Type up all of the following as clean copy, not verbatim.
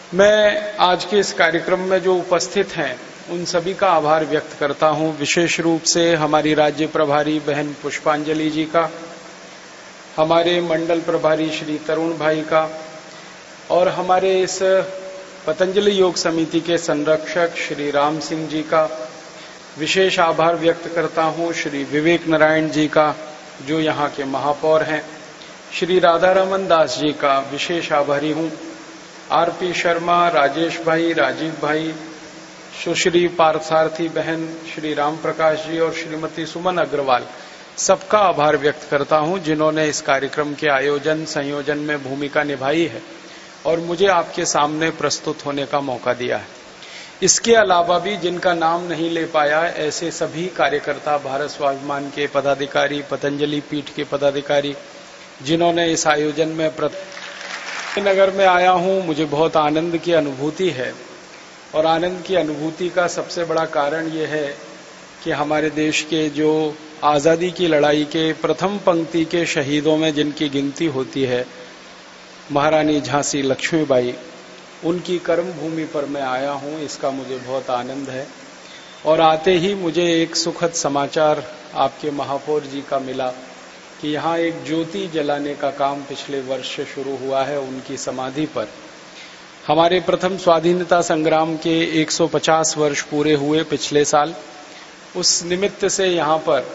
मैं आज के इस कार्यक्रम में जो उपस्थित हैं उन सभी का आभार व्यक्त करता हूं, विशेष रूप से हमारी राज्य प्रभारी बहन पुष्पांजलि जी का, हमारे मंडल प्रभारी श्री तरुण भाई का और हमारे इस पतंजलि योग समिति के संरक्षक श्री राम सिंह जी का। विशेष आभार व्यक्त करता हूं श्री विवेक नारायण जी का जो यहाँ के महापौर हैं। श्री राधारमन दास जी का विशेष आभारी हूं। आरपी शर्मा, राजेश भाई, राजीव भाई, सुश्री पार्थसारथी बहन, श्री राम प्रकाश जी और श्रीमती सुमन अग्रवाल, सबका आभार व्यक्त करता हूं जिन्होंने इस कार्यक्रम के आयोजन संयोजन में भूमिका निभाई है और मुझे आपके सामने प्रस्तुत होने का मौका दिया है। इसके अलावा भी जिनका नाम नहीं ले पाया, ऐसे सभी कार्यकर्ता, भारत स्वाभिमान के पदाधिकारी, पतंजलि पीठ के पदाधिकारी जिन्होंने इस आयोजन में नगर में आया हूं, मुझे बहुत आनंद की अनुभूति है और आनंद की अनुभूति का सबसे बड़ा कारण यह है कि हमारे देश के जो आजादी की लड़ाई के प्रथम पंक्ति के शहीदों में जिनकी गिनती होती है, महारानी झांसी लक्ष्मीबाई, उनकी कर्म भूमि पर मैं आया हूं। इसका मुझे बहुत आनंद है और आते ही मुझे एक सुखद समाचार आपके महापौर जी का मिला कि यहाँ एक ज्योति जलाने का काम पिछले वर्ष से शुरू हुआ है उनकी समाधि पर। हमारे प्रथम स्वाधीनता संग्राम के 150 वर्ष पूरे हुए पिछले साल, उस निमित्त से यहाँ पर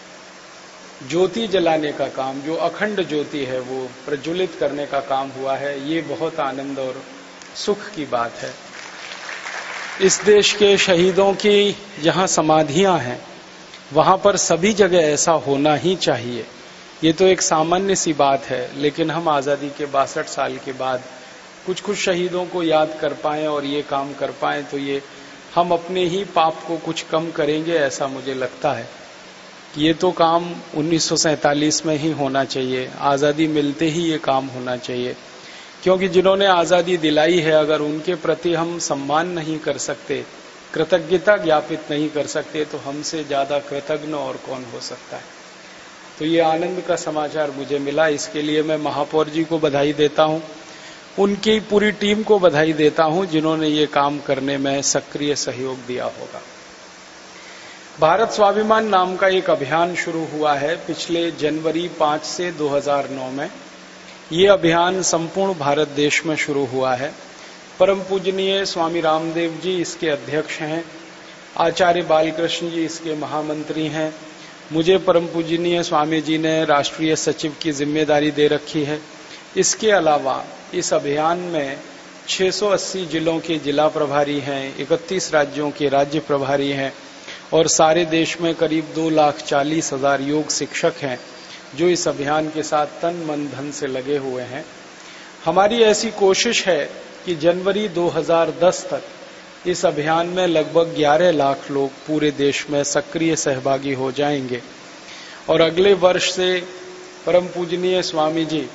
ज्योति जलाने का काम, जो अखंड ज्योति है वो प्रज्वलित करने का काम हुआ है। ये बहुत आनंद और सुख की बात है। इस देश के शहीदों की जहाँ समाधियां हैं वहां पर सभी जगह ऐसा होना ही चाहिए। ये तो एक सामान्य सी बात है, लेकिन हम आजादी के 62 साल के बाद कुछ शहीदों को याद कर पाएं और ये काम कर पाएं तो ये हम अपने ही पाप को कुछ कम करेंगे, ऐसा मुझे लगता है। ये तो काम 1947 में ही होना चाहिए, आजादी मिलते ही ये काम होना चाहिए, क्योंकि जिन्होंने आजादी दिलाई है अगर उनके प्रति हम सम्मान नहीं कर सकते, कृतज्ञता ज्ञापित नहीं कर सकते, तो हमसे ज्यादा कृतज्ञ और कौन हो सकता है। तो ये आनंद का समाचार मुझे मिला, इसके लिए मैं महापौर जी को बधाई देता हूं, उनकी पूरी टीम को बधाई देता हूं जिन्होंने ये काम करने में सक्रिय सहयोग दिया होगा। भारत स्वाभिमान नाम का एक अभियान शुरू हुआ है पिछले जनवरी 5 से 2009 में। ये अभियान संपूर्ण भारत देश में शुरू हुआ है। परम पूजनीय स्वामी रामदेव जी इसके अध्यक्ष हैं, आचार्य बालकृष्ण जी इसके महामंत्री हैं, मुझे परम पूजनीय स्वामी जी ने राष्ट्रीय सचिव की जिम्मेदारी दे रखी है। इसके अलावा इस अभियान में 680 जिलों के जिला प्रभारी हैं, 31 राज्यों के राज्य प्रभारी हैं और सारे देश में करीब 2,40,000 योग शिक्षक हैं जो इस अभियान के साथ तन मन धन से लगे हुए हैं। हमारी ऐसी कोशिश है कि जनवरी 2010 तक इस अभियान में लगभग 11 लाख लोग पूरे देश में सक्रिय सहभागी हो जाएंगे और अगले वर्ष से परम पूजनीय स्वामी जी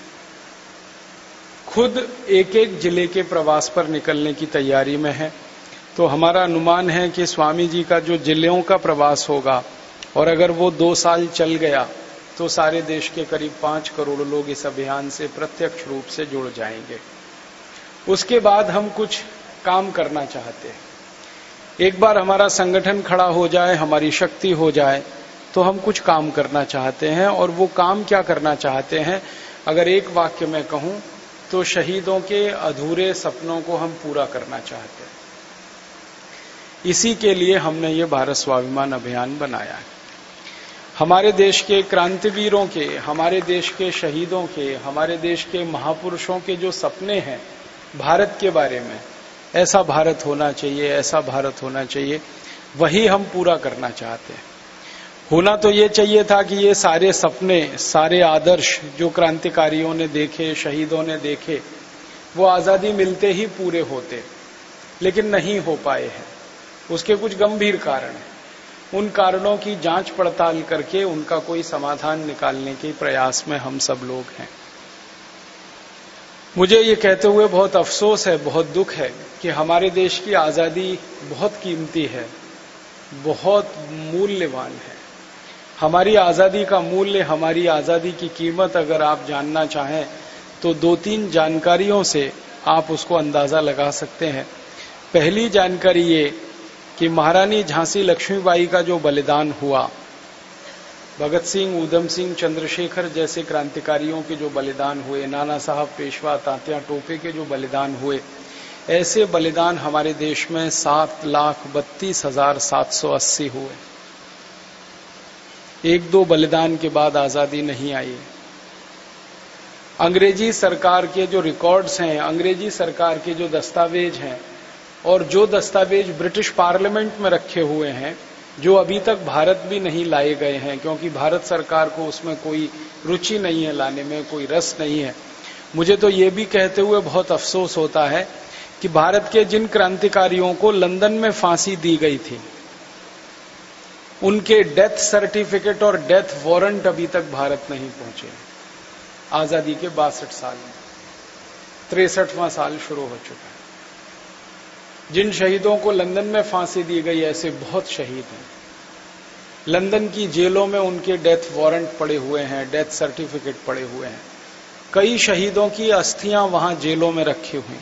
खुद एक एक जिले के प्रवास पर निकलने की तैयारी में है। तो हमारा अनुमान है कि स्वामी जी का जो जिलों का प्रवास होगा और अगर वो 2 साल चल गया तो सारे देश के करीब 5 करोड़ लोग इस अभियान से प्रत्यक्ष रूप से जुड़ जाएंगे। उसके बाद हम कुछ काम करना चाहते हैं। एक बार हमारा संगठन खड़ा हो जाए, हमारी शक्ति हो जाए, तो हम कुछ काम करना चाहते हैं। और वो काम क्या करना चाहते हैं, अगर एक वाक्य में कहूं तो शहीदों के अधूरे सपनों को हम पूरा करना चाहते हैं। इसी के लिए हमने ये भारत स्वाभिमान अभियान बनाया है। हमारे देश के क्रांतिवीरों के, हमारे देश के शहीदों के, हमारे देश के महापुरुषों के जो सपने हैं भारत के बारे में, ऐसा भारत होना चाहिए, ऐसा भारत होना चाहिए, वही हम पूरा करना चाहते हैं। होना तो ये चाहिए था कि ये सारे सपने, सारे आदर्श जो क्रांतिकारियों ने देखे, शहीदों ने देखे, वो आजादी मिलते ही पूरे होते, लेकिन नहीं हो पाए हैं। उसके कुछ गंभीर कारण हैं। उन कारणों की जांच पड़ताल करके उनका कोई समाधान निकालने के प्रयास में हम सब लोग हैं। मुझे ये कहते हुए बहुत अफसोस है, बहुत दुख है कि हमारे देश की आजादी बहुत कीमती है, बहुत मूल्यवान है। हमारी आजादी का मूल्य, हमारी आजादी की कीमत अगर आप जानना चाहें तो 2-3 जानकारियों से आप उसको अंदाजा लगा सकते हैं। पहली जानकारी ये कि महारानी झांसी लक्ष्मीबाई का जो बलिदान हुआ, भगत सिंह, ऊधम सिंह, चंद्रशेखर जैसे क्रांतिकारियों के जो बलिदान हुए, नाना साहब पेशवा, तात्या टोपे के जो बलिदान हुए, ऐसे बलिदान हमारे देश में 7,32,780 हुए। एक दो बलिदान के बाद आजादी नहीं आई। अंग्रेजी सरकार के जो रिकॉर्ड्स हैं, अंग्रेजी सरकार के जो दस्तावेज हैं और जो दस्तावेज ब्रिटिश पार्लियामेंट में रखे हुए हैं, जो अभी तक भारत भी नहीं लाए गए हैं, क्योंकि भारत सरकार को उसमें कोई रुचि नहीं है, लाने में कोई रस नहीं है। मुझे तो ये भी कहते हुए बहुत अफसोस होता है कि भारत के जिन क्रांतिकारियों को लंदन में फांसी दी गई थी, उनके डेथ सर्टिफिकेट और डेथ वारंट अभी तक भारत नहीं पहुंचे। आजादी के 62 साल में 63वां साल शुरू हो चुका है। जिन शहीदों को लंदन में फांसी दी गई, ऐसे बहुत शहीद हैं। लंदन की जेलों में उनके डेथ वारंट पड़े हुए हैं, डेथ सर्टिफिकेट पड़े हुए हैं। कई शहीदों की अस्थियां वहां जेलों में रखी हुई,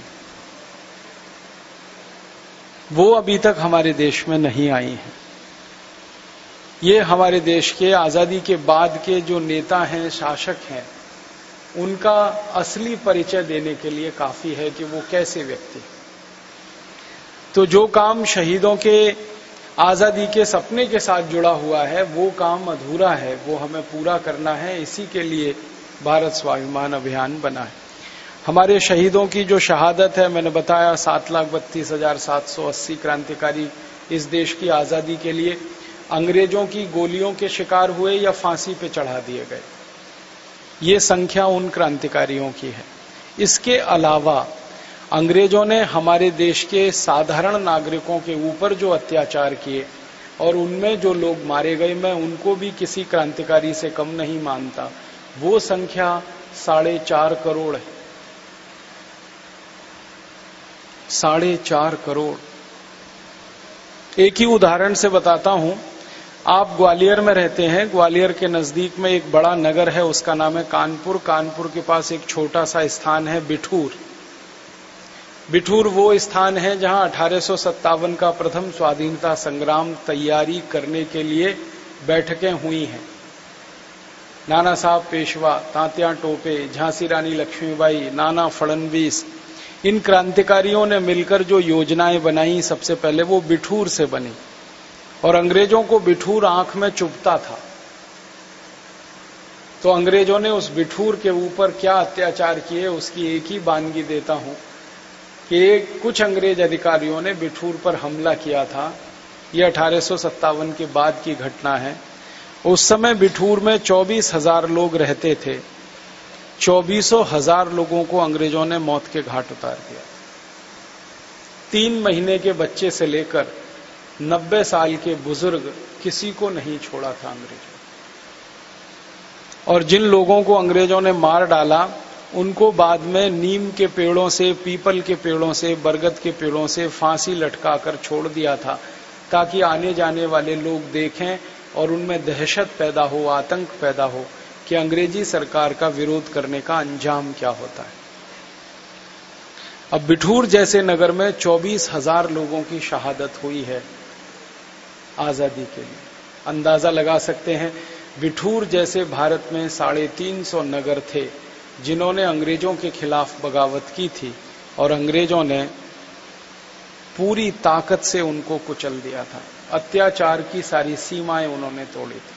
वो अभी तक हमारे देश में नहीं आई हैं। ये हमारे देश के आजादी के बाद के जो नेता हैं, शासक हैं, उनका असली परिचय देने के लिए काफी है कि वो कैसे व्यक्ति। तो जो काम शहीदों के आजादी के सपने के साथ जुड़ा हुआ है, वो काम अधूरा है, वो हमें पूरा करना है। इसी के लिए भारत स्वाभिमान अभियान बना है। हमारे शहीदों की जो शहादत है, मैंने बताया 7,32,780 क्रांतिकारी इस देश की आजादी के लिए अंग्रेजों की गोलियों के शिकार हुए या फांसी पे चढ़ा दिए गए। ये संख्या उन क्रांतिकारियों की है। इसके अलावा अंग्रेजों ने हमारे देश के साधारण नागरिकों के ऊपर जो अत्याचार किए और उनमें जो लोग मारे गए, मैं उनको भी किसी क्रांतिकारी से कम नहीं मानता। वो संख्या 4.5 करोड़ है। 4.5 करोड़। एक ही उदाहरण से बताता हूं। आप ग्वालियर में रहते हैं, ग्वालियर के नजदीक में एक बड़ा नगर है, उसका नाम है कानपुर। कानपुर के पास एक छोटा सा स्थान है बिठूर। बिठूर वो स्थान है जहां 1857 का प्रथम स्वाधीनता संग्राम तैयारी करने के लिए बैठकें हुई हैं। नाना साहब पेशवा, तात्या टोपे, झांसी रानी लक्ष्मीबाई, नाना फडणवीस, इन क्रांतिकारियों ने मिलकर जो योजनाएं बनाई, सबसे पहले वो बिठूर से बनी। और अंग्रेजों को बिठूर आंख में चुभता था, तो अंग्रेजों ने उस बिठूर के ऊपर क्या अत्याचार किए, उसकी एक ही बानगी देता हूं कि कुछ अंग्रेज अधिकारियों ने बिठूर पर हमला किया था। यह 1857 के बाद की घटना है। उस समय बिठूर में 24,000 लोग रहते थे। 24,000 लोगों को अंग्रेजों ने मौत के घाट उतार दिया। 3 महीने के बच्चे से लेकर 90 साल के बुजुर्ग, किसी को नहीं छोड़ा था अंग्रेजों। और जिन लोगों को अंग्रेजों ने मार डाला, उनको बाद में नीम के पेड़ों से, पीपल के पेड़ों से, बरगद के पेड़ों से फांसी लटकाकर छोड़ दिया था, ताकि आने जाने वाले लोग देखें और उनमें दहशत पैदा हो, आतंक पैदा हो कि अंग्रेजी सरकार का विरोध करने का अंजाम क्या होता है। अब बिठूर जैसे नगर में 24,000 लोगों की शहादत हुई है आजादी के लिए। अंदाजा लगा सकते हैं, बिठूर जैसे भारत में 350 नगर थे जिन्होंने अंग्रेजों के खिलाफ बगावत की थी, और अंग्रेजों ने पूरी ताकत से उनको कुचल दिया था। अत्याचार की सारी सीमाएं उन्होंने तोड़ी थी।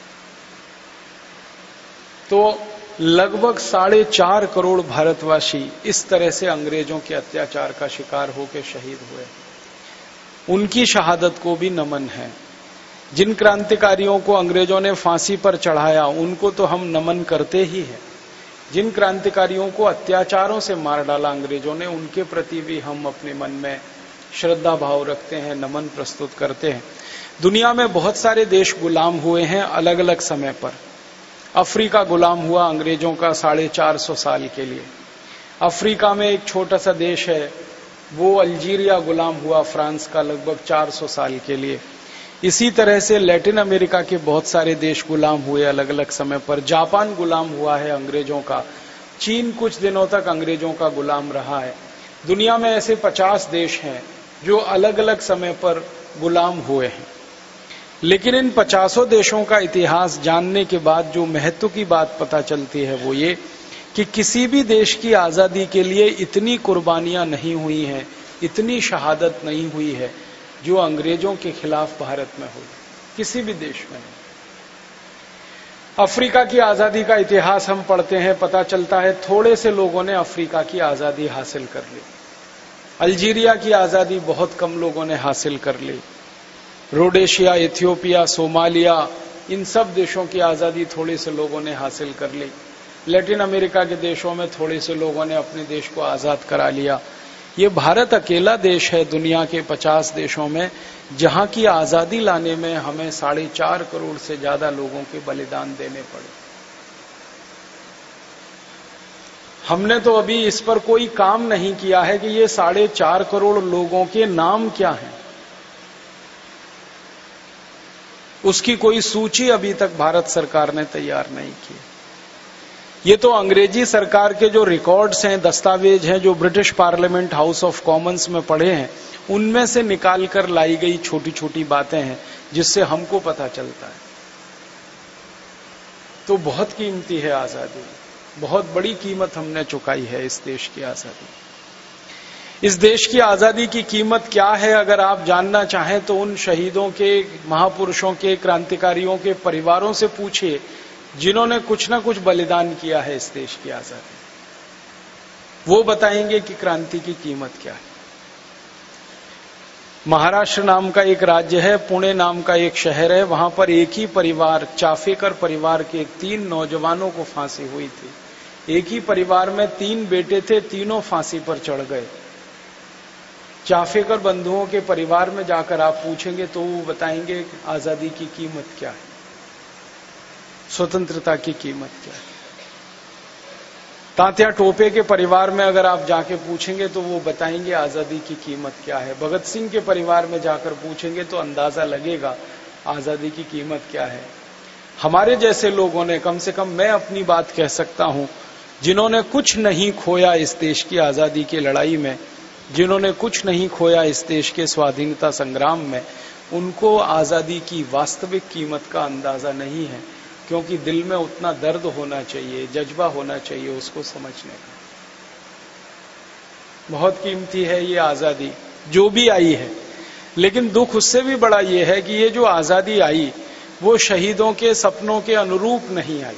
तो लगभग 4.5 करोड़ भारतवासी इस तरह से अंग्रेजों के अत्याचार का शिकार होकर शहीद हुए। उनकी शहादत को भी नमन है। जिन क्रांतिकारियों को अंग्रेजों ने फांसी पर चढ़ाया, उनको तो हम नमन करते ही हैं। जिन क्रांतिकारियों को अत्याचारों से मार डाला अंग्रेजों ने, उनके प्रति भी हम अपने मन में श्रद्धा भाव रखते हैं, नमन प्रस्तुत करते हैं। दुनिया में बहुत सारे देश गुलाम हुए हैं अलग अलग समय पर। अफ्रीका गुलाम हुआ अंग्रेजों का 450 साल के लिए। अफ्रीका में एक छोटा सा देश है, वो अल्जीरिया गुलाम हुआ फ्रांस का लगभग 400 साल के लिए। इसी तरह से लैटिन अमेरिका के बहुत सारे देश गुलाम हुए अलग अलग समय पर। जापान गुलाम हुआ है अंग्रेजों का। चीन कुछ दिनों तक अंग्रेजों का गुलाम रहा है। दुनिया में ऐसे 50 देश हैं जो अलग अलग समय पर गुलाम हुए हैं। लेकिन इन 50 देशों का इतिहास जानने के बाद जो महत्व की बात पता चलती है वो ये कि किसी भी देश की आजादी के लिए इतनी कुर्बानियां नहीं हुई हैं, इतनी शहादत नहीं हुई है जो अंग्रेजों के खिलाफ भारत में हुई, किसी भी देश में नहीं। अफ्रीका की आजादी का इतिहास हम पढ़ते हैं, पता चलता है थोड़े से लोगों ने अफ्रीका की आजादी हासिल कर ली। अल्जीरिया की आजादी बहुत कम लोगों ने हासिल कर ली। रोडेशिया, इथियोपिया, सोमालिया, इन सब देशों की आजादी थोड़े से लोगों ने हासिल कर ली। लैटिन अमेरिका के देशों में थोड़े से लोगों ने अपने देश को आजाद करा लिया। ये भारत अकेला देश है दुनिया के 50 देशों में जहां की आजादी लाने में हमें 4.5 करोड़ से ज्यादा लोगों के बलिदान देने पड़े। हमने तो अभी इस पर कोई काम नहीं किया है कि ये 4.5 करोड़ लोगों के नाम क्या हैं, उसकी कोई सूची अभी तक भारत सरकार ने तैयार नहीं की। ये तो अंग्रेजी सरकार के जो रिकॉर्ड्स हैं, दस्तावेज हैं, जो British parliament House of Commons में पढ़े हैं, उनमें से निकाल कर लाई गई छोटी छोटी बातें हैं जिससे हमको पता चलता है। तो बहुत कीमती है आजादी, बहुत बड़ी कीमत हमने चुकाई है इस देश की आजादी। इस देश की आजादी की कीमत क्या है अगर आप जानना चाहें तो उन शहीदों के, महापुरुषों के, क्रांतिकारियों के परिवारों से पूछिए जिन्होंने कुछ ना कुछ बलिदान किया है इस देश की आजादी। वो बताएंगे कि क्रांति की कीमत क्या है। महाराष्ट्र नाम का एक राज्य है, पुणे नाम का एक शहर है, वहां पर एक ही परिवार, चाफेकर परिवार के 3 नौजवानों को फांसी हुई थी। एक ही परिवार में 3 बेटे थे, तीनों फांसी पर चढ़ गए। चाफेकर बंधुओं के परिवार में जाकर आप पूछेंगे तो वो बताएंगे आजादी की कीमत क्या है, स्वतंत्रता की कीमत क्या है। तात्या टोपे के परिवार में अगर आप जाके पूछेंगे तो वो बताएंगे आजादी की कीमत क्या है। भगत सिंह के परिवार में जाकर पूछेंगे तो अंदाजा लगेगा आजादी की कीमत क्या है। हमारे जैसे लोगों ने, कम से कम मैं अपनी बात कह सकता हूं, जिन्होंने कुछ नहीं खोया इस देश की आजादी की लड़ाई में, जिन्होंने कुछ नहीं खोया इस देश के स्वाधीनता संग्राम में, उनको आजादी की वास्तविक कीमत का अंदाजा नहीं है, क्योंकि दिल में उतना दर्द होना चाहिए, जज्बा होना चाहिए उसको समझने का। बहुत कीमती है ये आजादी जो भी आई है, लेकिन दुख उससे भी बड़ा ये है कि ये जो आजादी आई वो शहीदों के सपनों के अनुरूप नहीं आई।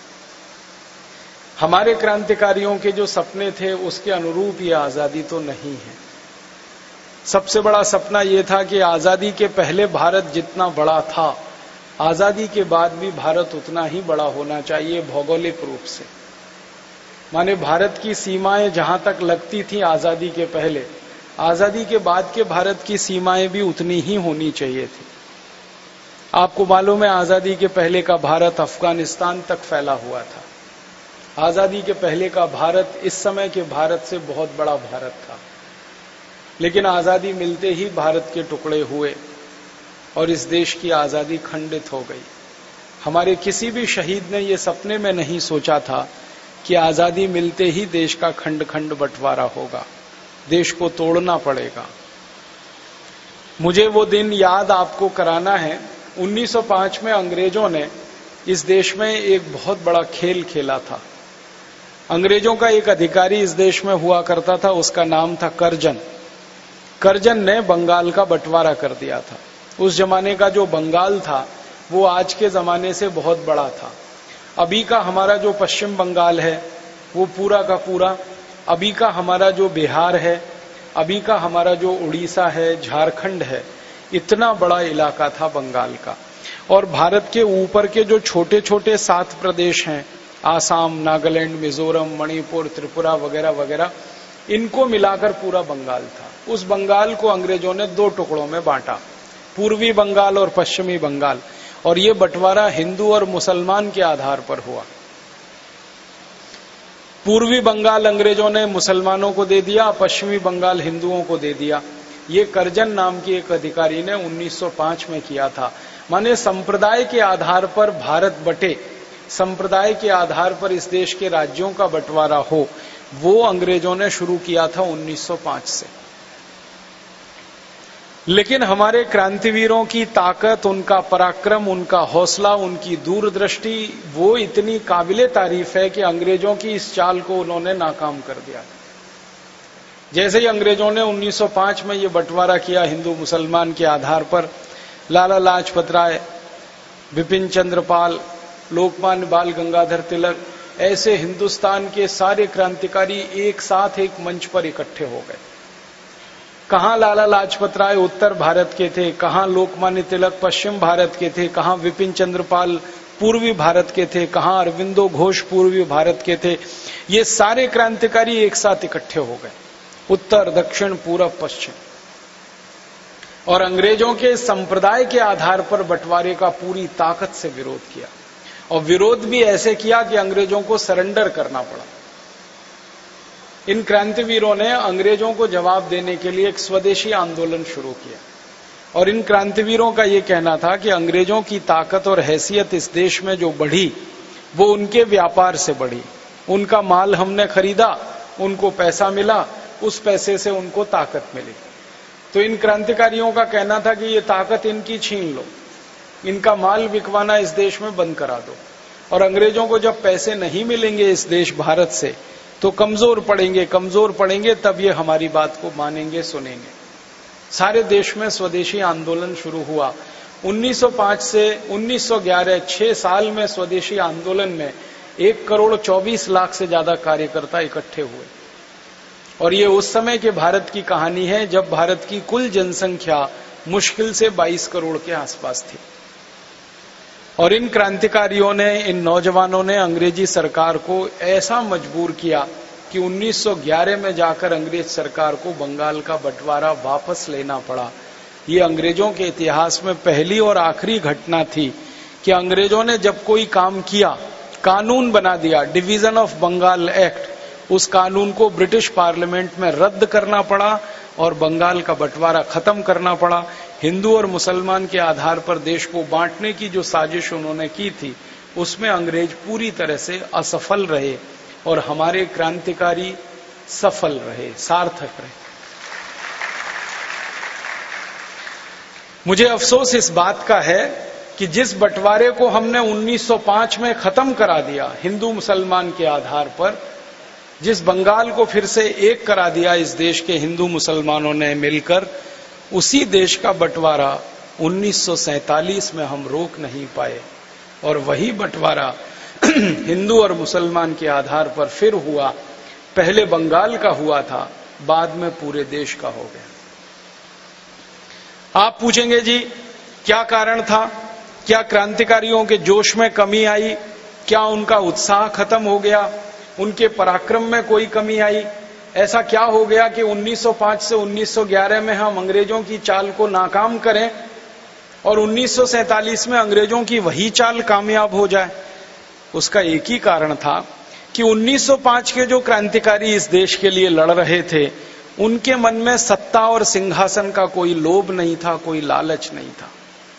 हमारे क्रांतिकारियों के जो सपने थे उसके अनुरूप ये आजादी तो नहीं है। सबसे बड़ा सपना ये था कि आजादी के पहले भारत जितना बड़ा था, आजादी के बाद भी भारत उतना ही बड़ा होना चाहिए भौगोलिक रूप से। माने भारत की सीमाएं जहां तक लगती थी आजादी के पहले, आजादी के बाद के भारत की सीमाएं भी उतनी ही होनी चाहिए थी। आपको मालूम है आजादी के पहले का भारत अफगानिस्तान तक फैला हुआ था। आजादी के पहले का भारत इस समय के भारत से बहुत बड़ा भारत था, लेकिन आजादी मिलते ही भारत के टुकड़े हुए और इस देश की आजादी खंडित हो गई। हमारे किसी भी शहीद ने यह सपने में नहीं सोचा था कि आजादी मिलते ही देश का खंड खंड बंटवारा होगा, देश को तोड़ना पड़ेगा। मुझे वो दिन याद आपको कराना है। 1905 में अंग्रेजों ने इस देश में एक बहुत बड़ा खेल खेला था। अंग्रेजों का एक अधिकारी इस देश में हुआ करता था, उसका नाम था करजन। करजन ने बंगाल का बंटवारा कर दिया था। उस जमाने का जो बंगाल था वो आज के जमाने से बहुत बड़ा था। अभी का हमारा जो पश्चिम बंगाल है वो पूरा का पूरा, अभी का हमारा जो बिहार है, अभी का हमारा जो उड़ीसा है, झारखंड है, इतना बड़ा इलाका था बंगाल का। और भारत के ऊपर के जो छोटे छोटे 7 प्रदेश हैं, आसाम, नागालैंड, मिजोरम, मणिपुर, त्रिपुरा वगैरह वगैरह, इनको मिलाकर पूरा बंगाल था। उस बंगाल को अंग्रेजों ने 2 टुकड़ों में बांटा, पूर्वी बंगाल और पश्चिमी बंगाल। और ये बंटवारा हिंदू और मुसलमान के आधार पर हुआ। पूर्वी बंगाल अंग्रेजों ने मुसलमानों को दे दिया, पश्चिमी बंगाल हिंदुओं को दे दिया। ये करजन नाम की एक अधिकारी ने 1905 में किया था। माने संप्रदाय के आधार पर भारत बटे, संप्रदाय के आधार पर इस देश के राज्यों का बंटवारा हो, वो अंग्रेजों ने शुरू किया था 1905 से। लेकिन हमारे क्रांतिवीरों की ताकत, उनका पराक्रम, उनका हौसला, उनकी दूरदृष्टि वो इतनी काबिले तारीफ है कि अंग्रेजों की इस चाल को उन्होंने नाकाम कर दिया। जैसे ही अंग्रेजों ने 1905 में ये बंटवारा किया हिंदू मुसलमान के आधार पर, लाला लाजपत राय, बिपिन चंद्र पाल, लोकमान्य बाल गंगाधर तिलक, ऐसे हिंदुस्तान के सारे क्रांतिकारी एक साथ एक मंच पर इकट्ठे हो गए। कहां लाला लाजपत राय उत्तर भारत के थे, कहां लोकमान्य तिलक पश्चिम भारत के थे, कहां विपिन चंद्र पाल पूर्वी भारत के थे, कहां अरविंदो घोष पूर्वी भारत के थे। ये सारे क्रांतिकारी एक साथ इकट्ठे हो गए, उत्तर दक्षिण पूरब पश्चिम, और अंग्रेजों के संप्रदाय के आधार पर बंटवारे का पूरी ताकत से विरोध किया। और विरोध भी ऐसे किया कि अंग्रेजों को सरेंडर करना पड़ा। इन क्रांतिवीरों ने अंग्रेजों को जवाब देने के लिए एक स्वदेशी आंदोलन शुरू किया। और इन क्रांतिवीरों का यह कहना था कि अंग्रेजों की ताकत और हैसियत इस देश में जो बढ़ी वो उनके व्यापार से बढ़ी। उनका माल हमने खरीदा, उनको पैसा मिला, उस पैसे से उनको ताकत मिली। तो इन क्रांतिकारियों का कहना था कि ये ताकत इनकी छीन लो, इनका माल बिकवाना इस देश में बंद करा दो, और अंग्रेजों को जब पैसे नहीं मिलेंगे इस देश भारत से तो कमजोर पड़ेंगे, तब ये हमारी बात को मानेंगे, सुनेंगे। सारे देश में स्वदेशी आंदोलन शुरू हुआ। 1905 से 1911 6 साल में स्वदेशी आंदोलन में 1,24,00,000 से ज्यादा कार्यकर्ता इकट्ठे हुए। और ये उस समय के भारत की कहानी है जब भारत की कुल जनसंख्या मुश्किल से 22 करोड़ के आसपास थी। और इन क्रांतिकारियों ने, इन नौजवानों ने अंग्रेजी सरकार को ऐसा मजबूर किया कि 1911 में जाकर अंग्रेज सरकार को बंगाल का बंटवारा वापस लेना पड़ा। ये अंग्रेजों के इतिहास में पहली और आखिरी घटना थी कि अंग्रेजों ने जब कोई काम किया, कानून बना दिया, डिवीजन ऑफ बंगाल एक्ट, उस कानून को ब्रिटिश पार्लियामेंट में रद्द करना पड़ा और बंगाल का बंटवारा खत्म करना पड़ा। हिंदू और मुसलमान के आधार पर देश को बांटने की जो साजिश उन्होंने की थी उसमें अंग्रेज पूरी तरह से असफल रहे और हमारे क्रांतिकारी सफल रहे, सार्थक रहे। मुझे अफसोस इस बात का है कि जिस बंटवारे को हमने 1905 में खत्म करा दिया हिंदू मुसलमान के आधार पर, जिस बंगाल को फिर से एक करा दिया इस देश के हिंदू मुसलमानों ने मिलकर, उसी देश का बंटवारा 1947 में हम रोक नहीं पाए। और वही बंटवारा हिंदू और मुसलमान के आधार पर फिर हुआ। पहले बंगाल का हुआ था, बाद में पूरे देश का हो गया। आप पूछेंगे जी क्या कारण था? क्या क्रांतिकारियों के जोश में कमी आई? क्या उनका उत्साह खत्म हो गया? उनके पराक्रम में कोई कमी आई? ऐसा क्या हो गया कि 1905 से 1911 में हम अंग्रेजों की चाल को नाकाम करें और 1947 में अंग्रेजों की वही चाल कामयाब हो जाए? उसका एक ही कारण था कि 1905 के जो क्रांतिकारी इस देश के लिए लड़ रहे थे, उनके मन में सत्ता और सिंहासन का कोई लोभ नहीं था, कोई लालच नहीं था।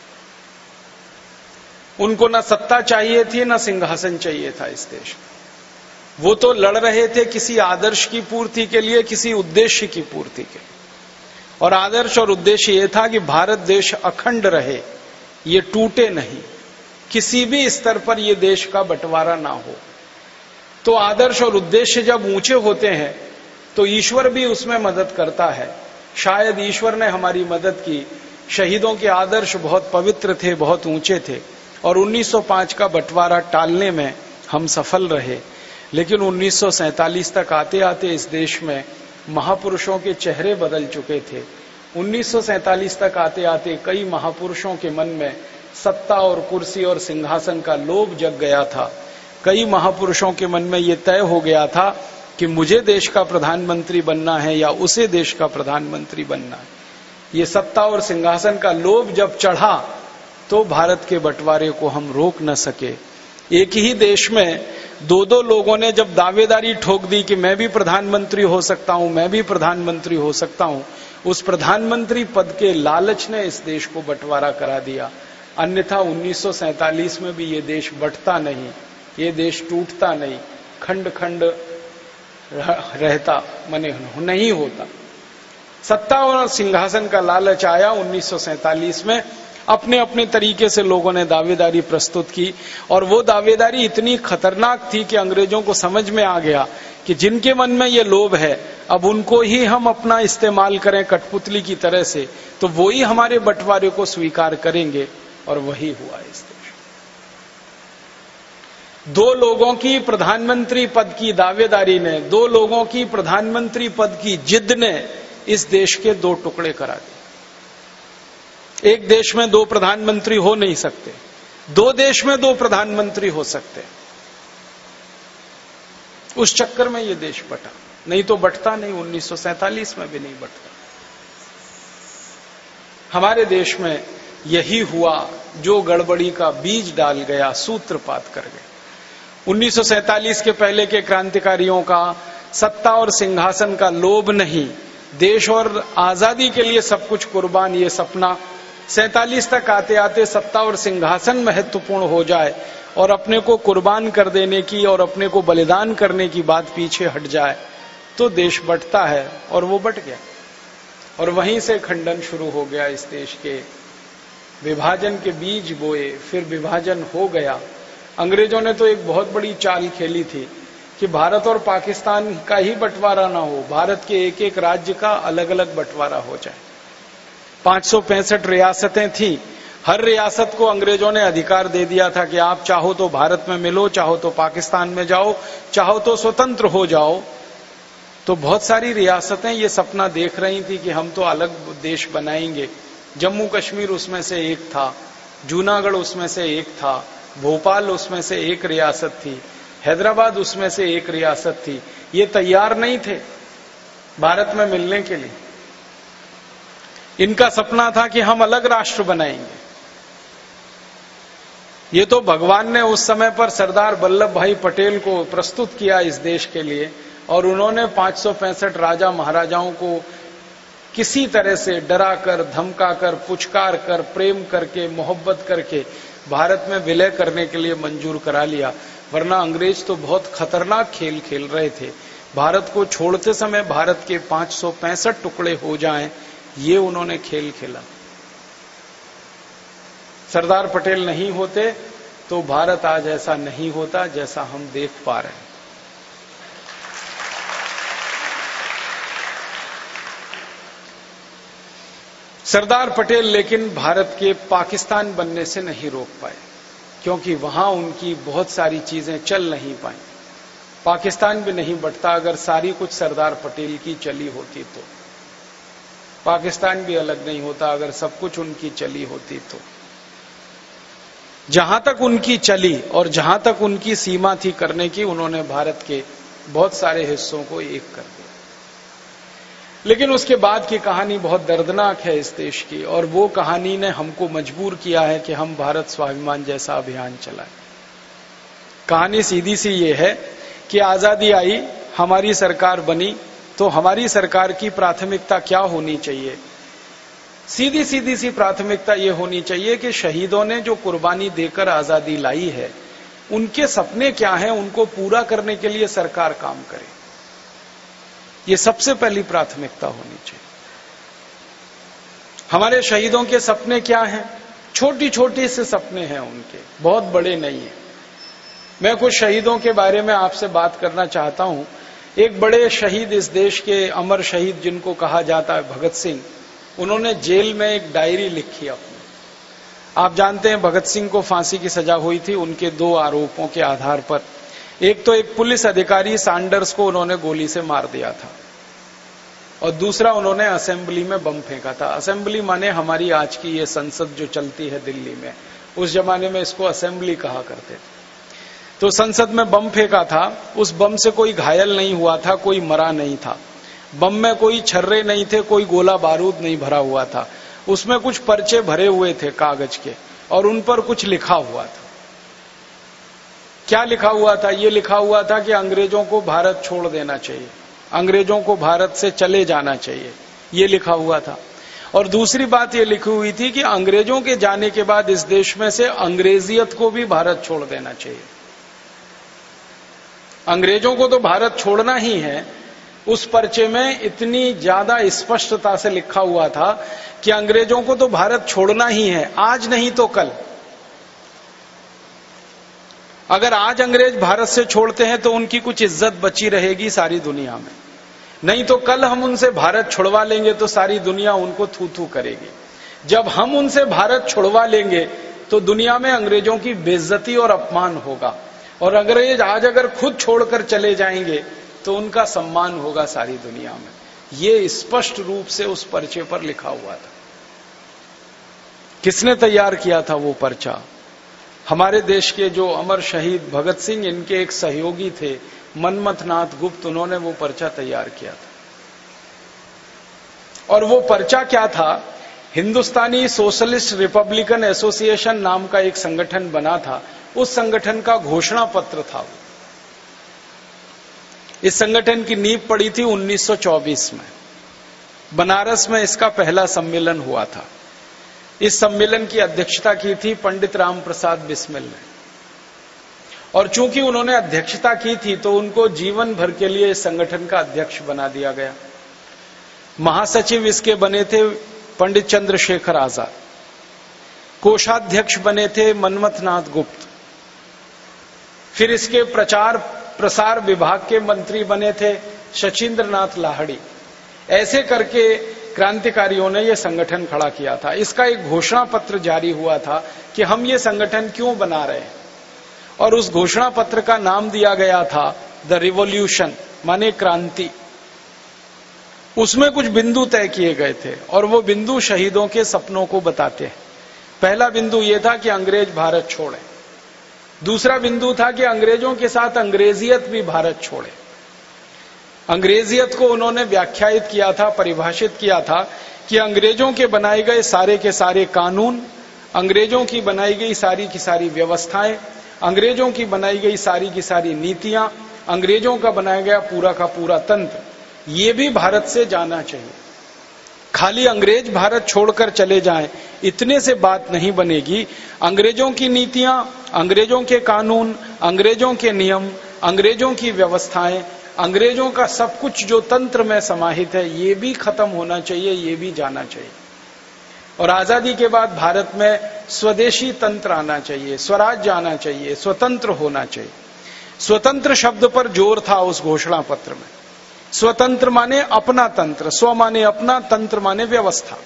उनको ना सत्ता चाहिए थी, ना सिंहासन चाहिए था इस देश में। वो तो लड़ रहे थे किसी आदर्श की पूर्ति के लिए, किसी उद्देश्य की पूर्ति के लिए। और आदर्श और उद्देश्य ये था कि भारत देश अखंड रहे, ये टूटे नहीं, किसी भी स्तर पर ये देश का बंटवारा ना हो। तो आदर्श और उद्देश्य जब ऊंचे होते हैं तो ईश्वर भी उसमें मदद करता है। शायद ईश्वर ने हमारी मदद की। शहीदों के आदर्श बहुत पवित्र थे, बहुत ऊंचे थे, और 1905 का बंटवारा टालने में हम सफल रहे। लेकिन 1947 तक आते आते इस देश में महापुरुषों के चेहरे बदल चुके थे। 1947 तक आते आते कई महापुरुषों के मन में सत्ता और कुर्सी और सिंहासन का लोभ जग गया था। कई महापुरुषों के मन में ये तय हो गया था कि मुझे देश का प्रधानमंत्री बनना है या उसे देश का प्रधानमंत्री बनना है। ये सत्ता और सिंहासन का लोभ जब चढ़ा तो भारत के बंटवारे को हम रोक न सके। एक ही देश में दो दो लोगों ने जब दावेदारी ठोक दी कि मैं भी प्रधानमंत्री हो सकता हूं, मैं भी प्रधानमंत्री हो सकता हूं, उस प्रधानमंत्री पद के लालच ने इस देश को बंटवारा करा दिया। अन्यथा 1947 में भी ये देश बंटता नहीं, ये देश टूटता नहीं, खंड खंड रहता, मने नहीं होता। सत्ता और सिंहासन का लालच आया 1947 में। अपने अपने तरीके से लोगों ने दावेदारी प्रस्तुत की और वो दावेदारी इतनी खतरनाक थी कि अंग्रेजों को समझ में आ गया कि जिनके मन में ये लोभ है, अब उनको ही हम अपना इस्तेमाल करें कठपुतली की तरह से, तो वो ही हमारे बंटवारे को स्वीकार करेंगे। और वही हुआ इस देश। दो लोगों की प्रधानमंत्री पद की दावेदारी ने, दो लोगों की प्रधानमंत्री पद की जिद ने इस देश के दो टुकड़े करा दिए। एक देश में दो प्रधानमंत्री हो नहीं सकते, दो देश में दो प्रधानमंत्री हो सकते। उस चक्कर में ये देश बटा, नहीं तो बटता नहीं, 1947 में भी नहीं बटता। हमारे देश में यही हुआ जो गड़बड़ी का बीज डाल गया, सूत्रपात कर गया। 1947 के पहले के क्रांतिकारियों का सत्ता और सिंहासन का लोभ नहीं, देश और आजादी के लिए सब कुछ कुर्बान, ये सपना 47 तक आते आते सत्ता और सिंहासन महत्वपूर्ण हो जाए और अपने को कुर्बान कर देने की और अपने को बलिदान करने की बात पीछे हट जाए तो देश बंटता है। और वो बंट गया और वहीं से खंडन शुरू हो गया इस देश के। विभाजन के बीज बोए, फिर विभाजन हो गया। अंग्रेजों ने तो एक बहुत बड़ी चाल खेली थी कि भारत और पाकिस्तान का ही बंटवारा ना हो, भारत के एक एक राज्य का अलग अलग बंटवारा हो जाए। 565 रियासतें थी, हर रियासत को अंग्रेजों ने अधिकार दे दिया था कि आप चाहो तो भारत में मिलो, चाहो तो पाकिस्तान में जाओ, चाहो तो स्वतंत्र हो जाओ। तो बहुत सारी रियासतें ये सपना देख रही थी कि हम तो अलग देश बनाएंगे। जम्मू कश्मीर उसमें से एक था, जूनागढ़ उसमें से एक था, भोपाल उसमें से एक रियासत थी, हैदराबाद उसमें से एक रियासत थी। ये तैयार नहीं थे भारत में मिलने के लिए। इनका सपना था कि हम अलग राष्ट्र बनाएंगे। ये तो भगवान ने उस समय पर सरदार वल्लभ भाई पटेल को प्रस्तुत किया इस देश के लिए, और उन्होंने 565 राजा महाराजाओं को किसी तरह से डरा कर, धमका कर, पुचकार कर, प्रेम करके, मोहब्बत करके भारत में विलय करने के लिए मंजूर करा लिया। वरना अंग्रेज तो बहुत खतरनाक खेल खेल रहे थे। भारत को छोड़ते समय भारत के 565 टुकड़े हो जाएं, ये उन्होंने खेल खेला। सरदार पटेल नहीं होते तो भारत आज ऐसा नहीं होता जैसा हम देख पा रहे हैं। सरदार पटेल लेकिन भारत के पाकिस्तान बनने से नहीं रोक पाए, क्योंकि वहां उनकी बहुत सारी चीजें चल नहीं पाई। पाकिस्तान भी नहीं बंटता अगर सारी कुछ सरदार पटेल की चली होती तो। पाकिस्तान भी अलग नहीं होता अगर सब कुछ उनकी चली होती तो। जहां तक उनकी चली और जहां तक उनकी सीमा थी करने की, उन्होंने भारत के बहुत सारे हिस्सों को एक कर दिया। लेकिन उसके बाद की कहानी बहुत दर्दनाक है इस देश की, और वो कहानी ने हमको मजबूर किया है कि हम भारत स्वाभिमान जैसा अभियान चलाएं। कहानी सीधी सी ये है कि आजादी आई, हमारी सरकार बनी, तो हमारी सरकार की प्राथमिकता क्या होनी चाहिए? सीधी सी प्राथमिकता ये होनी चाहिए कि शहीदों ने जो कुर्बानी देकर आजादी लाई है, उनके सपने क्या हैं, उनको पूरा करने के लिए सरकार काम करे। ये सबसे पहली प्राथमिकता होनी चाहिए। हमारे शहीदों के सपने क्या हैं? छोटी छोटी से सपने हैं उनके, बहुत बड़े नहीं है। मैं कुछ शहीदों के बारे में आपसे बात करना चाहता हूं। एक बड़े शहीद इस देश के, अमर शहीद जिनको कहा जाता है, भगत सिंह, उन्होंने जेल में एक डायरी लिखी अपनी। आप जानते हैं भगत सिंह को फांसी की सजा हुई थी उनके दो आरोपों के आधार पर। एक तो एक पुलिस अधिकारी सैंडर्स को उन्होंने गोली से मार दिया था, और दूसरा उन्होंने असेंबली में बम फेंका था। असेंबली माने हमारी आज की ये संसद जो चलती है दिल्ली में, उस जमाने में इसको असेंबली कहा करते थे। तो संसद में बम फेंका था, उस बम से कोई घायल नहीं हुआ था, कोई मरा नहीं था। बम में कोई छर्रे नहीं थे, कोई गोला बारूद नहीं भरा हुआ था। उसमें कुछ पर्चे भरे हुए थे कागज के, और उन पर कुछ लिखा हुआ था। क्या लिखा हुआ था? ये लिखा हुआ था कि अंग्रेजों को भारत छोड़ देना चाहिए, अंग्रेजों को भारत से चले जाना चाहिए, ये लिखा हुआ था। और दूसरी बात ये लिखी हुई थी कि अंग्रेजों के जाने के बाद इस देश में से अंग्रेजियत को भी भारत छोड़ देना चाहिए। अंग्रेजों को तो भारत छोड़ना ही है, उस पर्चे में इतनी ज्यादा स्पष्टता से लिखा हुआ था कि अंग्रेजों को तो भारत छोड़ना ही है, आज नहीं तो कल। अगर आज अंग्रेज भारत से छोड़ते हैं तो उनकी कुछ इज्जत बची रहेगी सारी दुनिया में, नहीं तो कल हम उनसे भारत छुड़वा लेंगे तो सारी दुनिया उनको थू थू करेगी। जब हम उनसे भारत छुड़वा लेंगे तो दुनिया में अंग्रेजों की बेइज्जती और अपमान होगा, और अंग्रेज आज अगर खुद छोड़कर चले जाएंगे तो उनका सम्मान होगा सारी दुनिया में। ये स्पष्ट रूप से उस पर्चे पर लिखा हुआ था। किसने तैयार किया था वो पर्चा? हमारे देश के जो अमर शहीद भगत सिंह, इनके एक सहयोगी थे मनमथनाथ गुप्त, उन्होंने वो पर्चा तैयार किया था। और वो पर्चा क्या था? हिंदुस्तानी सोशलिस्ट रिपब्लिकन एसोसिएशन नाम का एक संगठन बना था, उस संगठन का घोषणा पत्र था। इस संगठन की नींव पड़ी थी 1924 में। बनारस में इसका पहला सम्मेलन हुआ था। इस सम्मेलन की अध्यक्षता की थी पंडित राम प्रसाद बिस्मिल ने, और चूंकि उन्होंने अध्यक्षता की थी तो उनको जीवन भर के लिए इस संगठन का अध्यक्ष बना दिया गया। महासचिव इसके बने थे पंडित चंद्रशेखर आजाद, कोषाध्यक्ष बने थे मनमथनाथ गुप्त, फिर इसके प्रचार प्रसार विभाग के मंत्री बने थे शचीन्द्रनाथ लाहिड़ी। ऐसे करके क्रांतिकारियों ने यह संगठन खड़ा किया था। इसका एक घोषणा पत्र जारी हुआ था कि हम ये संगठन क्यों बना रहे हैं, और उस घोषणा पत्र का नाम दिया गया था द रिवॉल्यूशन, माने क्रांति। उसमें कुछ बिंदु तय किए गए थे और वो बिंदु शहीदों के सपनों को बताते हैं। पहला बिंदु यह था कि अंग्रेज भारत छोड़े। दूसरा बिंदु था कि अंग्रेजों के साथ अंग्रेजियत भी भारत छोड़े। अंग्रेजियत को उन्होंने व्याख्यायित किया था, परिभाषित किया था कि अंग्रेजों के बनाए गए सारे के सारे कानून, अंग्रेजों की बनाई गई सारी की सारी व्यवस्थाएं, अंग्रेजों की बनाई गई सारी की सारी नीतियां, अंग्रेजों का बनाया गया पूरा का पूरा तंत्र, ये भी भारत से जाना चाहिए। खाली अंग्रेज भारत छोड़कर चले जाएं, इतने से बात नहीं बनेगी। अंग्रेजों की नीतियां, अंग्रेजों के कानून, अंग्रेजों के नियम, अंग्रेजों की व्यवस्थाएं, अंग्रेजों का सब कुछ जो तंत्र में समाहित है, ये भी खत्म होना चाहिए, ये भी जाना चाहिए। और आजादी के बाद भारत में स्वदेशी तंत्र आना चाहिए, स्वराज्य आना चाहिए, स्वतंत्र होना चाहिए। स्वतंत्र शब्द पर जोर था उस घोषणा पत्र में। स्वतंत्र माने अपना तंत्र, स्व माने अपना, तंत्र माने व्यवस्था।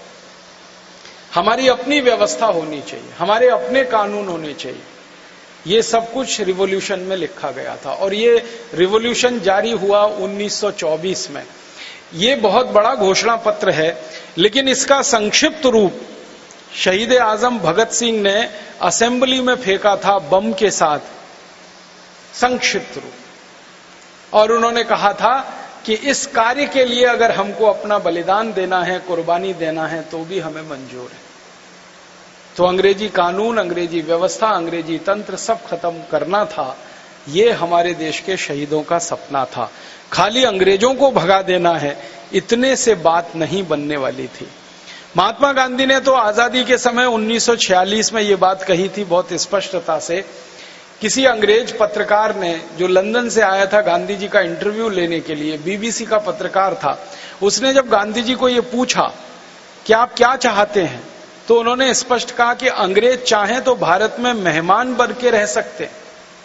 हमारी अपनी व्यवस्था होनी चाहिए, हमारे अपने कानून होने चाहिए। ये सब कुछ रिवॉल्यूशन में लिखा गया था, और ये रिवॉल्यूशन जारी हुआ 1924 में। ये बहुत बड़ा घोषणा पत्र है, लेकिन इसका संक्षिप्त रूप शहीद आजम भगत सिंह ने असेंबली में फेंका था बम के साथ, संक्षिप्त रूप। और उन्होंने कहा था कि इस कार्य के लिए अगर हमको अपना बलिदान देना है, कुर्बानी देना है, तो भी हमें मंजूर है। तो अंग्रेजी कानून, अंग्रेजी व्यवस्था, अंग्रेजी तंत्र सब खत्म करना था। ये हमारे देश के शहीदों का सपना था। खाली अंग्रेजों को भगा देना है, इतने से बात नहीं बनने वाली थी। महात्मा गांधी ने तो आजादी के समय 1946 में ये बात कही थी बहुत स्पष्टता से। किसी अंग्रेज पत्रकार ने, जो लंदन से आया था गांधी जी का इंटरव्यू लेने के लिए, बीबीसी का पत्रकार था, उसने जब गांधी जी को ये पूछा कि आप क्या चाहते हैं, तो उन्होंने स्पष्ट कहा कि अंग्रेज चाहें तो भारत में मेहमान बन के रह सकते हैं,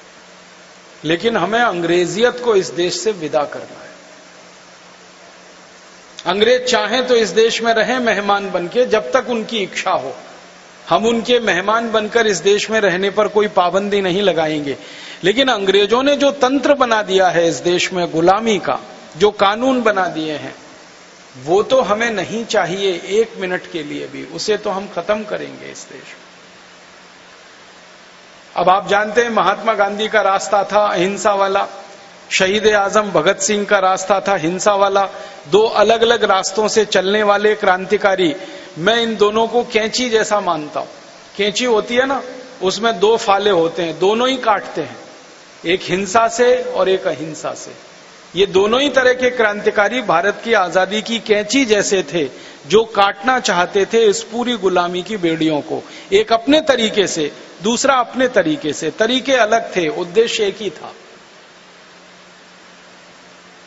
लेकिन हमें अंग्रेजियत को इस देश से विदा करना है। अंग्रेज चाहें तो इस देश में रहें मेहमान बन के, जब तक उनकी इच्छा हो। हम उनके मेहमान बनकर इस देश में रहने पर कोई पाबंदी नहीं लगाएंगे, लेकिन अंग्रेजों ने जो तंत्र बना दिया है इस देश में गुलामी का, जो कानून बना दिए हैं, वो तो हमें नहीं चाहिए एक मिनट के लिए भी। उसे तो हम खत्म करेंगे इस देश में। अब आप जानते हैं महात्मा गांधी का रास्ता था अहिंसा वाला, शहीद आजम भगत सिंह का रास्ता था हिंसा वाला। दो अलग अलग रास्तों से चलने वाले क्रांतिकारी, मैं इन दोनों को कैंची जैसा मानता हूं। कैंची होती है ना, उसमें दो फाले होते हैं, दोनों ही काटते हैं, एक हिंसा से और एक अहिंसा से। ये दोनों ही तरह के क्रांतिकारी भारत की आजादी की कैंची जैसे थे, जो काटना चाहते थे इस पूरी गुलामी की बेड़ियों को, एक अपने तरीके से, दूसरा अपने तरीके से। तरीके अलग थे, उद्देश्य एक ही था।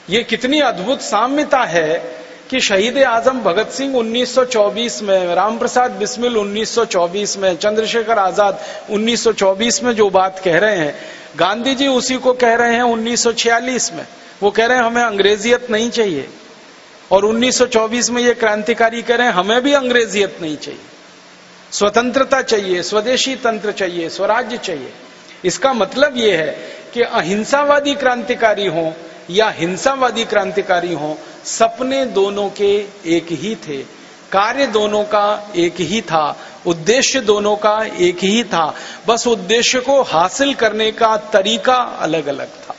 ये कितनी अद्भुत साम्यता है कि शहीद आजम भगत सिंह 1924 में, रामप्रसाद बिस्मिल 1924 में, चंद्रशेखर आजाद 1924 में जो बात कह रहे हैं, गांधी जी उसी को कह रहे हैं 1946 में। वो कह रहे हैं हमें अंग्रेजियत नहीं चाहिए, और 1924 में ये क्रांतिकारी कह रहे हैं हमें भी अंग्रेजियत नहीं चाहिए, स्वतंत्रता चाहिए, स्वदेशी तंत्र चाहिए, स्वराज्य चाहिए। इसका मतलब ये है कि अहिंसावादी क्रांतिकारी हों या हिंसावादी क्रांतिकारी हों, सपने दोनों के एक ही थे, कार्य दोनों का एक ही था, उद्देश्य दोनों का एक ही था, बस उद्देश्य को हासिल करने का तरीका अलग अलग था।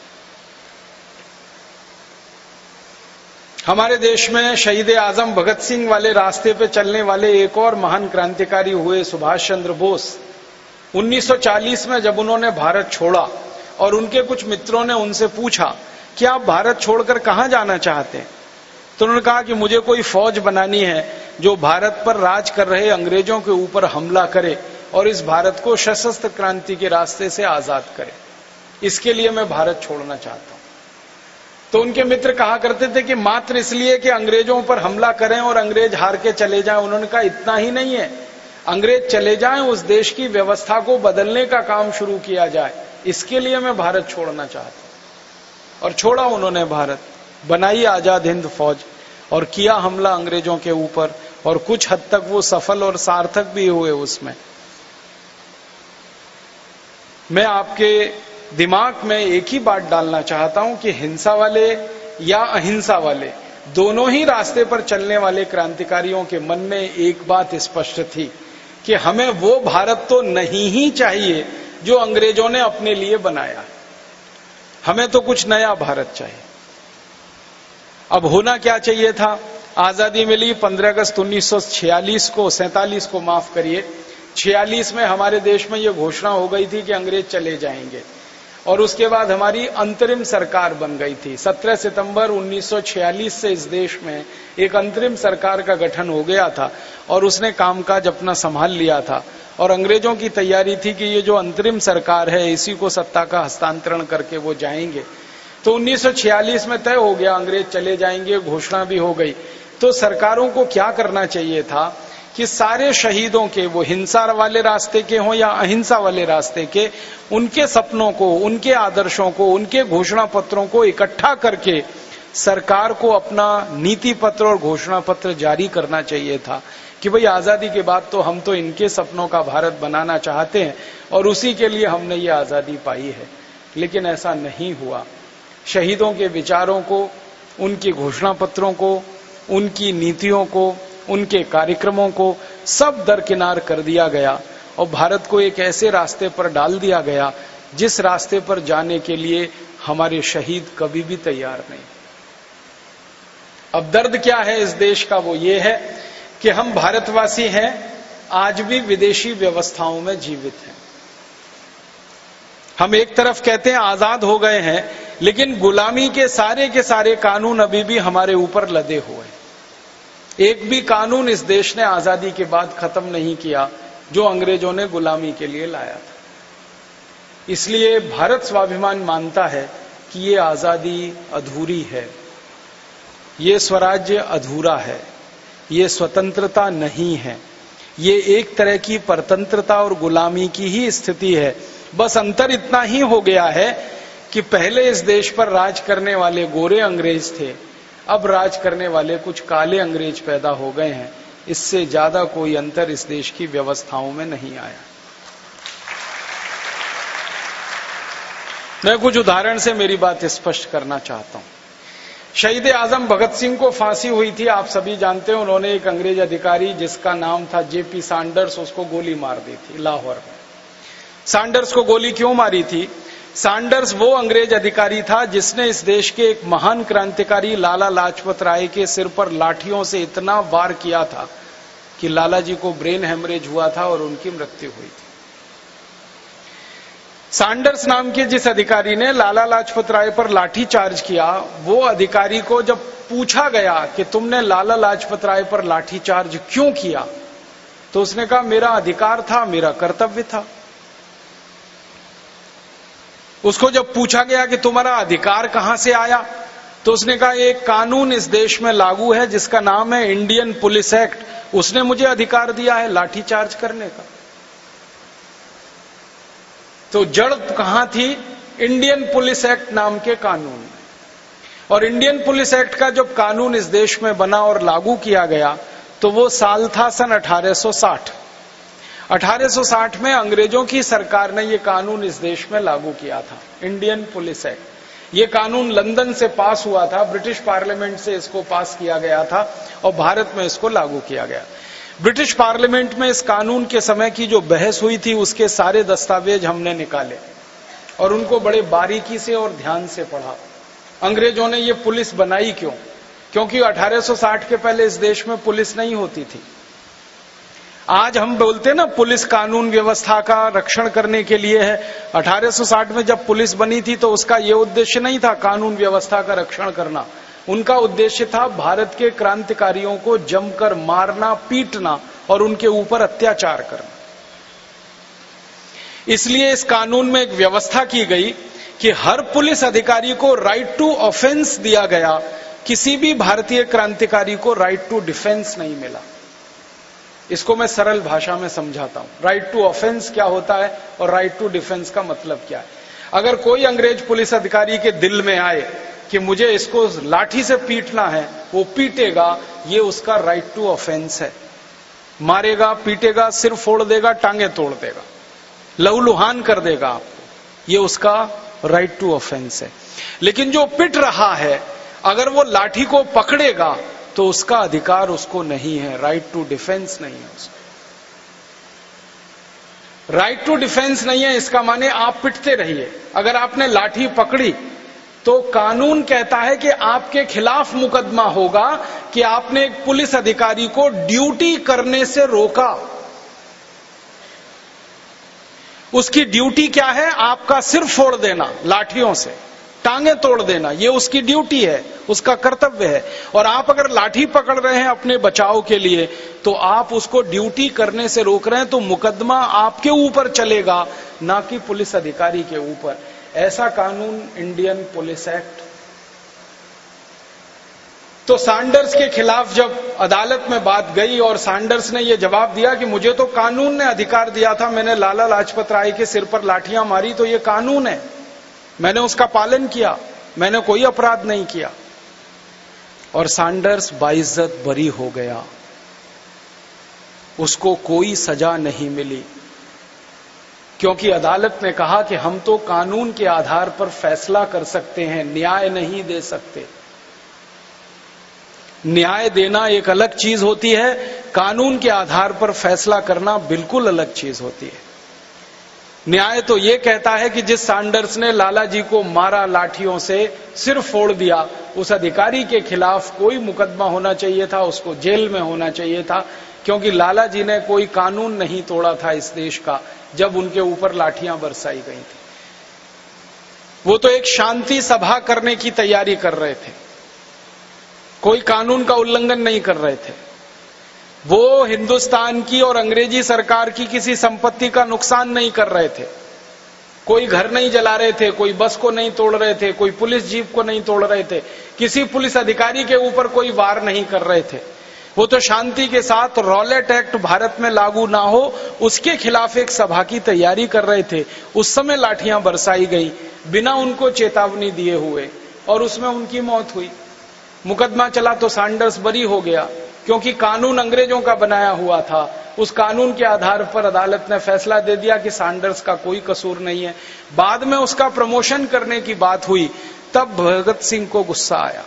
हमारे देश में शहीद आजम भगत सिंह वाले रास्ते पे चलने वाले एक और महान क्रांतिकारी हुए सुभाष चंद्र बोस। 1940 में जब उन्होंने भारत छोड़ा और उनके कुछ मित्रों ने उनसे पूछा कि आप भारत छोड़कर कहां जाना चाहते हैं, तो उन्होंने कहा कि मुझे कोई फौज बनानी है जो भारत पर राज कर रहे अंग्रेजों के ऊपर हमला करे और इस भारत को सशस्त्र क्रांति के रास्ते से आजाद करे, इसके लिए मैं भारत छोड़ना चाहता हूं। तो उनके मित्र कहा करते थे कि मात्र इसलिए कि अंग्रेजों पर हमला करें और अंग्रेज हार के चले जाएं। उन्होंने कहा इतना ही नहीं है, अंग्रेज चले जाएं, उस देश की व्यवस्था को बदलने का काम शुरू किया जाए, इसके लिए मैं भारत छोड़ना चाहता हूं। और छोड़ा उन्होंने भारत, बनाई आजाद हिंद फौज और किया हमला अंग्रेजों के ऊपर, और कुछ हद तक वो सफल और सार्थक भी हुए उसमें। मैं आपके दिमाग में एक ही बात डालना चाहता हूं कि हिंसा वाले या अहिंसा वाले दोनों ही रास्ते पर चलने वाले क्रांतिकारियों के मन में एक बात स्पष्ट थी कि हमें वो भारत तो नहीं ही चाहिए जो अंग्रेजों ने अपने लिए बनाया, हमें तो कुछ नया भारत चाहिए। अब होना क्या चाहिए था? आजादी मिली 15 अगस्त 1946 को, 47 को माफ करिए, 46 में हमारे देश में यह घोषणा हो गई थी कि अंग्रेज चले जाएंगे, और उसके बाद हमारी अंतरिम सरकार बन गई थी। 17 सितंबर 1946 से इस देश में एक अंतरिम सरकार का गठन हो गया था और उसने कामकाज अपना संभाल लिया था, और अंग्रेजों की तैयारी थी कि ये जो अंतरिम सरकार है इसी को सत्ता का हस्तांतरण करके वो जाएंगे। तो 1946 में तय हो गया अंग्रेज चले जाएंगे, घोषणा भी हो गई। तो सरकारों को क्या करना चाहिए था कि सारे शहीदों के, वो हिंसा वाले रास्ते के हों या अहिंसा वाले रास्ते के, उनके सपनों को, उनके आदर्शों को, उनके घोषणा पत्रों को इकट्ठा करके सरकार को अपना नीति पत्र और घोषणा पत्र जारी करना चाहिए था कि भाई आजादी के बाद तो हम तो इनके सपनों का भारत बनाना चाहते हैं और उसी के लिए हमने ये आजादी पाई है। लेकिन ऐसा नहीं हुआ। शहीदों के विचारों को, उनके घोषणा पत्रों को, उनकी नीतियों को, उनके कार्यक्रमों को सब दरकिनार कर दिया गया और भारत को एक ऐसे रास्ते पर डाल दिया गया जिस रास्ते पर जाने के लिए हमारे शहीद कभी भी तैयार नहीं। अब दर्द क्या है इस देश का? वो ये है कि हम भारतवासी हैं, आज भी विदेशी व्यवस्थाओं में जीवित हैं। हम एक तरफ कहते हैं आजाद हो गए हैं, लेकिन गुलामी के सारे कानून अभी भी हमारे ऊपर लदे हुए हैं। एक भी कानून इस देश ने आजादी के बाद खत्म नहीं किया जो अंग्रेजों ने गुलामी के लिए लाया था। इसलिए भारत स्वाभिमान मानता है कि ये आजादी अधूरी है, ये स्वराज्य अधूरा है, ये स्वतंत्रता नहीं है, ये एक तरह की परतंत्रता और गुलामी की ही स्थिति है। बस अंतर इतना ही हो गया है कि पहले इस देश पर राज करने वाले गोरे अंग्रेज थे, अब राज करने वाले कुछ काले अंग्रेज पैदा हो गए हैं। इससे ज्यादा कोई अंतर इस देश की व्यवस्थाओं में नहीं आया। मैं कुछ उदाहरण से मेरी बात स्पष्ट करना चाहता हूं। शहीद आजम भगत सिंह को फांसी हुई थी, आप सभी जानते हैं। उन्होंने एक अंग्रेज अधिकारी जिसका नाम था जेपी सैंडर्स, उसको गोली मार दी थी लाहौर में। सैंडर्स को गोली क्यों मारी थी? सैंडर्स वो अंग्रेज अधिकारी था जिसने इस देश के एक महान क्रांतिकारी लाला लाजपत राय के सिर पर लाठियों से इतना वार किया था कि लाला जी को ब्रेन हेमरेज हुआ था और उनकी मृत्यु हुई थी। सैंडर्स नाम के जिस अधिकारी ने लाला लाजपत राय पर लाठी चार्ज किया, वो अधिकारी को जब पूछा गया कि तुमने लाला लाजपत राय पर लाठी चार्ज क्यों किया, तो उसने कहा मेरा अधिकार था, मेरा कर्तव्य था। उसको जब पूछा गया कि तुम्हारा अधिकार कहां से आया, तो उसने कहा एक कानून इस देश में लागू है जिसका नाम है इंडियन पुलिस एक्ट, उसने मुझे अधिकार दिया है लाठीचार्ज करने का। तो जड़ कहां थी? इंडियन पुलिस एक्ट नाम के कानून में। और इंडियन पुलिस एक्ट का जब कानून इस देश में बना और लागू किया गया तो वो साल था सन 1860। 1860 में अंग्रेजों की सरकार ने ये कानून इस देश में लागू किया था, इंडियन पुलिस एक्ट। ये कानून लंदन से पास हुआ था, ब्रिटिश पार्लियामेंट से इसको पास किया गया था और भारत में इसको लागू किया गया। ब्रिटिश पार्लियामेंट में इस कानून के समय की जो बहस हुई थी उसके सारे दस्तावेज हमने निकाले और उनको बड़े बारीकी से और ध्यान से पढ़ा। अंग्रेजों ने ये पुलिस बनाई क्यों? क्योंकि 1860 के पहले इस देश में पुलिस नहीं होती थी। आज हम बोलते हैं ना पुलिस कानून व्यवस्था का रक्षण करने के लिए है। 1860 में जब पुलिस बनी थी तो उसका ये उद्देश्य नहीं था कानून व्यवस्था का रक्षण करना। उनका उद्देश्य था भारत के क्रांतिकारियों को जमकर मारना, पीटना और उनके ऊपर अत्याचार करना। इसलिए इस कानून में एक व्यवस्था की गई कि हर पुलिस अधिकारी को राइट टू ऑफेंस दिया गया। किसी भी भारतीय क्रांतिकारी को राइट टू डिफेंस नहीं मिला। इसको मैं सरल भाषा में समझाता हूं। राइट टू ऑफेंस क्या होता है और राइट टू डिफेंस का मतलब क्या है। अगर कोई अंग्रेज पुलिस अधिकारी के दिल में आए कि मुझे इसको लाठी से पीटना है, वो पीटेगा, ये उसका राइट टू ऑफेंस है। मारेगा, पीटेगा, सिर फोड़ देगा, टांगे तोड़ देगा, लहूलुहान कर देगा आपको, ये उसका राइट टू ऑफेंस है। लेकिन जो पिट रहा है अगर वो लाठी को पकड़ेगा तो उसका अधिकार उसको नहीं है, राइट टू डिफेंस नहीं है उसको। राइट टू डिफेंस नहीं है इसका माने आप पिटते रहिए। अगर आपने लाठी पकड़ी तो कानून कहता है कि आपके खिलाफ मुकदमा होगा कि आपने एक पुलिस अधिकारी को ड्यूटी करने से रोका। उसकी ड्यूटी क्या है? आपका सिर फोड़ देना लाठियों से, टांगे तोड़ देना, ये उसकी ड्यूटी है, उसका कर्तव्य है। और आप अगर लाठी पकड़ रहे हैं अपने बचाव के लिए तो आप उसको ड्यूटी करने से रोक रहे हैं, तो मुकदमा आपके ऊपर चलेगा, ना कि पुलिस अधिकारी के ऊपर। ऐसा कानून इंडियन पुलिस एक्ट। तो सैंडर्स के खिलाफ जब अदालत में बात गई और सैंडर्स ने यह जवाब दिया कि मुझे तो कानून ने अधिकार दिया था, मैंने लाला लाजपत राय के सिर पर लाठियां मारी तो ये कानून है, मैंने उसका पालन किया, मैंने कोई अपराध नहीं किया। और सैंडर्स बाइज्जत बरी हो गया, उसको कोई सजा नहीं मिली, क्योंकि अदालत ने कहा कि हम तो कानून के आधार पर फैसला कर सकते हैं, न्याय नहीं दे सकते। न्याय देना एक अलग चीज होती है, कानून के आधार पर फैसला करना बिल्कुल अलग चीज होती है। न्याय तो ये कहता है कि जिस सैंडर्स ने लाला जी को मारा, लाठियों से सिर फोड़ दिया, उस अधिकारी के खिलाफ कोई मुकदमा होना चाहिए था, उसको जेल में होना चाहिए था, क्योंकि लाला जी ने कोई कानून नहीं तोड़ा था इस देश का जब उनके ऊपर लाठियां बरसाई गई थी। वो तो एक शांति सभा करने की तैयारी कर रहे थे, कोई कानून का उल्लंघन नहीं कर रहे थे। वो हिंदुस्तान की और अंग्रेजी सरकार की किसी संपत्ति का नुकसान नहीं कर रहे थे, कोई घर नहीं जला रहे थे, कोई बस को नहीं तोड़ रहे थे, कोई पुलिस जीप को नहीं तोड़ रहे थे, किसी पुलिस अधिकारी के ऊपर कोई वार नहीं कर रहे थे। वो तो शांति के साथ रॉलेट एक्ट भारत में लागू ना हो उसके खिलाफ एक सभा की तैयारी कर रहे थे। उस समय लाठियां बरसाई गई बिना उनको चेतावनी दिए हुए और उसमें उनकी मौत हुई। मुकदमा चला तो सैंडर्स बरी हो गया, क्योंकि कानून अंग्रेजों का बनाया हुआ था। उस कानून के आधार पर अदालत ने फैसला दे दिया कि सैंडर्स का कोई कसूर नहीं है। बाद में उसका प्रमोशन करने की बात हुई, तब भगत सिंह को गुस्सा आया।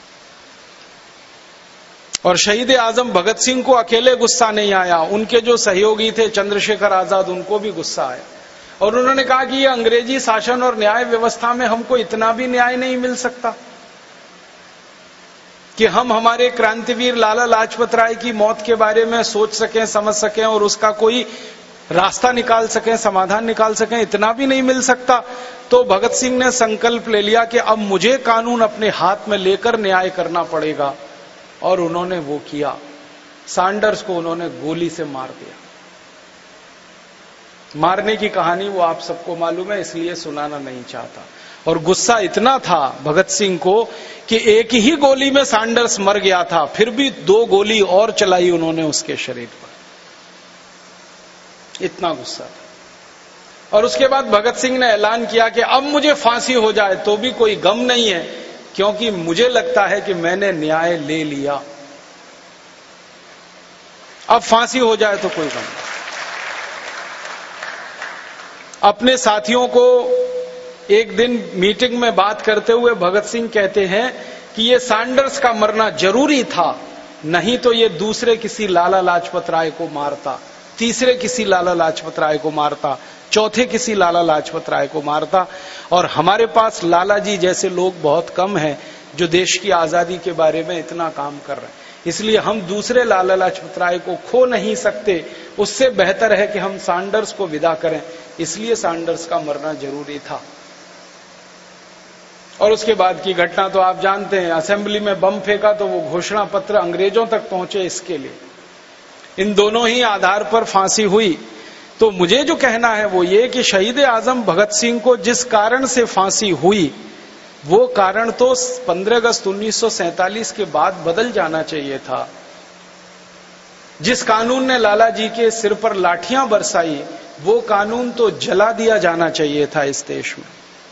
और शहीद आजम भगत सिंह को अकेले गुस्सा नहीं आया, उनके जो सहयोगी थे चंद्रशेखर आजाद, उनको भी गुस्सा आया। और उन्होंने कहा कि ये अंग्रेजी शासन और न्याय व्यवस्था में हमको इतना भी न्याय नहीं मिल सकता कि हम हमारे क्रांतिवीर लाला लाजपत राय की मौत के बारे में सोच सकें, समझ सकें और उसका कोई रास्ता निकाल सकें, समाधान निकाल सकें, इतना भी नहीं मिल सकता। तो भगत सिंह ने संकल्प ले लिया कि अब मुझे कानून अपने हाथ में लेकर न्याय करना पड़ेगा, और उन्होंने वो किया। सैंडर्स को उन्होंने गोली से मार दिया। मारने की कहानी वो आप सबको मालूम है, इसलिए सुनाना नहीं चाहता। और गुस्सा इतना था भगत सिंह को कि एक ही गोली में सैंडर्स मर गया था, फिर भी 2 गोली और चलाई उन्होंने उसके शरीर पर, इतना गुस्सा था। और उसके बाद भगत सिंह ने ऐलान किया कि अब मुझे फांसी हो जाए तो भी कोई गम नहीं है, क्योंकि मुझे लगता है कि मैंने न्याय ले लिया, अब फांसी हो जाए तो कोई गम नहीं। अपने साथियों को एक दिन मीटिंग में बात करते हुए भगत सिंह कहते हैं कि ये सैंडर्स का मरना जरूरी था, नहीं तो ये दूसरे किसी लाला लाजपत राय को मारता, तीसरे किसी लाला लाजपत राय को मारता, चौथे किसी लाला लाजपत राय को मारता। और हमारे पास लाला जी जैसे लोग बहुत कम हैं जो देश की आजादी के बारे में इतना काम कर रहे हैं, इसलिए हम दूसरे लाला लाजपत राय को खो नहीं सकते, उससे बेहतर है कि हम सैंडर्स को विदा करें, इसलिए सैंडर्स का मरना जरूरी था। और उसके बाद की घटना तो आप जानते हैं, असेंबली में बम फेंका तो वो घोषणा पत्र अंग्रेजों तक पहुंचे इसके लिए। इन दोनों ही आधार पर फांसी हुई। तो मुझे जो कहना है वो ये कि शहीद आजम भगत सिंह को जिस कारण से फांसी हुई, वो कारण तो 15 अगस्त 1947 के बाद बदल जाना चाहिए था। जिस कानून ने लाला जी के सिर पर लाठियां बरसाई, वो कानून तो जला दिया जाना चाहिए था इस देश में।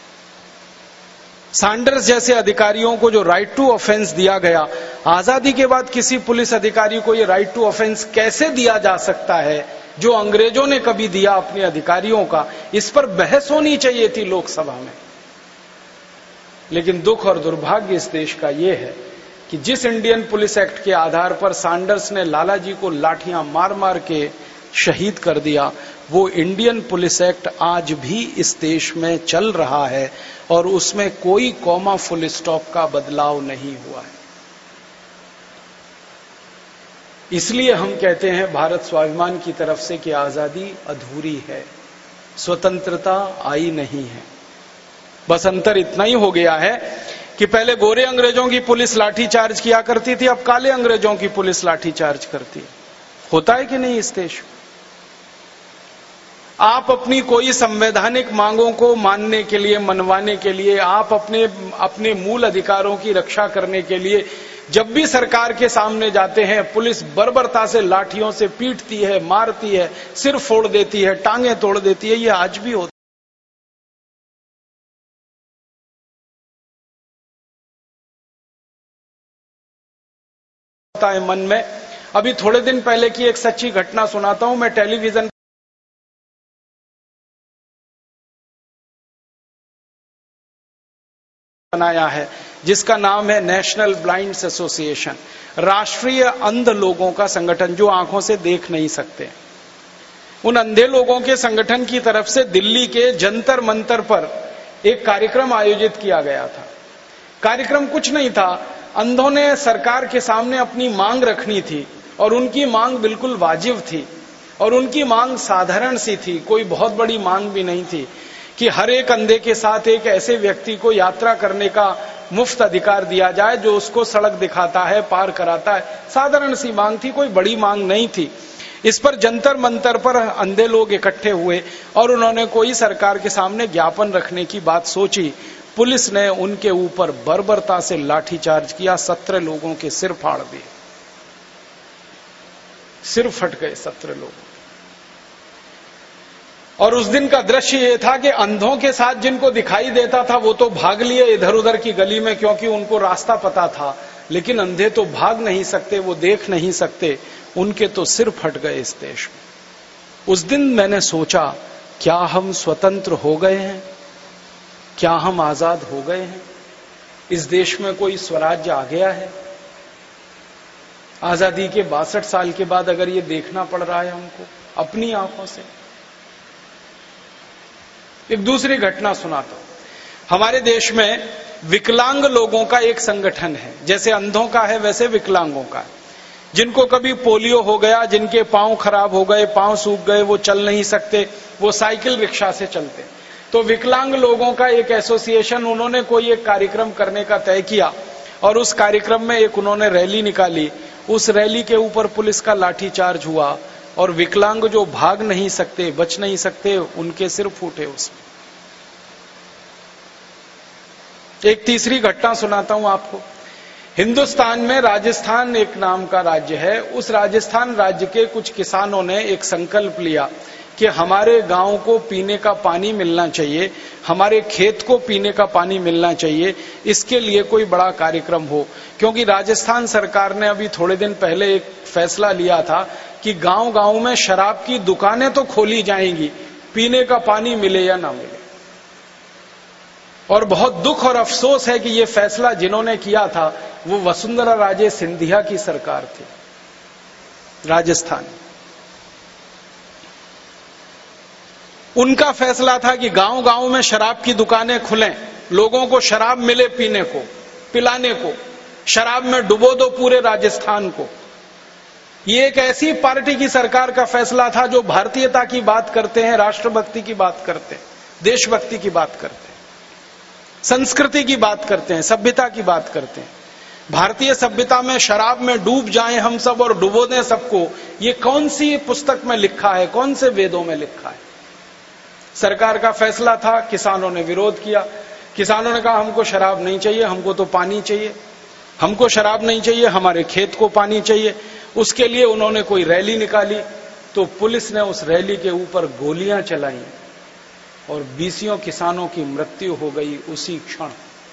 सैंडर्स जैसे अधिकारियों को जो राइट टू ऑफेंस दिया गया, आजादी के बाद किसी पुलिस अधिकारी को ये राइट टू ऑफेंस कैसे दिया जा सकता है जो अंग्रेजों ने कभी दिया अपने अधिकारियों का, इस पर बहस होनी चाहिए थी लोकसभा में। लेकिन दुख और दुर्भाग्य इस देश का ये है कि जिस इंडियन पुलिस एक्ट के आधार पर सैंडर्स ने लाला जी को लाठियां मार मार के शहीद कर दिया, वो इंडियन पुलिस एक्ट आज भी इस देश में चल रहा है और उसमें कोई कॉमा फुल स्टॉप का बदलाव नहीं हुआ है। इसलिए हम कहते हैं भारत स्वाभिमान की तरफ से कि आजादी अधूरी है, स्वतंत्रता आई नहीं है। बस अंतर इतना ही हो गया है कि पहले गोरे अंग्रेजों की पुलिस लाठीचार्ज किया करती थी, अब काले अंग्रेजों की पुलिस लाठीचार्ज करती है। होता है कि नहीं इस देश में? आप अपनी कोई संवैधानिक मांगों को मानने के लिए, मनवाने के लिए, आप अपने मूल अधिकारों की रक्षा करने के लिए जब भी सरकार के सामने जाते हैं, पुलिस बर्बरता से लाठियों से पीटती है, मारती है, सिर फोड़ देती है, टांगें तोड़ देती है। ये आज भी होता है मन में। अभी थोड़े दिन पहले की एक सच्ची घटना सुनाता हूं। मैं टेलीविजन बनाया है जिसका नाम है नेशनल ब्लाइंड्स एसोसिएशन, राष्ट्रीय अंध लोगों का संगठन जो आंखों से देख नहीं सकते। उन अंधे लोगों के संगठन की तरफ से दिल्ली के जंतर मंतर पर एक कार्यक्रम आयोजित किया गया था। कार्यक्रम कुछ नहीं था, अंधों ने सरकार के सामने अपनी मांग रखनी थी और उनकी मांग बिल्कुल वाजिब थी और उनकी मांग साधारण सी थी, कोई बहुत बड़ी मांग भी नहीं थी कि हर एक अंधे के साथ एक ऐसे व्यक्ति को यात्रा करने का मुफ्त अधिकार दिया जाए जो उसको सड़क दिखाता है, पार कराता है। साधारण सी मांग थी, कोई बड़ी मांग नहीं थी। इस पर जंतर मंतर पर अंधे लोग इकट्ठे हुए और उन्होंने कोई सरकार के सामने ज्ञापन रखने की बात सोची। पुलिस ने उनके ऊपर बर्बरता से लाठीचार्ज किया, 17 लोगों के सिर फाड़ दिए, सिर फट गए 17 लोगों। और उस दिन का दृश्य ये था कि अंधों के साथ जिनको दिखाई देता था वो तो भाग लिए इधर उधर की गली में क्योंकि उनको रास्ता पता था, लेकिन अंधे तो भाग नहीं सकते, वो देख नहीं सकते, उनके तो सिर फट गए इस देश में। उस दिन मैंने सोचा, क्या हम स्वतंत्र हो गए हैं? क्या हम आजाद हो गए हैं? इस देश में कोई स्वराज्य आ गया है? आजादी के 62 साल के बाद अगर ये देखना पड़ रहा है हमको अपनी आंखों से। एक दूसरी घटना सुनाता हूं। हमारे देश में विकलांग लोगों का एक संगठन है, जैसे अंधों का है वैसे विकलांगों का है। जिनको कभी पोलियो हो गया, जिनके पांव खराब हो गए, पांव सूख गए, वो चल नहीं सकते, वो साइकिल रिक्शा से चलते, तो विकलांग लोगों का एक एसोसिएशन, उन्होंने कोई एक कार्यक्रम करने का तय किया और उस कार्यक्रम में एक उन्होंने रैली निकाली। उस रैली के ऊपर पुलिस का लाठीचार्ज हुआ और विकलांग जो भाग नहीं सकते, बच नहीं सकते, उनके सिर फूटे उसमें। एक तीसरी घटना सुनाता हूं आपको। हिंदुस्तान में राजस्थान एक नाम का राज्य है। उस राजस्थान राज्य के कुछ किसानों ने एक संकल्प लिया कि हमारे गांव को पीने का पानी मिलना चाहिए, हमारे खेत को पीने का पानी मिलना चाहिए, इसके लिए कोई बड़ा कार्यक्रम हो। क्योंकि राजस्थान सरकार ने अभी थोड़े दिन पहले एक फैसला लिया था कि गांव गांव में शराब की दुकानें तो खोली जाएंगी, पीने का पानी मिले या ना मिले। और बहुत दुख और अफसोस है कि ये फैसला जिन्होंने किया था वो वसुंधरा राजे सिंधिया की सरकार थी राजस्थान। उनका फैसला था कि गांव गांव में शराब की दुकानें खुलें, लोगों को शराब मिले पीने को, पिलाने को, शराब में डुबो दो पूरे राजस्थान को। ये एक ऐसी पार्टी की सरकार का फैसला था जो भारतीयता की बात करते हैं, राष्ट्रभक्ति की बात करते हैं, देशभक्ति की बात करते हैं, संस्कृति की बात करते हैं, सभ्यता की बात करते हैं। भारतीय सभ्यता में शराब में डूब जाएं हम सब और डुबो दें सबको, ये कौन सी पुस्तक में लिखा है, कौन से वेदों में लिखा है? सरकार का फैसला था, किसानों ने विरोध किया। किसानों ने कहा हमको शराब नहीं चाहिए, हमको तो पानी चाहिए, हमको शराब नहीं चाहिए, हमारे खेत को पानी चाहिए। उसके लिए उन्होंने कोई रैली निकाली तो पुलिस ने उस रैली के ऊपर गोलियां चलाई और 20 किसानों की मृत्यु हो गई उसी क्षण।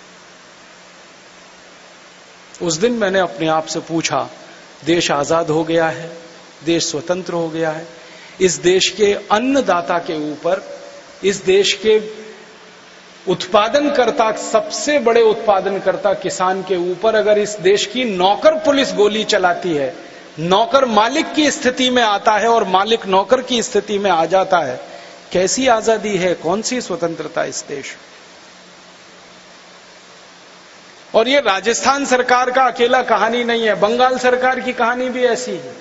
उस दिन मैंने अपने आप से पूछा, देश आजाद हो गया है, देश स्वतंत्र हो गया है, इस देश के अन्नदाता के ऊपर, इस देश के उत्पादनकर्ता, सबसे बड़े उत्पादनकर्ता किसान के ऊपर अगर इस देश की नौकर पुलिस गोली चलाती है, नौकर मालिक की स्थिति में आता है और मालिक नौकर की स्थिति में आ जाता है, कैसी आजादी है, कौन सी स्वतंत्रता इस देश? और ये राजस्थान सरकार का अकेला कहानी नहीं है, बंगाल सरकार की कहानी भी ऐसी है।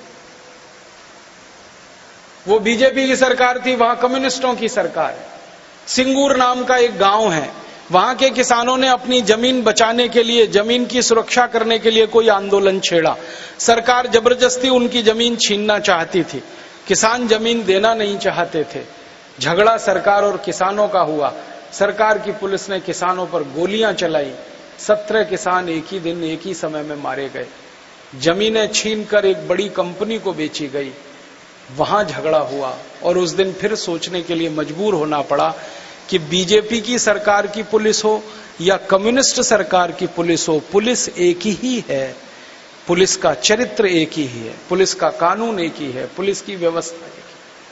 वो बीजेपी की सरकार थी, वहां कम्युनिस्टों की सरकार है। सिंगूर नाम का एक गांव है, वहां के किसानों ने अपनी जमीन बचाने के लिए, जमीन की सुरक्षा करने के लिए कोई आंदोलन छेड़ा। सरकार जबरदस्ती उनकी जमीन छीनना चाहती थी, किसान जमीन देना नहीं चाहते थे। झगड़ा सरकार और किसानों का हुआ, सरकार की पुलिस ने किसानों पर गोलियां चलाई, 17 किसान एक ही दिन एक ही समय में मारे गए। जमीनें छीनकर एक बड़ी कंपनी को बेची गई, वहां झगड़ा हुआ। और उस दिन फिर सोचने के लिए मजबूर होना पड़ा कि बीजेपी की सरकार की पुलिस हो या कम्युनिस्ट सरकार की पुलिस हो, पुलिस एक ही है, पुलिस का चरित्र एक ही है, पुलिस का कानून एक ही है, पुलिस की व्यवस्था एक ही।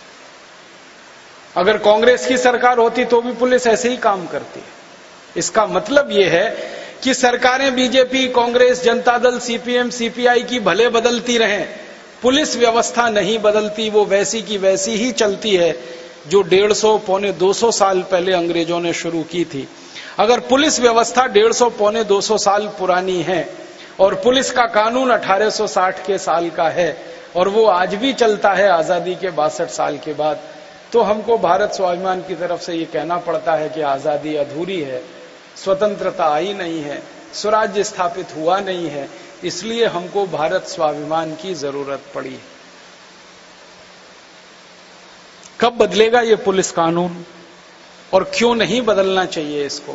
अगर कांग्रेस की सरकार होती तो भी पुलिस ऐसे ही काम करती है। इसका मतलब यह है कि सरकारें BJP, Congress, Janata Dal, CPM, CPI की भले बदलती रहें, पुलिस व्यवस्था नहीं बदलती, वो वैसी की वैसी ही चलती है जो 150 पौने 200 साल पहले अंग्रेजों ने शुरू की थी। अगर पुलिस व्यवस्था 150 पौने 200 साल पुरानी है और पुलिस का कानून 1860 के साल का है और वो आज भी चलता है आजादी के 62 साल के बाद, तो हमको भारत स्वाभिमान की तरफ से ये कहना पड़ता है कि आजादी अधूरी है, स्वतंत्रता आई नहीं है, स्वराज्य स्थापित हुआ नहीं है, इसलिए हमको भारत स्वाभिमान की जरूरत पड़ी। कब बदलेगा ये पुलिस कानून और क्यों नहीं बदलना चाहिए इसको?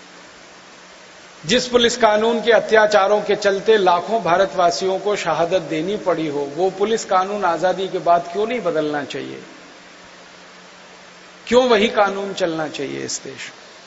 जिस पुलिस कानून के अत्याचारों के चलते लाखों भारतवासियों को शहादत देनी पड़ी हो, वो पुलिस कानून आजादी के बाद क्यों नहीं बदलना चाहिए? क्यों वही कानून चलना चाहिए इस देश?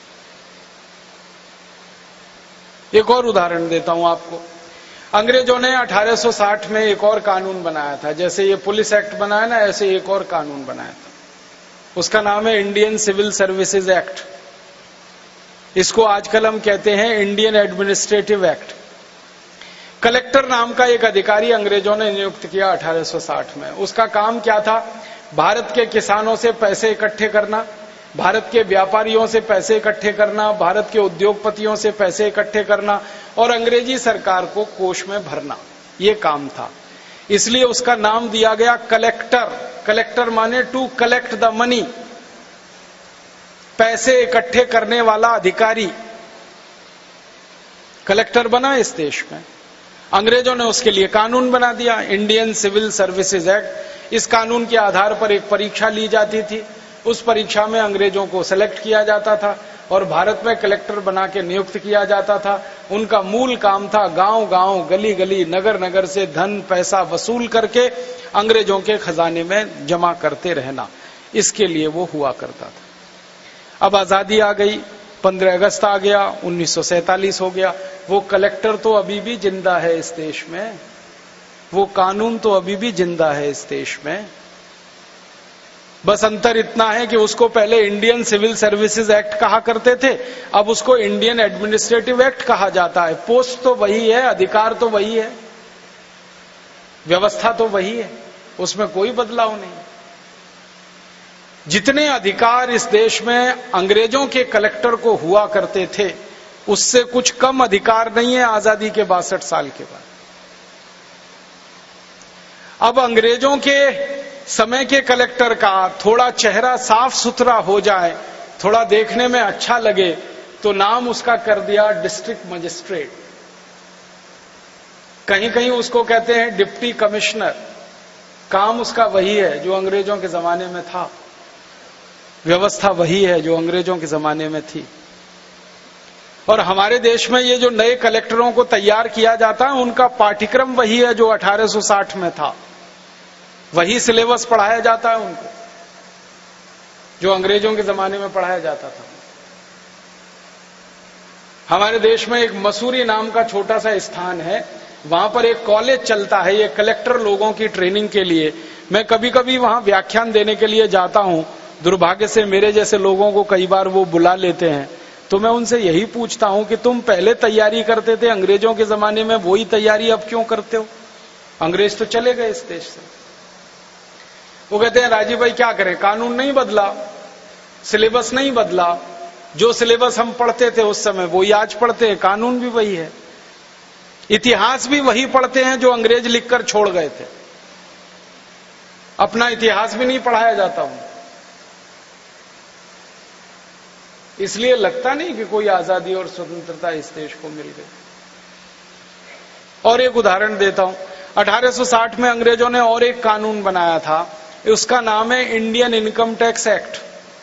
एक और उदाहरण देता हूं आपको। अंग्रेजों ने 1860 में एक और कानून बनाया था, जैसे ये पुलिस एक्ट बनाया ना, ऐसे एक और कानून बनाया था। उसका नाम है इंडियन सिविल सर्विसेज एक्ट। इसको आजकल हम कहते हैं इंडियन एडमिनिस्ट्रेटिव एक्ट। कलेक्टर नाम का एक अधिकारी अंग्रेजों ने नियुक्त किया 1860 में। उसका काम क्या था? भारत के किसानों से पैसे इकट्ठे करना, भारत के व्यापारियों से पैसे इकट्ठे करना, भारत के उद्योगपतियों से पैसे इकट्ठे करना और अंग्रेजी सरकार को कोष में भरना, ये काम था। इसलिए उसका नाम दिया गया कलेक्टर। कलेक्टर माने टू कलेक्ट द मनी, पैसे इकट्ठे करने वाला अधिकारी कलेक्टर बना इस देश में। अंग्रेजों ने उसके लिए कानून बना दिया, इंडियन सिविल सर्विसेज एक्ट। इस कानून के आधार पर एक परीक्षा ली जाती थी, उस परीक्षा में अंग्रेजों को सेलेक्ट किया जाता था। और भारत में कलेक्टर बना के नियुक्त किया जाता था। उनका मूल काम था गांव गांव, गली गली, नगर नगर से धन पैसा वसूल करके अंग्रेजों के खजाने में जमा करते रहना। इसके लिए वो हुआ करता था। अब आजादी आ गई, 15 अगस्त आ गया, 1947 हो गया। वो कलेक्टर तो अभी भी जिंदा है इस देश में, वो कानून तो अभी भी जिंदा है इस देश में। बस अंतर इतना है कि उसको पहले इंडियन सिविल सर्विसेज एक्ट कहा करते थे, अब उसको इंडियन एडमिनिस्ट्रेटिव एक्ट कहा जाता है। पोस्ट तो वही है, अधिकार तो वही है, व्यवस्था तो वही है, उसमें कोई बदलाव नहीं। जितने अधिकार इस देश में अंग्रेजों के कलेक्टर को हुआ करते थे, उससे कुछ कम अधिकार नहीं है आजादी के 62 साल के बाद। अब अंग्रेजों के समय के कलेक्टर का थोड़ा चेहरा साफ सुथरा हो जाए, थोड़ा देखने में अच्छा लगे, तो नाम उसका कर दिया डिस्ट्रिक्ट मजिस्ट्रेट। कहीं कहीं उसको कहते हैं डिप्टी कमिश्नर। काम उसका वही है जो अंग्रेजों के जमाने में था, व्यवस्था वही है जो अंग्रेजों के जमाने में थी। और हमारे देश में ये जो नए कलेक्टरों को तैयार किया जाता है, उनका पाठ्यक्रम वही है जो 1860 में था, वही सिलेबस पढ़ाया जाता है उनको जो अंग्रेजों के जमाने में पढ़ाया जाता था। हमारे देश में एक मसूरी नाम का छोटा सा स्थान है, वहां पर एक कॉलेज चलता है ये कलेक्टर लोगों की ट्रेनिंग के लिए। मैं कभी कभी वहां व्याख्यान देने के लिए जाता हूं। दुर्भाग्य से मेरे जैसे लोगों को कई बार वो बुला लेते हैं, तो मैं उनसे यही पूछता हूं कि तुम पहले तैयारी करते थे अंग्रेजों के जमाने में, वही तैयारी अब क्यों करते हो? अंग्रेज तो चले गए इस देश से। वो कहते हैं राजीव भाई क्या करें, कानून नहीं बदला, सिलेबस नहीं बदला, जो सिलेबस हम पढ़ते थे उस समय वही आज पढ़ते हैं, कानून भी वही है, इतिहास भी वही पढ़ते हैं जो अंग्रेज लिखकर छोड़ गए थे। अपना इतिहास भी नहीं पढ़ाया जाता हूं। इसलिए लगता नहीं कि कोई आजादी और स्वतंत्रता इस देश को मिल गई। और एक उदाहरण देता हूं, 1860 में अंग्रेजों ने और एक कानून बनाया था, उसका नाम है इंडियन इनकम टैक्स एक्ट।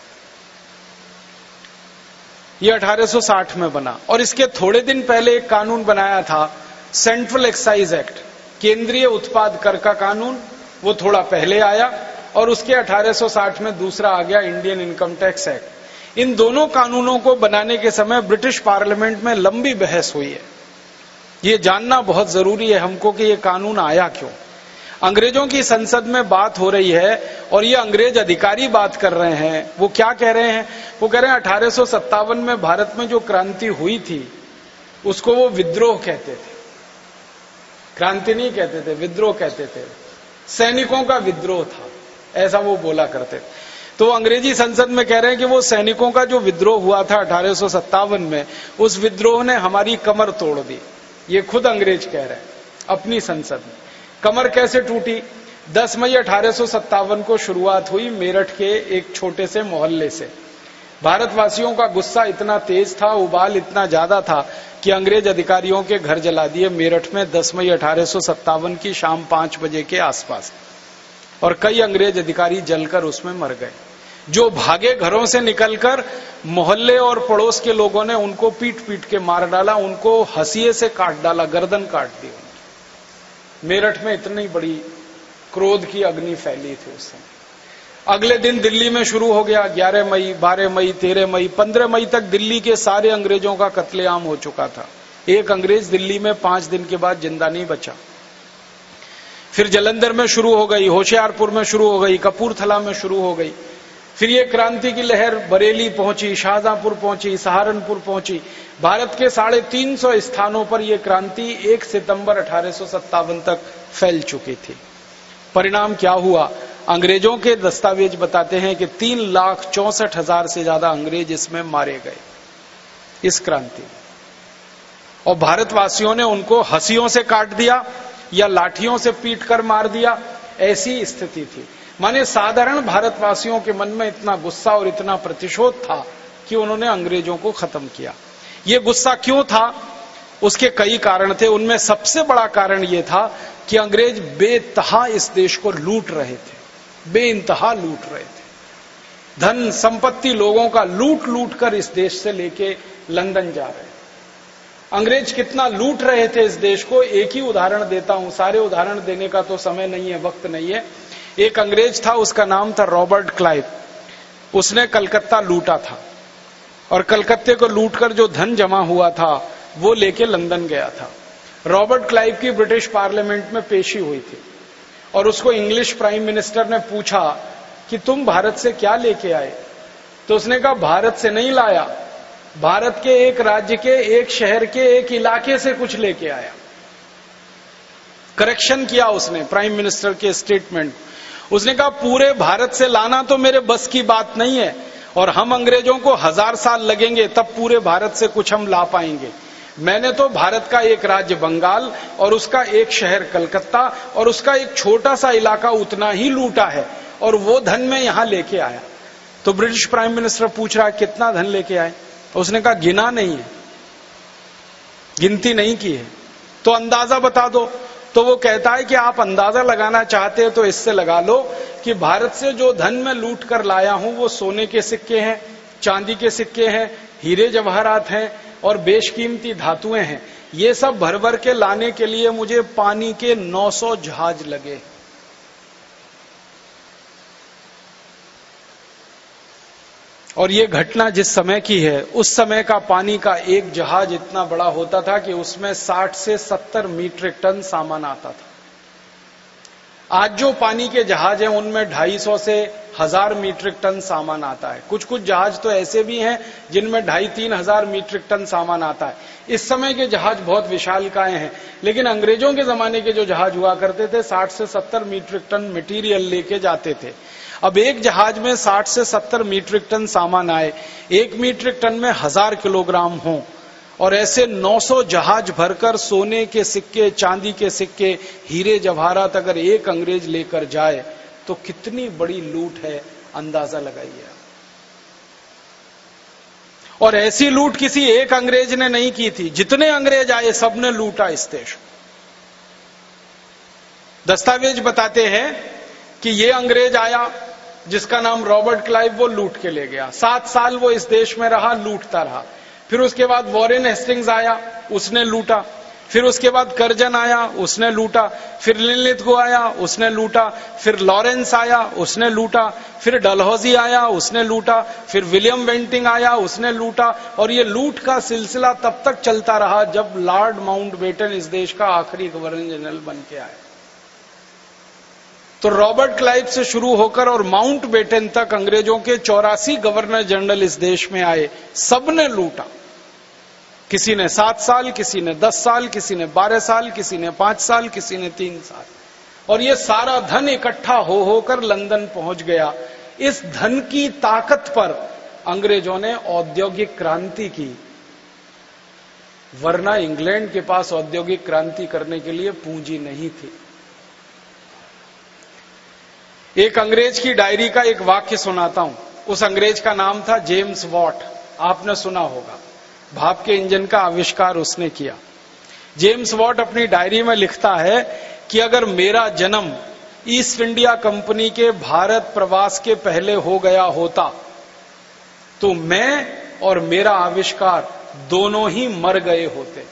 ये 1860 में बना। और इसके थोड़े दिन पहले एक कानून बनाया था सेंट्रल एक्साइज एक्ट, केंद्रीय उत्पाद कर का कानून, वो थोड़ा पहले आया। और उसके 1860 में दूसरा आ गया इंडियन इनकम टैक्स एक्ट। इन दोनों कानूनों को बनाने के समय ब्रिटिश पार्लियामेंट में लंबी बहस हुई है। ये जानना बहुत जरूरी है हमको कि ये कानून आया क्यों। अंग्रेजों की संसद में बात हो रही है और ये अंग्रेज अधिकारी बात कर रहे हैं। वो क्या कह रहे हैं? वो कह रहे हैं 1857 में भारत में जो क्रांति हुई थी उसको वो विद्रोह कहते थे, क्रांति नहीं कहते थे, विद्रोह कहते थे। सैनिकों का विद्रोह था, ऐसा वो बोला करते थे। तो अंग्रेजी संसद में कह रहे हैं कि वो सैनिकों का जो विद्रोह हुआ था 1857 में, उस विद्रोह ने हमारी कमर तोड़ दी। ये खुद अंग्रेज कह रहे हैं अपनी संसद में। कमर कैसे टूटी? 10 मई 1857 को शुरुआत हुई मेरठ के एक छोटे से मोहल्ले से। भारतवासियों का गुस्सा इतना तेज था, उबाल इतना ज्यादा था कि अंग्रेज अधिकारियों के घर जला दिए मेरठ में 10 मई 1857 की शाम 5 बजे के आसपास। और कई अंग्रेज अधिकारी जलकर उसमें मर गए। जो भागे घरों से निकलकर, मोहल्ले और पड़ोस के लोगों ने उनको पीट पीट के मार डाला, उनको हंसिए से काट डाला, गर्दन काट दी। मेरठ में इतनी बड़ी क्रोध की अग्नि फैली थी उस समय। अगले दिन दिल्ली में शुरू हो गया। 11 मई, 12 मई, 13 मई, 15 मई तक दिल्ली के सारे अंग्रेजों का कत्लेआम हो चुका था। एक अंग्रेज दिल्ली में 5 दिन के बाद जिंदा नहीं बचा। फिर जलंधर में शुरू हो गई, होशियारपुर में शुरू हो गई, कपूरथला में शुरू हो गई। फिर ये क्रांति की लहर बरेली पहुंची, शाहजहांपुर पहुंची, सहारनपुर पहुंची। भारत के 350 स्थानों पर यह क्रांति 1 सितंबर 1857 तक फैल चुकी थी। परिणाम क्या हुआ? अंग्रेजों के दस्तावेज बताते हैं कि 3,64,000 से ज्यादा अंग्रेज इसमें मारे गए, इस क्रांति। और भारतवासियों ने उनको हंसियों से काट दिया या लाठियों से पीट कर मार दिया, ऐसी स्थिति थी। माने साधारण भारतवासियों के मन में इतना गुस्सा और इतना प्रतिशोध था कि उन्होंने अंग्रेजों को खत्म किया। ये गुस्सा क्यों था? उसके कई कारण थे। उनमें सबसे बड़ा कारण यह था कि अंग्रेज बेतहा इस देश को लूट रहे थे, बेइंतहा लूट रहे थे। धन संपत्ति लोगों का लूट लूट कर इस देश से लेके लंदन जा रहे हैं। अंग्रेज कितना लूट रहे थे इस देश को, एक ही उदाहरण देता हूं, सारे उदाहरण देने का तो समय नहीं है, वक्त नहीं है। एक अंग्रेज था, उसका नाम था रॉबर्ट क्लाइव। उसने कलकत्ता लूटा था और कलकत्ते को लूटकर जो धन जमा हुआ था वो लेके लंदन गया था। रॉबर्ट क्लाइव की ब्रिटिश पार्लियामेंट में पेशी हुई थी और उसको इंग्लिश प्राइम मिनिस्टर ने पूछा कि तुम भारत से क्या लेके आए? तो उसने कहा भारत से नहीं लाया, भारत के एक राज्य के, एक शहर के, एक इलाके से कुछ लेके आया। करेक्शन किया उसने प्राइम मिनिस्टर के स्टेटमेंट। उसने कहा पूरे भारत से लाना तो मेरे बस की बात नहीं है और हम अंग्रेजों को 1000 साल लगेंगे तब पूरे भारत से कुछ हम ला पाएंगे। मैंने तो भारत का एक राज्य बंगाल और उसका एक शहर कलकत्ता और उसका एक छोटा सा इलाका उतना ही लूटा है और वो धन मैं यहां लेके आया। तो ब्रिटिश प्राइम मिनिस्टर पूछ रहा है कितना धन लेके आए? उसने कहा गिना नहीं है, गिनती नहीं की है, तो अंदाजा बता दो। तो वो कहता है कि आप अंदाजा लगाना चाहते हैं तो इससे लगा लो कि भारत से जो धन मैं लूट कर लाया हूं वो सोने के सिक्के हैं, चांदी के सिक्के हैं, हीरे जवाहरात हैं और बेशकीमती धातुएं हैं। ये सब भर भर के लाने के लिए मुझे पानी के 900 जहाज लगे। और ये घटना जिस समय की है, उस समय का पानी का एक जहाज इतना बड़ा होता था कि उसमें 60 से 70 मीट्रिक टन सामान आता था। आज जो पानी के जहाज हैं उनमें 250 से 1000 मीट्रिक टन सामान आता है। कुछ कुछ जहाज तो ऐसे भी हैं जिनमें 2500-3000 हजार मीट्रिक टन सामान आता है। इस समय के जहाज बहुत विशालकाय हैं, लेकिन अंग्रेजों के जमाने के जो जहाज हुआ करते थे 60 से 70 मीट्रिक टन मटेरियल लेके जाते थे। अब एक जहाज में 60 से 70 मीट्रिक टन सामान आए, 1 मीट्रिक टन में 1000 किलोग्राम हो और ऐसे 900 जहाज भरकर सोने के सिक्के, चांदी के सिक्के, हीरे जवाहरात अगर एक अंग्रेज लेकर जाए तो कितनी बड़ी लूट है, अंदाजा लगाइए। और ऐसी लूट किसी एक अंग्रेज ने नहीं की थी, जितने अंग्रेज आए सबने लूटा इस देश। दस्तावेज बताते हैं कि ये अंग्रेज आया जिसका नाम रॉबर्ट क्लाइव, वो लूट के ले गया। 7 साल वो इस देश में रहा, लूटता रहा। फिर उसके बाद वॉरेन हेस्टिंग्स आया, उसने लूटा। फिर उसके बाद कर्जन आया, उसने लूटा। फिर लिनलिथगो आया, उसने लूटा। फिर लॉरेंस आया, उसने लूटा। फिर डलहौजी आया, उसने लूटा। फिर विलियम बेंटिंग आया, उसने लूटा। और ये लूट का सिलसिला तब तक चलता रहा जब लॉर्ड माउंटबेटन इस देश का आखिरी गवर्नर जनरल बन के आया। तो रॉबर्ट क्लाइव से शुरू होकर और माउंटबेटन तक अंग्रेजों के 84 गवर्नर जनरल इस देश में आए, सबने लूटा। किसी ने 7 साल, किसी ने 10 साल, किसी ने 12 साल, किसी ने 5 साल, किसी ने 3 साल। और ये सारा धन इकट्ठा हो होकर लंदन पहुंच गया। इस धन की ताकत पर अंग्रेजों ने औद्योगिक क्रांति की, वरना इंग्लैंड के पास औद्योगिक क्रांति करने के लिए पूंजी नहीं थी। एक अंग्रेज की डायरी का एक वाक्य सुनाता हूं। उस अंग्रेज का नाम था जेम्स वॉट, आपने सुना होगा। भाप के इंजन का आविष्कार उसने किया। जेम्स वॉट अपनी डायरी में लिखता है कि अगर मेरा जन्म ईस्ट इंडिया कंपनी के भारत प्रवास के पहले हो गया होता तो मैं और मेरा आविष्कार दोनों ही मर गए होते।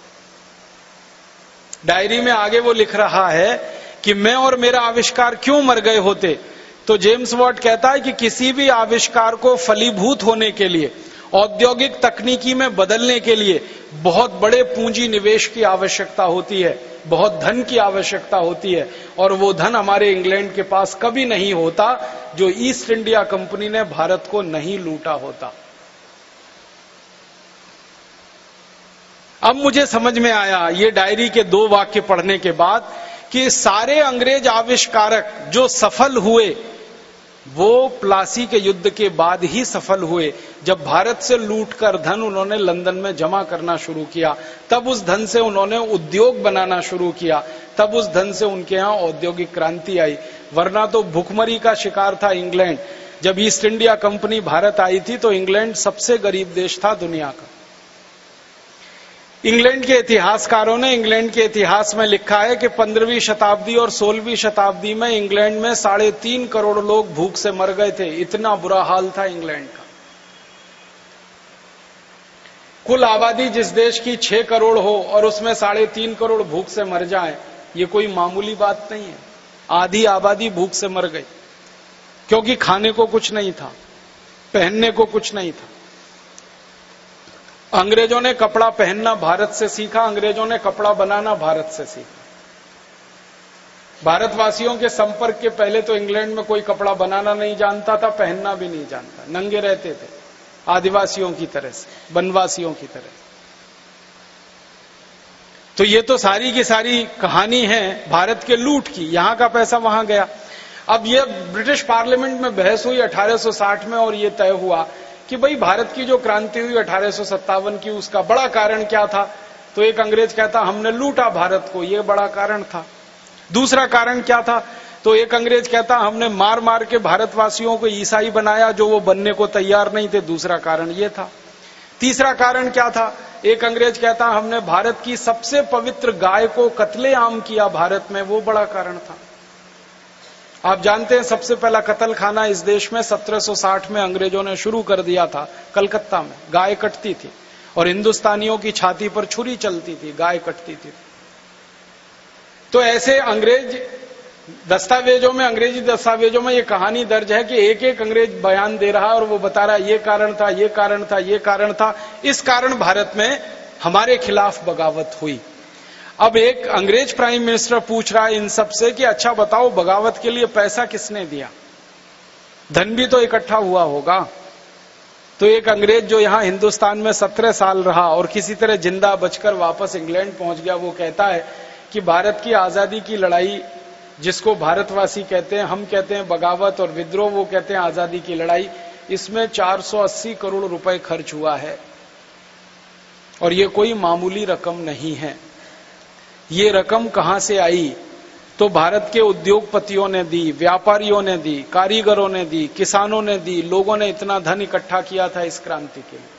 डायरी में आगे वो लिख रहा है कि मैं और मेरा आविष्कार क्यों मर गए होते। तो जेम्स वॉट कहता है कि किसी भी आविष्कार को फलीभूत होने के लिए, औद्योगिक तकनीकी में बदलने के लिए बहुत बड़े पूंजी निवेश की आवश्यकता होती है, बहुत धन की आवश्यकता होती है। और वो धन हमारे इंग्लैंड के पास कभी नहीं होता जो ईस्ट इंडिया कंपनी ने भारत को नहीं लूटा होता। अब मुझे समझ में आया ये डायरी के 2 वाक्य पढ़ने के बाद कि सारे अंग्रेज आविष्कारक जो सफल हुए वो प्लासी के युद्ध के बाद ही सफल हुए। जब भारत से लूटकर धन उन्होंने लंदन में जमा करना शुरू किया, तब उस धन से उन्होंने उद्योग बनाना शुरू किया, तब उस धन से उनके यहां औद्योगिक क्रांति आई। वरना तो भुखमरी का शिकार था इंग्लैंड। जब ईस्ट इंडिया कंपनी भारत आई थी तो इंग्लैंड सबसे गरीब देश था दुनिया का। इंग्लैंड के इतिहासकारों ने इंग्लैंड के इतिहास में लिखा है कि 15वीं शताब्दी और 16वीं शताब्दी में इंग्लैंड में 3.5 करोड़ लोग भूख से मर गए थे। इतना बुरा हाल था इंग्लैंड का। कुल आबादी जिस देश की 6 करोड़ हो और उसमें 3.5 करोड़ भूख से मर जाए, ये कोई मामूली बात नहीं है। आधी आबादी भूख से मर गई क्योंकि खाने को कुछ नहीं था, पहनने को कुछ नहीं था। अंग्रेजों ने कपड़ा पहनना भारत से सीखा, अंग्रेजों ने कपड़ा बनाना भारत से सीखा। भारतवासियों के संपर्क के पहले तो इंग्लैंड में कोई कपड़ा बनाना नहीं जानता था, पहनना भी नहीं जानता, नंगे रहते थे आदिवासियों की तरह से, वनवासियों की तरह। तो ये तो सारी की सारी कहानी है भारत के लूट की, यहां का पैसा वहां गया। अब ये ब्रिटिश पार्लियामेंट में बहस हुई 1860 में और ये तय हुआ कि भाई भारत की जो क्रांति हुई 1857 की, उसका बड़ा कारण क्या था। तो एक अंग्रेज कहता हमने लूटा भारत को, ये बड़ा कारण था। दूसरा कारण क्या था, तो एक अंग्रेज कहता हमने मार मार के भारतवासियों को ईसाई बनाया जो वो बनने को तैयार नहीं थे, दूसरा कारण ये था। तीसरा कारण क्या था, एक अंग्रेज कहता हमने भारत की सबसे पवित्र गाय को कत्लेआम किया भारत में, वो बड़ा कारण था। आप जानते हैं सबसे पहला कत्ल खाना इस देश में 1760 में अंग्रेजों ने शुरू कर दिया था। कलकत्ता में गाय कटती थी और हिंदुस्तानियों की छाती पर छुरी चलती थी, गाय कटती थी। तो ऐसे अंग्रेज दस्तावेजों में, अंग्रेजी दस्तावेजों में ये कहानी दर्ज है कि एक एक अंग्रेज बयान दे रहा और वो बता रहा ये कारण था, ये कारण था, ये कारण था, इस कारण भारत में हमारे खिलाफ बगावत हुई। अब एक अंग्रेज प्राइम मिनिस्टर पूछ रहा है इन सब से कि अच्छा बताओ बगावत के लिए पैसा किसने दिया, धन भी तो इकट्ठा हुआ होगा। तो एक अंग्रेज जो यहां हिंदुस्तान में 17 साल रहा और किसी तरह जिंदा बचकर वापस इंग्लैंड पहुंच गया, वो कहता है कि भारत की आजादी की लड़ाई, जिसको भारतवासी कहते हैं, हम कहते हैं बगावत और विद्रोह, वो कहते हैं आजादी की लड़ाई, इसमें 480 करोड़ रुपए खर्च हुआ है और ये कोई मामूली रकम नहीं है। ये रकम कहां से आई, तो भारत के उद्योगपतियों ने दी, व्यापारियों ने दी, कारीगरों ने दी, किसानों ने दी। लोगों ने इतना धन इकट्ठा किया था इस क्रांति के लिए।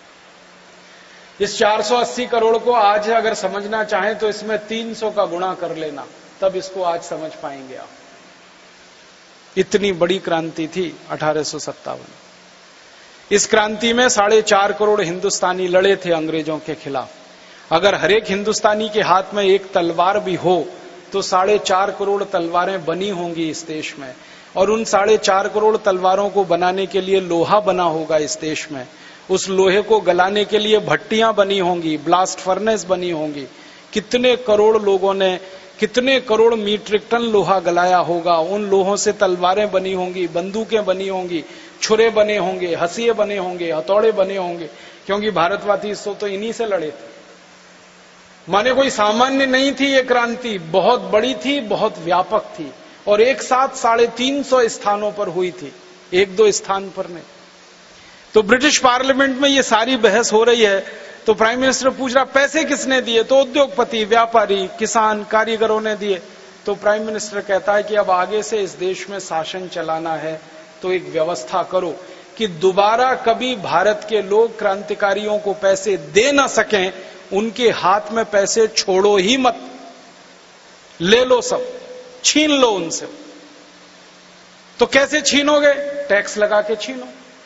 इस 480 करोड़ को आज अगर समझना चाहें तो इसमें 300 का गुणा कर लेना, तब इसको आज समझ पाएंगे आप। इतनी बड़ी क्रांति थी 1857। इस क्रांति में 4.5 करोड़ हिंदुस्तानी लड़े थे अंग्रेजों के खिलाफ। अगर हर एक हिंदुस्तानी के हाथ में एक तलवार भी हो तो 4.5 करोड़ तलवारें बनी होंगी इस देश में, और उन 4.5 करोड़ तलवारों को बनाने के लिए लोहा बना होगा इस देश में। उस लोहे को गलाने के लिए भट्टियां बनी होंगी, ब्लास्ट फर्नेस बनी होंगी। कितने करोड़ लोगों ने कितने करोड़ मीट्रिक टन लोहा गलाया होगा। उन लोहों से तलवारें बनी होंगी, बंदूकें बनी होंगी, छुरे बने होंगे, हंसिये बने होंगे, हथौड़े बने होंगे, क्योंकि भारतवासी तो इन्हीं से लड़े थे। माने कोई सामान्य नहीं थी ये क्रांति, बहुत बड़ी थी, बहुत व्यापक थी और एक साथ 350 स्थानों पर हुई थी, एक दो स्थान पर नहीं। तो ब्रिटिश पार्लियामेंट में ये सारी बहस हो रही है, तो प्राइम मिनिस्टर पूछ रहा पैसे किसने दिए, तो उद्योगपति, व्यापारी, किसान, कारीगरों ने दिए। तो प्राइम मिनिस्टर कहता है कि अब आगे से इस देश में शासन चलाना है तो एक व्यवस्था करो कि दोबारा कभी भारत के लोग क्रांतिकारियों को पैसे दे ना सकें, उनके हाथ में पैसे छोड़ो ही मत, ले लो, सब छीन लो उनसे। तो कैसे छीनोगे, टैक्स लगा के छीनो।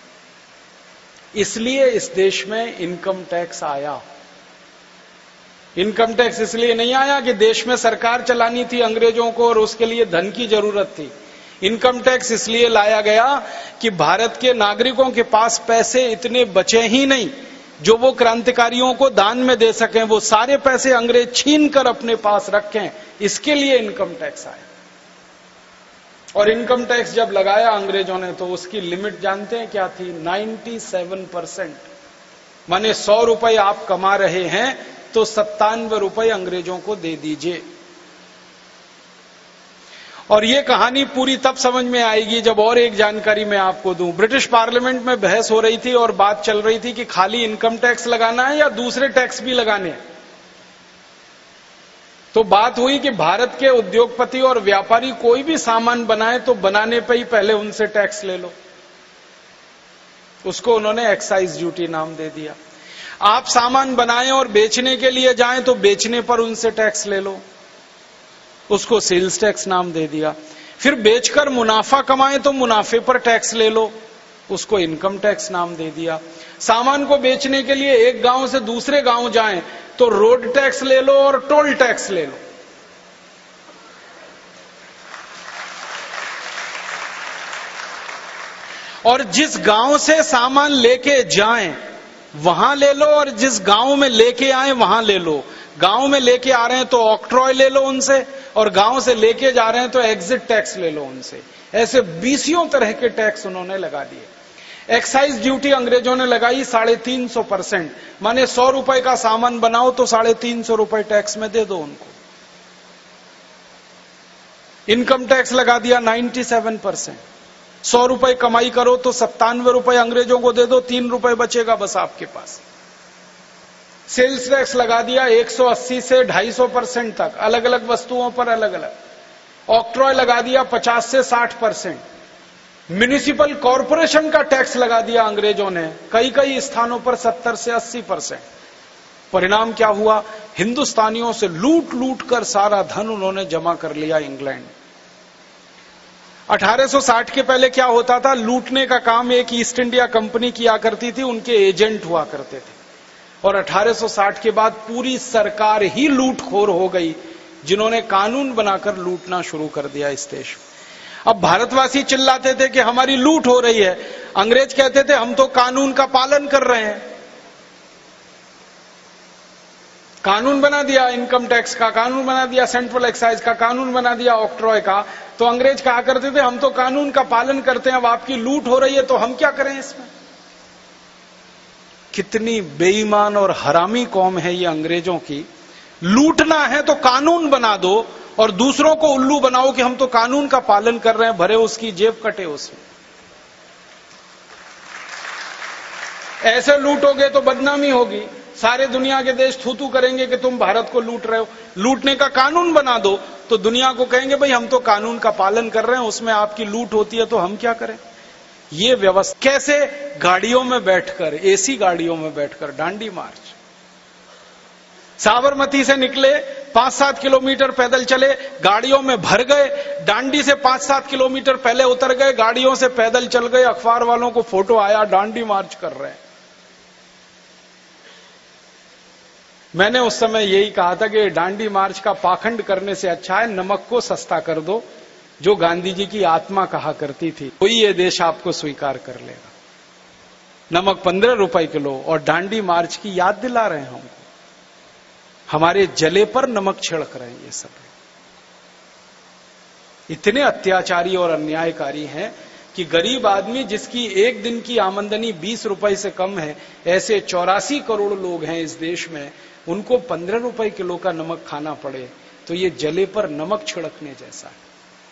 इसलिए इस देश में इनकम टैक्स आया। इनकम टैक्स इसलिए नहीं आया कि देश में सरकार चलानी थी अंग्रेजों को और उसके लिए धन की जरूरत थी। इनकम टैक्स इसलिए लाया गया कि भारत के नागरिकों के पास पैसे इतने बचे ही नहीं जो वो क्रांतिकारियों को दान में दे सकें, वो सारे पैसे अंग्रेज छीन कर अपने पास रखें, इसके लिए इनकम टैक्स आया। और इनकम टैक्स जब लगाया अंग्रेजों ने तो उसकी लिमिट जानते हैं क्या थी, 97%। माने 100 रुपए आप कमा रहे हैं तो 97 रुपए अंग्रेजों को दे दीजिए। और ये कहानी पूरी तब समझ में आएगी जब और एक जानकारी मैं आपको दूं। ब्रिटिश पार्लियामेंट में बहस हो रही थी और बात चल रही थी कि खाली इनकम टैक्स लगाना है या दूसरे टैक्स भी लगाने हैं। तो बात हुई कि भारत के उद्योगपति और व्यापारी कोई भी सामान बनाए तो बनाने पे ही पहले उनसे टैक्स ले लो। उसको उन्होंने एक्साइज ड्यूटी नाम दे दिया। आप सामान बनाएं और बेचने के लिए जाएं तो बेचने पर उनसे टैक्स ले लो, उसको सेल्स टैक्स नाम दे दिया। फिर बेचकर मुनाफा कमाएं तो मुनाफे पर टैक्स ले लो, उसको इनकम टैक्स नाम दे दिया। सामान को बेचने के लिए एक गांव से दूसरे गांव जाएं तो रोड टैक्स ले लो और टोल टैक्स ले लो। और जिस गांव से सामान लेके जाएं वहां ले लो, और जिस गांव में लेके आए वहां ले लो। गांव में लेके आ रहे हैं तो ऑक्ट्रॉय ले लो उनसे, और गांव से लेके जा रहे हैं तो एग्जिट टैक्स ले लो उनसे। ऐसे 20 तरह के टैक्स उन्होंने लगा दिए। एक्साइज ड्यूटी अंग्रेजों ने लगाई 350%, माने 100 रुपए का सामान बनाओ तो 350 रुपए टैक्स में दे दो उनको। इनकम टैक्स लगा दिया 97%। 100 रुपए कमाई करो तो 97 रुपए अंग्रेजों को दे दो, 3 रुपए बचेगा बस आपके पास। सेल्स टैक्स लगा दिया 180 से 250% तक, अलग अलग वस्तुओं पर अलग अलग। ऑक्ट्रॉय लगा दिया 50 से 60%। म्युनिसिपल कॉरपोरेशन का टैक्स लगा दिया अंग्रेजों ने कई कई स्थानों पर 70 से 80%। परिणाम क्या हुआ? हिंदुस्तानियों से लूट लूट कर सारा धन उन्होंने जमा कर लिया इंग्लैंड। 1860 के पहले क्या होता था? लूटने का काम एक ईस्ट इंडिया कंपनी किया करती थी, उनके एजेंट हुआ करते थे। और 1860 के बाद पूरी सरकार ही लूटखोर हो गई, जिन्होंने कानून बनाकर लूटना शुरू कर दिया इस देश में। अब भारतवासी चिल्लाते थे कि हमारी लूट हो रही है, अंग्रेज कहते थे हम तो कानून का पालन कर रहे हैं। कानून बना दिया इनकम टैक्स का, कानून बना दिया सेंट्रल एक्साइज का, कानून बना दिया ऑक्ट्रॉय का, तो अंग्रेज कहा करते थे हम तो कानून का पालन करते हैं, अब आपकी लूट हो रही है तो हम क्या करें इसमें। कितनी बेईमान और हरामी कौम है ये अंग्रेजों की। लूटना है तो कानून बना दो और दूसरों को उल्लू बनाओ कि हम तो कानून का पालन कर रहे हैं, भरे उसकी जेब कटे उसमें। ऐसे लूटोगे तो बदनामी होगी, सारे दुनिया के देश थू-थू करेंगे कि तुम भारत को लूट रहे हो। लूटने का कानून बना दो तो दुनिया को कहेंगे भाई हम तो कानून का पालन कर रहे हैं, उसमें आपकी लूट होती है तो हम क्या करें। ये व्यवस्था कैसे? गाड़ियों में बैठकर, एसी गाड़ियों में बैठकर दांडी मार्च। साबरमती से निकले, 5-7 किलोमीटर पैदल चले, गाड़ियों में भर गए, दांडी से 5-7 किलोमीटर पहले उतर गए, गाड़ियों से पैदल चल गए। अखबार वालों को फोटो आया दांडी मार्च कर रहे हैं। मैंने उस समय यही कहा था कि दांडी मार्च का पाखंड करने से अच्छा है नमक को सस्ता कर दो, जो गांधी जी की आत्मा कहा करती थी, कोई ये देश आपको स्वीकार कर लेगा। नमक 15 रुपए किलो और दांडी मार्च की याद दिला रहे हैं हमको। हमारे जले पर नमक छिड़क रहे हैं ये सब। इतने अत्याचारी और अन्यायकारी हैं कि गरीब आदमी जिसकी एक दिन की आमदनी 20 रुपए से कम है, ऐसे 84 करोड़ लोग हैं इस देश में, उनको 15 रुपए किलो का नमक खाना पड़े तो ये जले पर नमक छिड़कने जैसा है।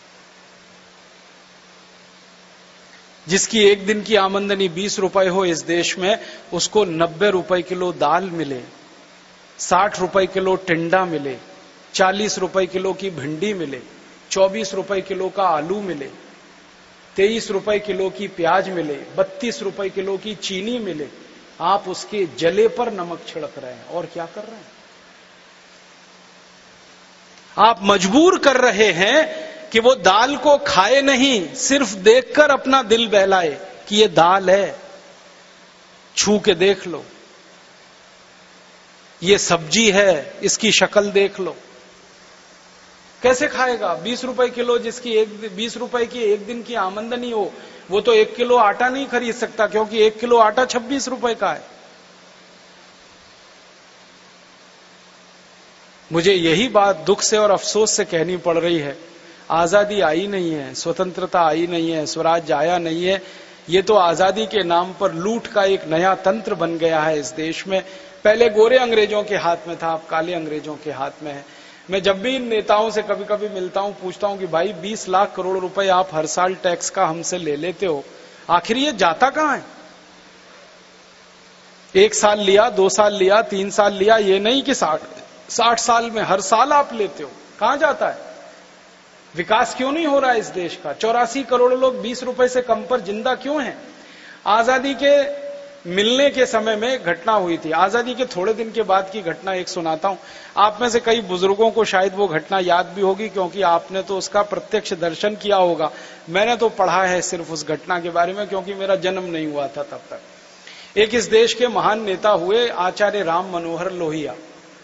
जिसकी एक दिन की आमदनी 20 रुपए हो इस देश में, उसको 90 रुपए किलो दाल मिले, 60 रुपए किलो टिंडा मिले, 40 रुपए किलो की भिंडी मिले, 24 रुपए किलो का आलू मिले, 23 रुपए किलो की प्याज मिले, 32 रुपए किलो की चीनी मिले, आप उसके जले पर नमक छिड़क रहे हैं। और क्या कर रहे हैं? आप मजबूर कर रहे हैं कि वो दाल को खाए नहीं, सिर्फ देखकर अपना दिल बहलाए कि ये दाल है, छू के देख लो, ये सब्जी है, इसकी शक्ल देख लो। कैसे खाएगा? 20 रुपए किलो जिसकी 20 रुपए की एक दिन की आमदनी हो, वो तो 1 किलो आटा नहीं खरीद सकता, क्योंकि 1 किलो आटा 26 रुपए का है। मुझे यही बात दुख से और अफसोस से कहनी पड़ रही है, आजादी आई नहीं है, स्वतंत्रता आई नहीं है, स्वराज्य आया नहीं है। ये तो आजादी के नाम पर लूट का एक नया तंत्र बन गया है इस देश में। पहले गोरे अंग्रेजों के हाथ में था, अब काले अंग्रेजों के हाथ में है। मैं जब भी इन नेताओं से कभी कभी मिलता हूं, पूछता हूं कि भाई 20 लाख करोड़ रुपए आप हर साल टैक्स का हमसे ले लेते हो, आखिर ये जाता कहां है? 1 साल लिया, 2 साल लिया, 3 साल लिया, ये नहीं कि 60 साल में हर साल आप लेते हो, कहां जाता है? विकास क्यों नहीं हो रहा है इस देश का? 84 करोड़ लोग 20 रुपए से कम पर जिंदा क्यों हैं? आजादी के मिलने के समय में एक घटना हुई थी। आजादी के थोड़े दिन के बाद की घटना एक सुनाता हूं। आप में से कई बुजुर्गों को शायद वो घटना याद भी होगी, क्योंकि आपने तो उसका प्रत्यक्ष दर्शन किया होगा। मैंने तो पढ़ा है सिर्फ उस घटना के बारे में, क्योंकि मेरा जन्म नहीं हुआ था तब तक। एक इस देश के महान नेता हुए आचार्य राम मनोहर लोहिया।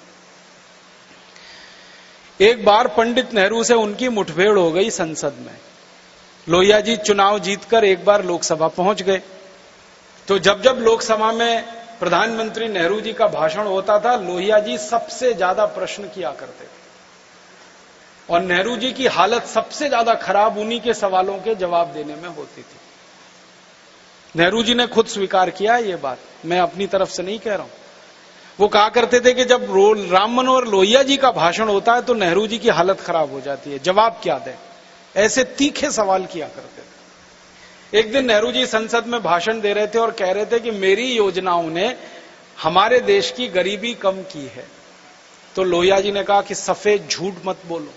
एक बार पंडित नेहरू से उनकी मुठभेड़ हो गई संसद में। लोहिया जी चुनाव जीतकर एक बार लोकसभा पहुंच गए। तो जब जब लोकसभा में प्रधानमंत्री नेहरू जी का भाषण होता था, लोहिया जी सबसे ज्यादा प्रश्न किया करते थे और नेहरू जी की हालत सबसे ज्यादा खराब उन्हीं के सवालों के जवाब देने में होती थी। नेहरू जी ने खुद स्वीकार किया ये बात, मैं अपनी तरफ से नहीं कह रहा हूं। वो कहा करते थे कि जब राम मनोहर लोहिया जी का भाषण होता है तो नेहरू जी की हालत खराब हो जाती है, जवाब क्या दें, ऐसे तीखे सवाल किया करते थे। एक दिन नेहरू जी संसद में भाषण दे रहे थे और कह रहे थे कि मेरी योजनाओं ने हमारे देश की गरीबी कम की है। तो लोहिया जी ने कहा कि सफेद झूठ मत बोलो।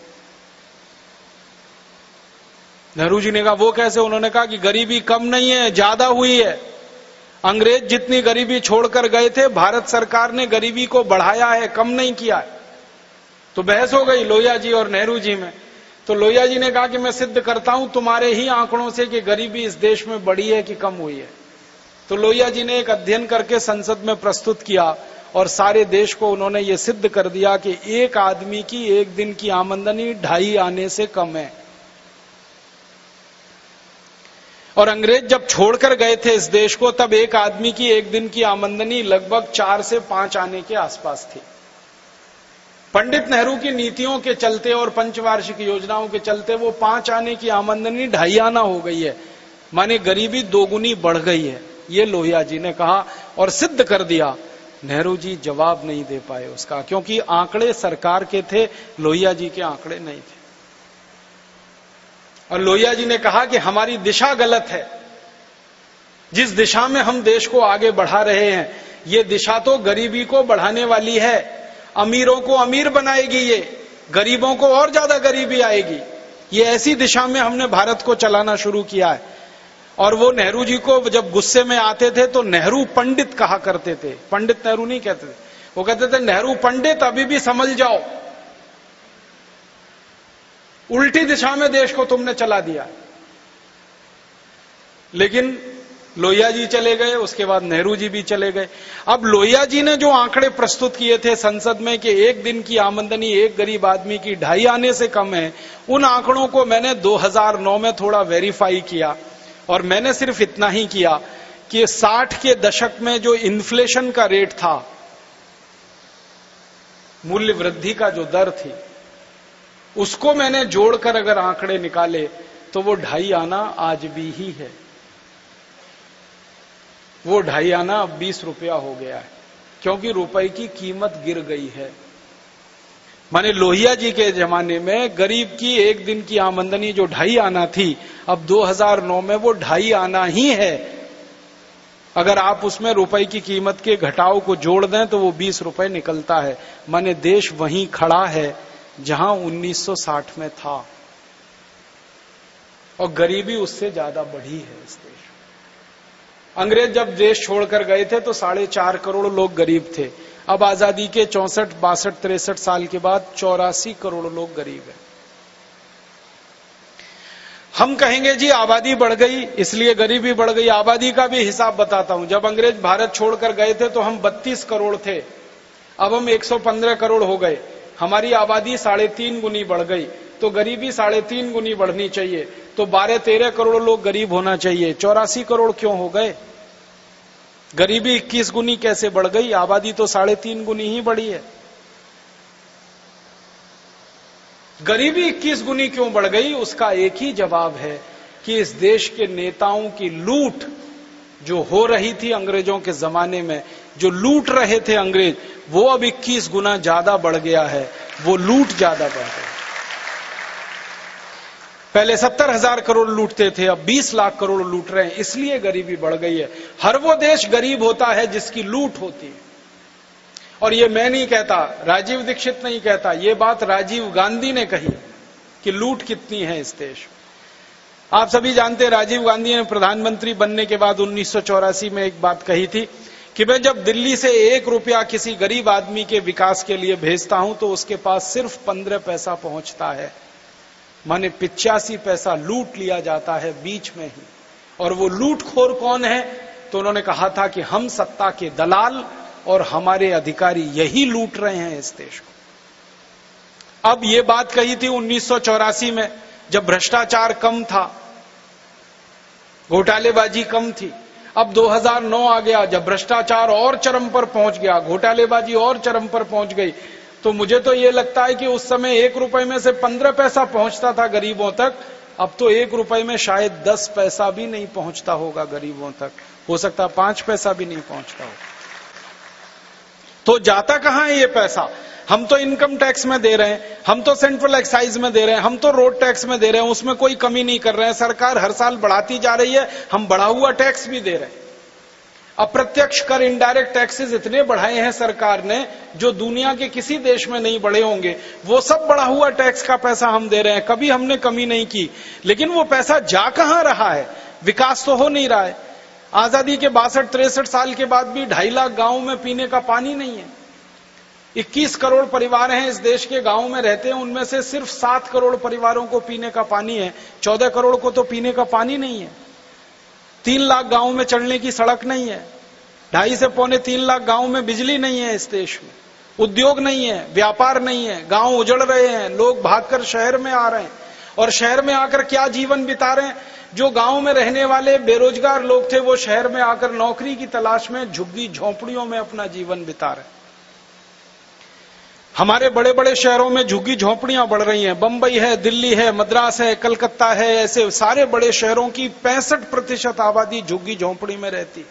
नेहरू जी ने कहा वो कैसे? उन्होंने कहा कि गरीबी कम नहीं है, ज्यादा हुई है। अंग्रेज जितनी गरीबी छोड़कर गए थे, भारत सरकार ने गरीबी को बढ़ाया है, कम नहीं किया है। तो बहस हो गई लोहिया जी और नेहरू जी में। तो लोहिया जी ने कहा कि मैं सिद्ध करता हूं तुम्हारे ही आंकड़ों से कि गरीबी इस देश में बढ़ी है कि कम हुई है। तो लोहिया जी ने एक अध्ययन करके संसद में प्रस्तुत किया और सारे देश को उन्होंने ये सिद्ध कर दिया कि एक आदमी की एक दिन की आमदनी 2.5 आने से कम है। और अंग्रेज जब छोड़कर गए थे इस देश को, तब एक आदमी की एक दिन की आमदनी लगभग 4 से 5 आने के आसपास थी। पंडित नेहरू की नीतियों के चलते और पंचवार्षिक योजनाओं के चलते वो 5 आने की आमदनी 2.5 आना हो गई है, माने गरीबी 2 गुनी बढ़ गई है। ये लोहिया जी ने कहा और सिद्ध कर दिया। नेहरू जी जवाब नहीं दे पाए उसका, क्योंकि आंकड़े सरकार के थे, लोहिया जी के आंकड़े नहीं थे। और लोहिया जी ने कहा कि हमारी दिशा गलत है। जिस दिशा में हम देश को आगे बढ़ा रहे हैं, ये दिशा तो गरीबी को बढ़ाने वाली है, अमीरों को अमीर बनाएगी, ये गरीबों को और ज्यादा गरीबी आएगी। ये ऐसी दिशा में हमने भारत को चलाना शुरू किया है। और वो नेहरू जी को जब गुस्से में आते थे तो नेहरू पंडित कहा करते थे, पंडित नेहरू नहीं कहते थे, वो कहते थे नेहरू पंडित, अभी भी समझ जाओ, उल्टी दिशा में देश को तुमने चला दिया। लेकिन लोहिया जी चले गए, उसके बाद नेहरू जी भी चले गए। अब लोहिया जी ने जो आंकड़े प्रस्तुत किए थे संसद में कि एक दिन की आमदनी एक गरीब आदमी की 2.5 आने से कम है, उन आंकड़ों को मैंने 2009 में थोड़ा वेरीफाई किया। और मैंने सिर्फ इतना ही किया कि 60 के दशक में जो इन्फ्लेशन का रेट था, मूल्य वृद्धि का जो दर थी, उसको मैंने जोड़कर अगर आंकड़े निकाले तो वो 2.5 आना आज भी ही है। वो 2.5 आना अब 20 रुपया हो गया है, क्योंकि रुपए की कीमत गिर गई है। माने लोहिया जी के जमाने में गरीब की एक दिन की आमदनी जो 2.5 आना थी, अब 2009 में वो 2.5 आना ही है। अगर आप उसमें रुपए की कीमत के घटाव को जोड़ दें तो वो 20 रुपए निकलता है। माने देश वहीं खड़ा है जहां 1960 में था, और गरीबी उससे ज्यादा बढ़ी है इस देश में। अंग्रेज जब देश छोड़कर गए थे तो 4.5 करोड़ लोग गरीब थे। अब आजादी के 64, 62, 63 साल के बाद 84 करोड़ लोग गरीब हैं। हम कहेंगे जी आबादी बढ़ गई इसलिए गरीबी बढ़ गई। आबादी का भी हिसाब बताता हूं। जब अंग्रेज भारत छोड़कर गए थे तो हम 32 करोड़ थे, अब हम 115 करोड़ हो गए। हमारी आबादी 3.5 गुनी बढ़ गई, तो गरीबी 3.5 गुनी बढ़नी चाहिए, तो 12-13 करोड़ लोग गरीब होना चाहिए। 84 करोड़ क्यों हो गए? गरीबी 21 गुनी कैसे बढ़ गई? आबादी तो 3.5 गुनी ही बढ़ी है। गरीबी 21 गुनी क्यों बढ़ गई? उसका एक ही जवाब है कि इस देश के नेताओं की लूट जो हो रही थी अंग्रेजों के जमाने में, जो लूट रहे थे अंग्रेज, वो अब 21 गुना ज्यादा बढ़ गया है। वो लूट ज्यादा बढ़ गई। पहले 70,000 करोड़ लूटते थे, अब 20 लाख करोड़ लूट रहे हैं, इसलिए गरीबी बढ़ गई है। हर वो देश गरीब होता है जिसकी लूट होती है। और ये मैं नहीं कहता, राजीव दीक्षित नहीं कहता, ये बात राजीव गांधी ने कही कि लूट कितनी है इस देश। आप सभी जानते हैं राजीव गांधी ने प्रधानमंत्री बनने के बाद 1984 में एक बात कही थी कि मैं जब दिल्ली से 1 रुपया किसी गरीब आदमी के विकास के लिए भेजता हूं तो उसके पास सिर्फ 15 पैसा पहुंचता है, माने 85 पैसा लूट लिया जाता है बीच में ही। और वो लूटखोर कौन है? तो उन्होंने कहा था कि हम सत्ता के दलाल और हमारे अधिकारी यही लूट रहे हैं इस देश को। अब ये बात कही थी 1984 में जब भ्रष्टाचार कम था, घोटालेबाजी कम थी। अब 2009 आ गया जब भ्रष्टाचार और चरम पर पहुंच गया, घोटालेबाजी और चरम पर पहुंच गई। तो मुझे तो ये लगता है कि उस समय 1 रुपए में से 15 पैसा पहुंचता था गरीबों तक, अब तो 1 रुपए में शायद 10 पैसा भी नहीं पहुंचता होगा गरीबों तक, हो सकता 5 पैसा भी नहीं पहुंचता होगा। तो जाता कहां है ये पैसा? हम तो इनकम टैक्स में दे रहे हैं, हम तो सेंट्रल एक्साइज में दे रहे हैं, हम तो रोड टैक्स में दे रहे हैं, उसमें कोई कमी नहीं कर रहे हैं। सरकार हर साल बढ़ाती जा रही है, हम बढ़ा हुआ टैक्स भी दे रहे हैं। अप्रत्यक्ष कर, इनडायरेक्ट टैक्सेस इतने बढ़ाए हैं सरकार ने जो दुनिया के किसी देश में नहीं बढ़े होंगे, वो सब बढ़ा हुआ टैक्स का पैसा हम दे रहे हैं, कभी हमने कमी नहीं की। लेकिन वो पैसा जा कहां रहा है? विकास तो हो नहीं रहा है। आजादी के 62-63 साल के बाद भी 2.5 लाख गांवों में पीने का पानी नहीं है। 21 करोड़ परिवार हैं इस देश के, गांव में रहते हैं, उनमें से सिर्फ 7 करोड़ परिवारों को पीने का पानी है, 14 करोड़ को तो पीने का पानी नहीं है। 3 लाख गांव में चलने की सड़क नहीं है, 2.5 से पौने 3 लाख गांव में बिजली नहीं है इस देश में, उद्योग नहीं है, व्यापार नहीं है, गांव उजड़ रहे हैं, लोग भागकर शहर में आ रहे हैं। और शहर में आकर क्या जीवन बिता रहे हैं? जो गांव में रहने वाले बेरोजगार लोग थे वो शहर में आकर नौकरी की तलाश में झुग्गी झोंपड़ियों में अपना जीवन बिता रहे हैं। हमारे बड़े बड़े शहरों में झुग्गी झोंपड़ियां बढ़ रही हैं, बंबई है, दिल्ली है, मद्रास है, कलकत्ता है, ऐसे सारे बड़े शहरों की 65% आबादी झुग्गी झोंपड़ी में रहती।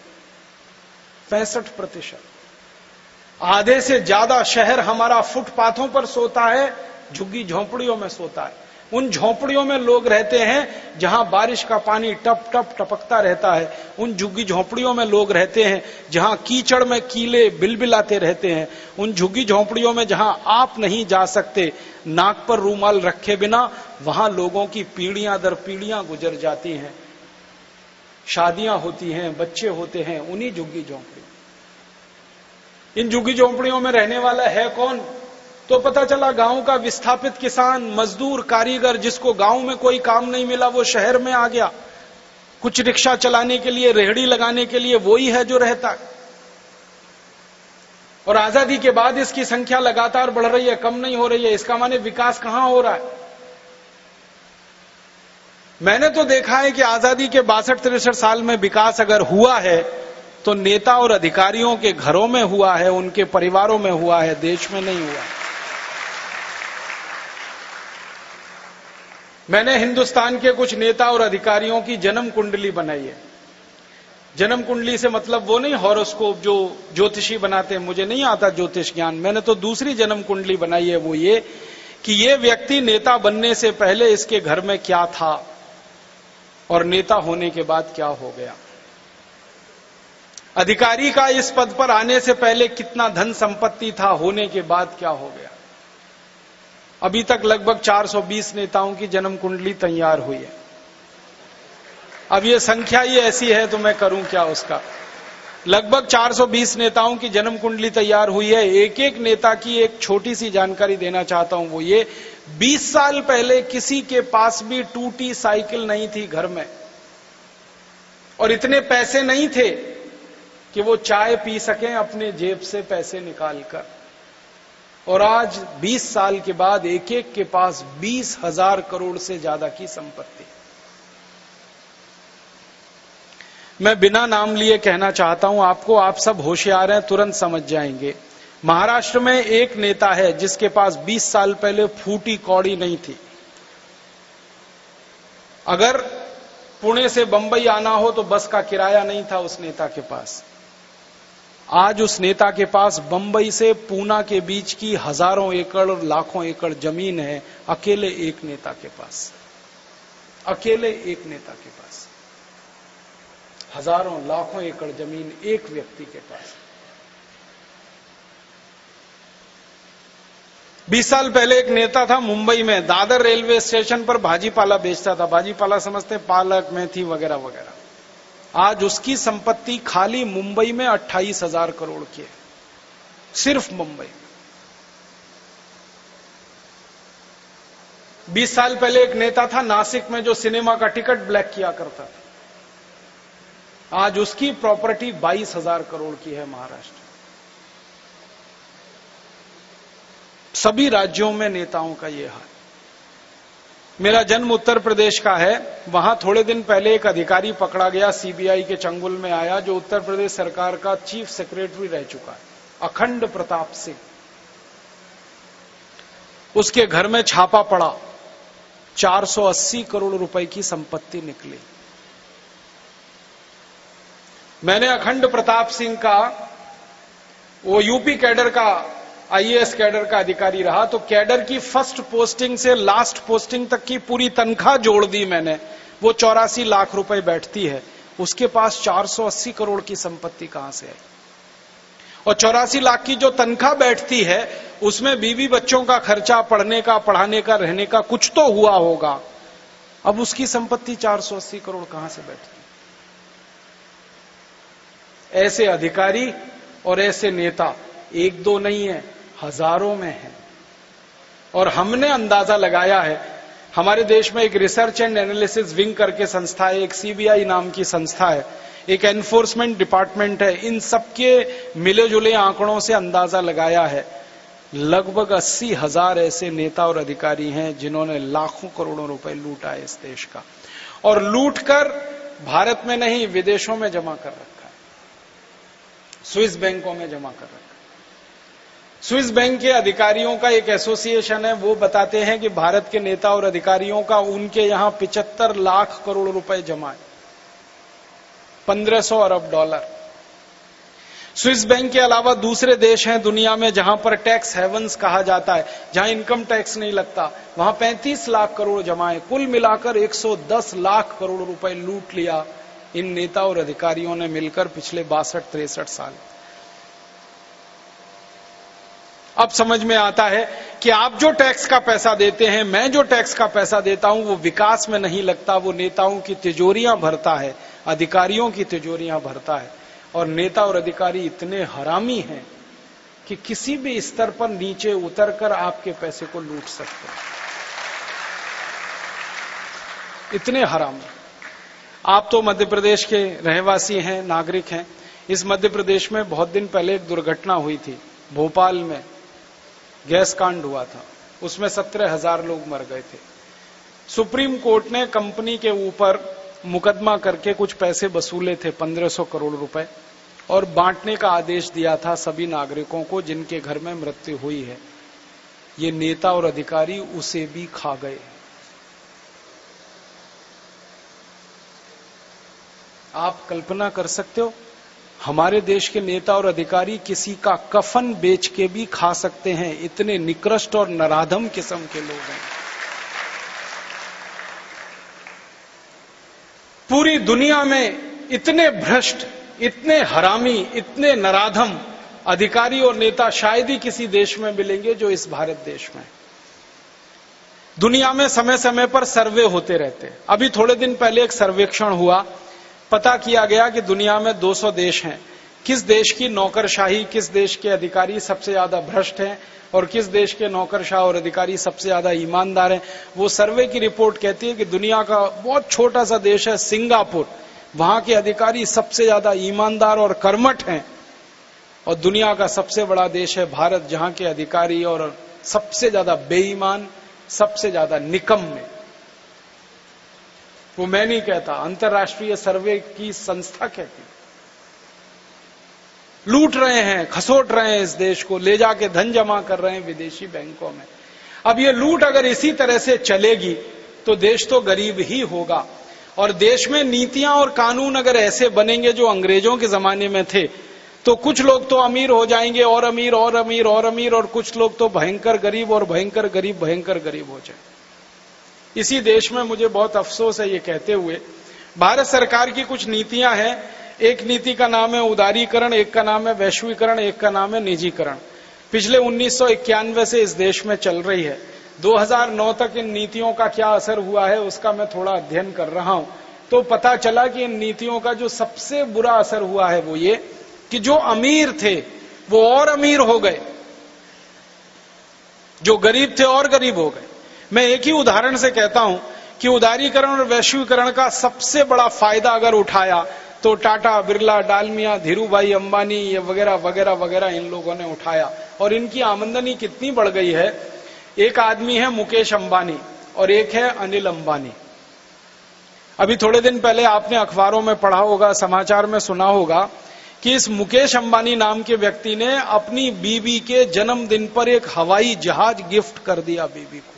65%। आधे से ज्यादा शहर हमारा फुटपाथों पर सोता है, झुग्गी झोंपड़ियों में सोता है। उन झोंपड़ियों में लोग रहते हैं जहां बारिश का पानी टप टप टपकता रहता है। उन झुग्गी झोंपड़ियों में लोग रहते हैं जहां कीचड़ में कीले बिलबिलाते रहते हैं। उन झुग्गी झोंपड़ियों में जहां आप नहीं जा सकते नाक पर रूमाल रखे बिना, वहां लोगों की पीढ़ियां दर पीढ़ियां गुजर जाती हैं, शादियां होती हैं, बच्चे होते हैं उन्हीं झुग्गी झोंपड़ियों। इन झुग्गी झोंपड़ियों में रहने वाला है कौन? तो पता चला गांव का विस्थापित किसान, मजदूर, कारीगर, जिसको गांव में कोई काम नहीं मिला वो शहर में आ गया, कुछ रिक्शा चलाने के लिए, रेहड़ी लगाने के लिए, वही है जो रहता है। और आजादी के बाद इसकी संख्या लगातार बढ़ रही है, कम नहीं हो रही है। इसका माने विकास कहां हो रहा है? मैंने तो देखा है कि आजादी के 62-63 साल में विकास अगर हुआ है तो नेता और अधिकारियों के घरों में हुआ है, उनके परिवारों में हुआ है, देश में नहीं हुआ। मैंने हिंदुस्तान के कुछ नेता और अधिकारियों की जन्म कुंडली बनाई है। जन्म कुंडली से मतलब वो नहीं हॉरोस्कोप जो ज्योतिषी बनाते हैं, मुझे नहीं आता ज्योतिष ज्ञान। मैंने तो दूसरी जन्म कुंडली बनाई है, वो ये कि ये व्यक्ति नेता बनने से पहले इसके घर में क्या था और नेता होने के बाद क्या हो गया। अधिकारी का इस पद पर आने से पहले कितना धन संपत्ति था, होने के बाद क्या हो गया। अभी तक लगभग 420 नेताओं की जन्म कुंडली तैयार हुई है। अब ये संख्या ही ऐसी है तो मैं करूं क्या उसका। लगभग 420 नेताओं की जन्म कुंडली तैयार हुई है। एक एक नेता की एक छोटी सी जानकारी देना चाहता हूं, वो ये 20 साल पहले किसी के पास भी टूटी साइकिल नहीं थी घर में, और इतने पैसे नहीं थे कि वो चाय पी सकें अपने जेब से पैसे निकालकर। और आज 20 साल के बाद एक एक के पास 20,000 करोड़ से ज्यादा की संपत्ति। मैं बिना नाम लिए कहना चाहता हूं आपको, आप सब होशियार हैं, तुरंत समझ जाएंगे। महाराष्ट्र में एक नेता है जिसके पास 20 साल पहले फूटी कौड़ी नहीं थी। अगर पुणे से बंबई आना हो तो बस का किराया नहीं था उस नेता के पास। आज उस नेता के पास बंबई से पूना के बीच की हजारों एकड़ और लाखों एकड़ जमीन है, अकेले एक नेता के पास। अकेले एक नेता के पास हजारों लाखों एकड़ जमीन एक व्यक्ति के पास। 20 साल पहले एक नेता था मुंबई में, दादर रेलवे स्टेशन पर भाजीपाला बेचता था। भाजीपाला समझते पालक, मेथी वगैरह वगैरह। आज उसकी संपत्ति खाली मुंबई में 28,000 करोड़ की है, सिर्फ मुंबई में। 20 साल पहले एक नेता था नासिक में जो सिनेमा का टिकट ब्लैक किया करता था। आज उसकी प्रॉपर्टी 22,000 करोड़ की है महाराष्ट्र। सभी राज्यों में नेताओं का यह हाल। मेरा जन्म उत्तर प्रदेश का है। वहां थोड़े दिन पहले एक अधिकारी पकड़ा गया, सीबीआई के चंगुल में आया, जो उत्तर प्रदेश सरकार का चीफ सेक्रेटरी रह चुका है, अखंड प्रताप सिंह। उसके घर में छापा पड़ा, 480 करोड़ रुपए की संपत्ति निकली। मैंने अखंड प्रताप सिंह का, वो यूपी कैडर का, आईएएस कैडर का अधिकारी रहा, तो कैडर की फर्स्ट पोस्टिंग से लास्ट पोस्टिंग तक की पूरी तनख्वाह जोड़ दी मैंने। वो 84 लाख रुपए बैठती है, उसके पास 480 करोड़ की संपत्ति कहां से आई? और 84 लाख की जो तनख्वाह बैठती है उसमें बीवी बच्चों का खर्चा, पढ़ने का, पढ़ाने का, रहने का कुछ तो हुआ होगा। अब उसकी संपत्ति 480 करोड़ कहां से बैठती? ऐसे अधिकारी और ऐसे नेता एक दो नहीं है, हजारों में है। और हमने अंदाजा लगाया है, हमारे देश में एक रिसर्च एंड एनालिसिस विंग करके संस्था है, एक सीबीआई नाम की संस्था है, एक एनफोर्समेंट डिपार्टमेंट है। इन सबके मिले जुले आंकड़ों से अंदाजा लगाया है, लगभग 80,000 ऐसे नेता और अधिकारी हैं जिन्होंने लाखों करोड़ों रुपए लूटा है इस देश का। और लूटकर भारत में नहीं, विदेशों में जमा कर रखा है, स्विस बैंकों में जमा कर रखा है। स्विस बैंक के अधिकारियों का एक एसोसिएशन है, वो बताते हैं कि भारत के नेता और अधिकारियों का उनके यहां 75 लाख करोड़ रुपए जमा है, 1500 अरब डॉलर। स्विस बैंक के अलावा दूसरे देश हैं दुनिया में जहां पर टैक्स हेवंस कहा जाता है, जहां इनकम टैक्स नहीं लगता, वहां 35 लाख करोड़ जमा है। कुल मिलाकर 110 लाख करोड़ रुपए लूट लिया इन नेता और अधिकारियों ने मिलकर पिछले 62-63 साल। अब समझ में आता है कि आप जो टैक्स का पैसा देते हैं, मैं जो टैक्स का पैसा देता हूं, वो विकास में नहीं लगता, वो नेताओं की तिजोरियां भरता है, अधिकारियों की तिजोरियां भरता है। और नेता और अधिकारी इतने हरामी हैं कि किसी भी स्तर पर नीचे उतरकर आपके पैसे को लूट सकते हैं, इतने हरामी। आप तो मध्य प्रदेश के रहवासी हैं, नागरिक हैं। इस मध्य प्रदेश में बहुत दिन पहले एक दुर्घटना हुई थी, भोपाल में गैस कांड हुआ था, उसमें 17,000 लोग मर गए थे। सुप्रीम कोर्ट ने कंपनी के ऊपर मुकदमा करके कुछ पैसे वसूले थे, 1500 करोड़ रुपए, और बांटने का आदेश दिया था सभी नागरिकों को जिनके घर में मृत्यु हुई है। ये नेता और अधिकारी उसे भी खा गए। आप कल्पना कर सकते हो, हमारे देश के नेता और अधिकारी किसी का कफन बेच के भी खा सकते हैं, इतने निकृष्ट और नराधम किस्म के लोग हैं। पूरी दुनिया में इतने भ्रष्ट, इतने हरामी, इतने नराधम अधिकारी और नेता शायद ही किसी देश में मिलेंगे जो इस भारत देश में। दुनिया में समय समय पर सर्वे होते रहते हैं। अभी थोड़े दिन पहले एक सर्वेक्षण हुआ, पता किया गया कि दुनिया में 200 देश हैं, किस देश की नौकरशाही, किस देश के अधिकारी सबसे ज्यादा भ्रष्ट हैं और किस देश के नौकरशाह और अधिकारी सबसे ज्यादा ईमानदार हैं। वो सर्वे की रिपोर्ट कहती है कि दुनिया का बहुत छोटा सा देश है सिंगापुर, वहां के अधिकारी सबसे ज्यादा ईमानदार और कर्मठ हैं। और दुनिया का सबसे बड़ा देश है भारत, जहां के अधिकारी और सबसे ज्यादा बेईमान, सबसे ज्यादा निकम्मे। वो मैं नहीं कहता, अंतर्राष्ट्रीय सर्वे की संस्था कहती। लूट रहे हैं, खसोट रहे हैं इस देश को, ले जाके धन जमा कर रहे हैं विदेशी बैंकों में। अब ये लूट अगर इसी तरह से चलेगी तो देश तो गरीब ही होगा। और देश में नीतियां और कानून अगर ऐसे बनेंगे जो अंग्रेजों के जमाने में थे, तो कुछ लोग तो अमीर हो जाएंगे, और अमीर और अमीर और अमीर, और कुछ लोग तो भयंकर गरीब और भयंकर गरीब, भयंकर गरीब हो जाए। इसी देश में मुझे बहुत अफसोस है ये कहते हुए, भारत सरकार की कुछ नीतियां हैं। एक नीति का नाम है उदारीकरण, एक का नाम है वैश्वीकरण, एक का नाम है निजीकरण। पिछले 1991 से इस देश में चल रही है। 2009 तक इन नीतियों का क्या असर हुआ है उसका मैं थोड़ा अध्ययन कर रहा हूं, तो पता चला कि इन नीतियों का जो सबसे बुरा असर हुआ है वो ये कि जो अमीर थे वो और अमीर हो गए, जो गरीब थे और गरीब हो गए। मैं एक ही उदाहरण से कहता हूं कि उदारीकरण और वैश्वीकरण का सबसे बड़ा फायदा अगर उठाया तो टाटा, बिरला, डालमिया, धीरूभाई अंबानी ये वगैरह वगैरह वगैरह इन लोगों ने उठाया, और इनकी आमदनी कितनी बढ़ गई है। एक आदमी है मुकेश अंबानी और एक है अनिल अंबानी। अभी थोड़े दिन पहले आपने अखबारों में पढ़ा होगा, समाचार में सुना होगा कि इस मुकेश अंबानी नाम के व्यक्ति ने अपनी बीवी के जन्मदिन पर एक हवाई जहाज गिफ्ट कर दिया बीवी को।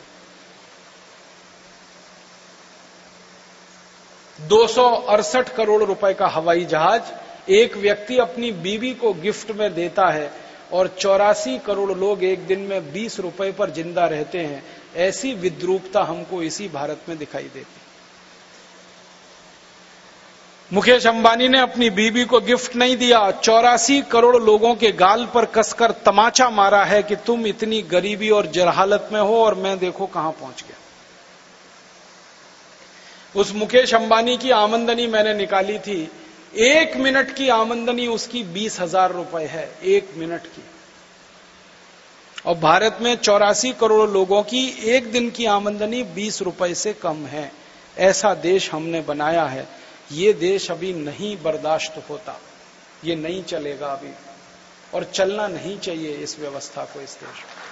268 करोड़ रुपए का हवाई जहाज एक व्यक्ति अपनी बीवी को गिफ्ट में देता है, और 84 करोड़ लोग एक दिन में 20 रुपए पर जिंदा रहते हैं। ऐसी विद्रूपता हमको इसी भारत में दिखाई देती। मुकेश अंबानी ने अपनी बीवी को गिफ्ट नहीं दिया, 84 करोड़ लोगों के गाल पर कसकर तमाचा मारा है कि तुम इतनी गरीबी और जहालत में हो और मैं देखो कहां पहुंच गया। उस मुकेश अंबानी की आमदनी मैंने निकाली थी, 1 मिनट की आमदनी उसकी 20,000 रुपए है, 1 मिनट की। और भारत में 84 करोड़ लोगों की एक दिन की आमदनी 20 रुपए से कम है। ऐसा देश हमने बनाया है। ये देश अभी नहीं बर्दाश्त होता, ये नहीं चलेगा अभी, और चलना नहीं चाहिए इस व्यवस्था को इस देश में।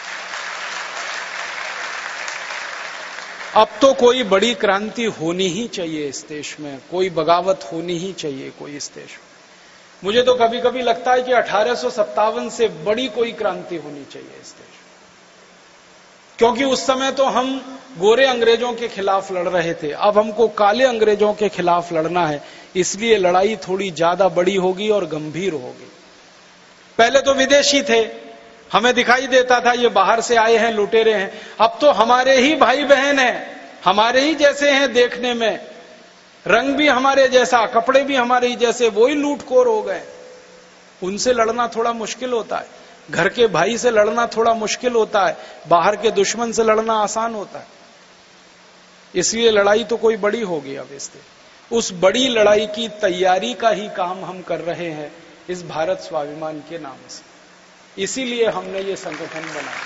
अब तो कोई बड़ी क्रांति होनी ही चाहिए इस देश में, कोई बगावत होनी ही चाहिए कोई इस देश में। मुझे तो कभी कभी लगता है कि 1857 से बड़ी कोई क्रांति होनी चाहिए इस देश में, क्योंकि उस समय तो हम गोरे अंग्रेजों के खिलाफ लड़ रहे थे, अब हमको काले अंग्रेजों के खिलाफ लड़ना है, इसलिए लड़ाई थोड़ी ज्यादा बड़ी होगी और गंभीर होगी। पहले तो विदेशी थे, हमें दिखाई देता था ये बाहर से आए हैं, लुटेरे हैं। अब तो हमारे ही भाई बहन हैं, हमारे ही जैसे हैं देखने में, रंग भी हमारे जैसा, कपड़े भी हमारे ही जैसे, वही लूटखोर हो गए। उनसे लड़ना थोड़ा मुश्किल होता है, घर के भाई से लड़ना थोड़ा मुश्किल होता है, बाहर के दुश्मन से लड़ना आसान होता है। इसलिए लड़ाई तो कोई बड़ी होगी अब इससे। उस बड़ी लड़ाई की तैयारी का ही काम हम कर रहे हैं इस भारत स्वाभिमान के नाम से। इसीलिए हमने ये संगठन बनाया।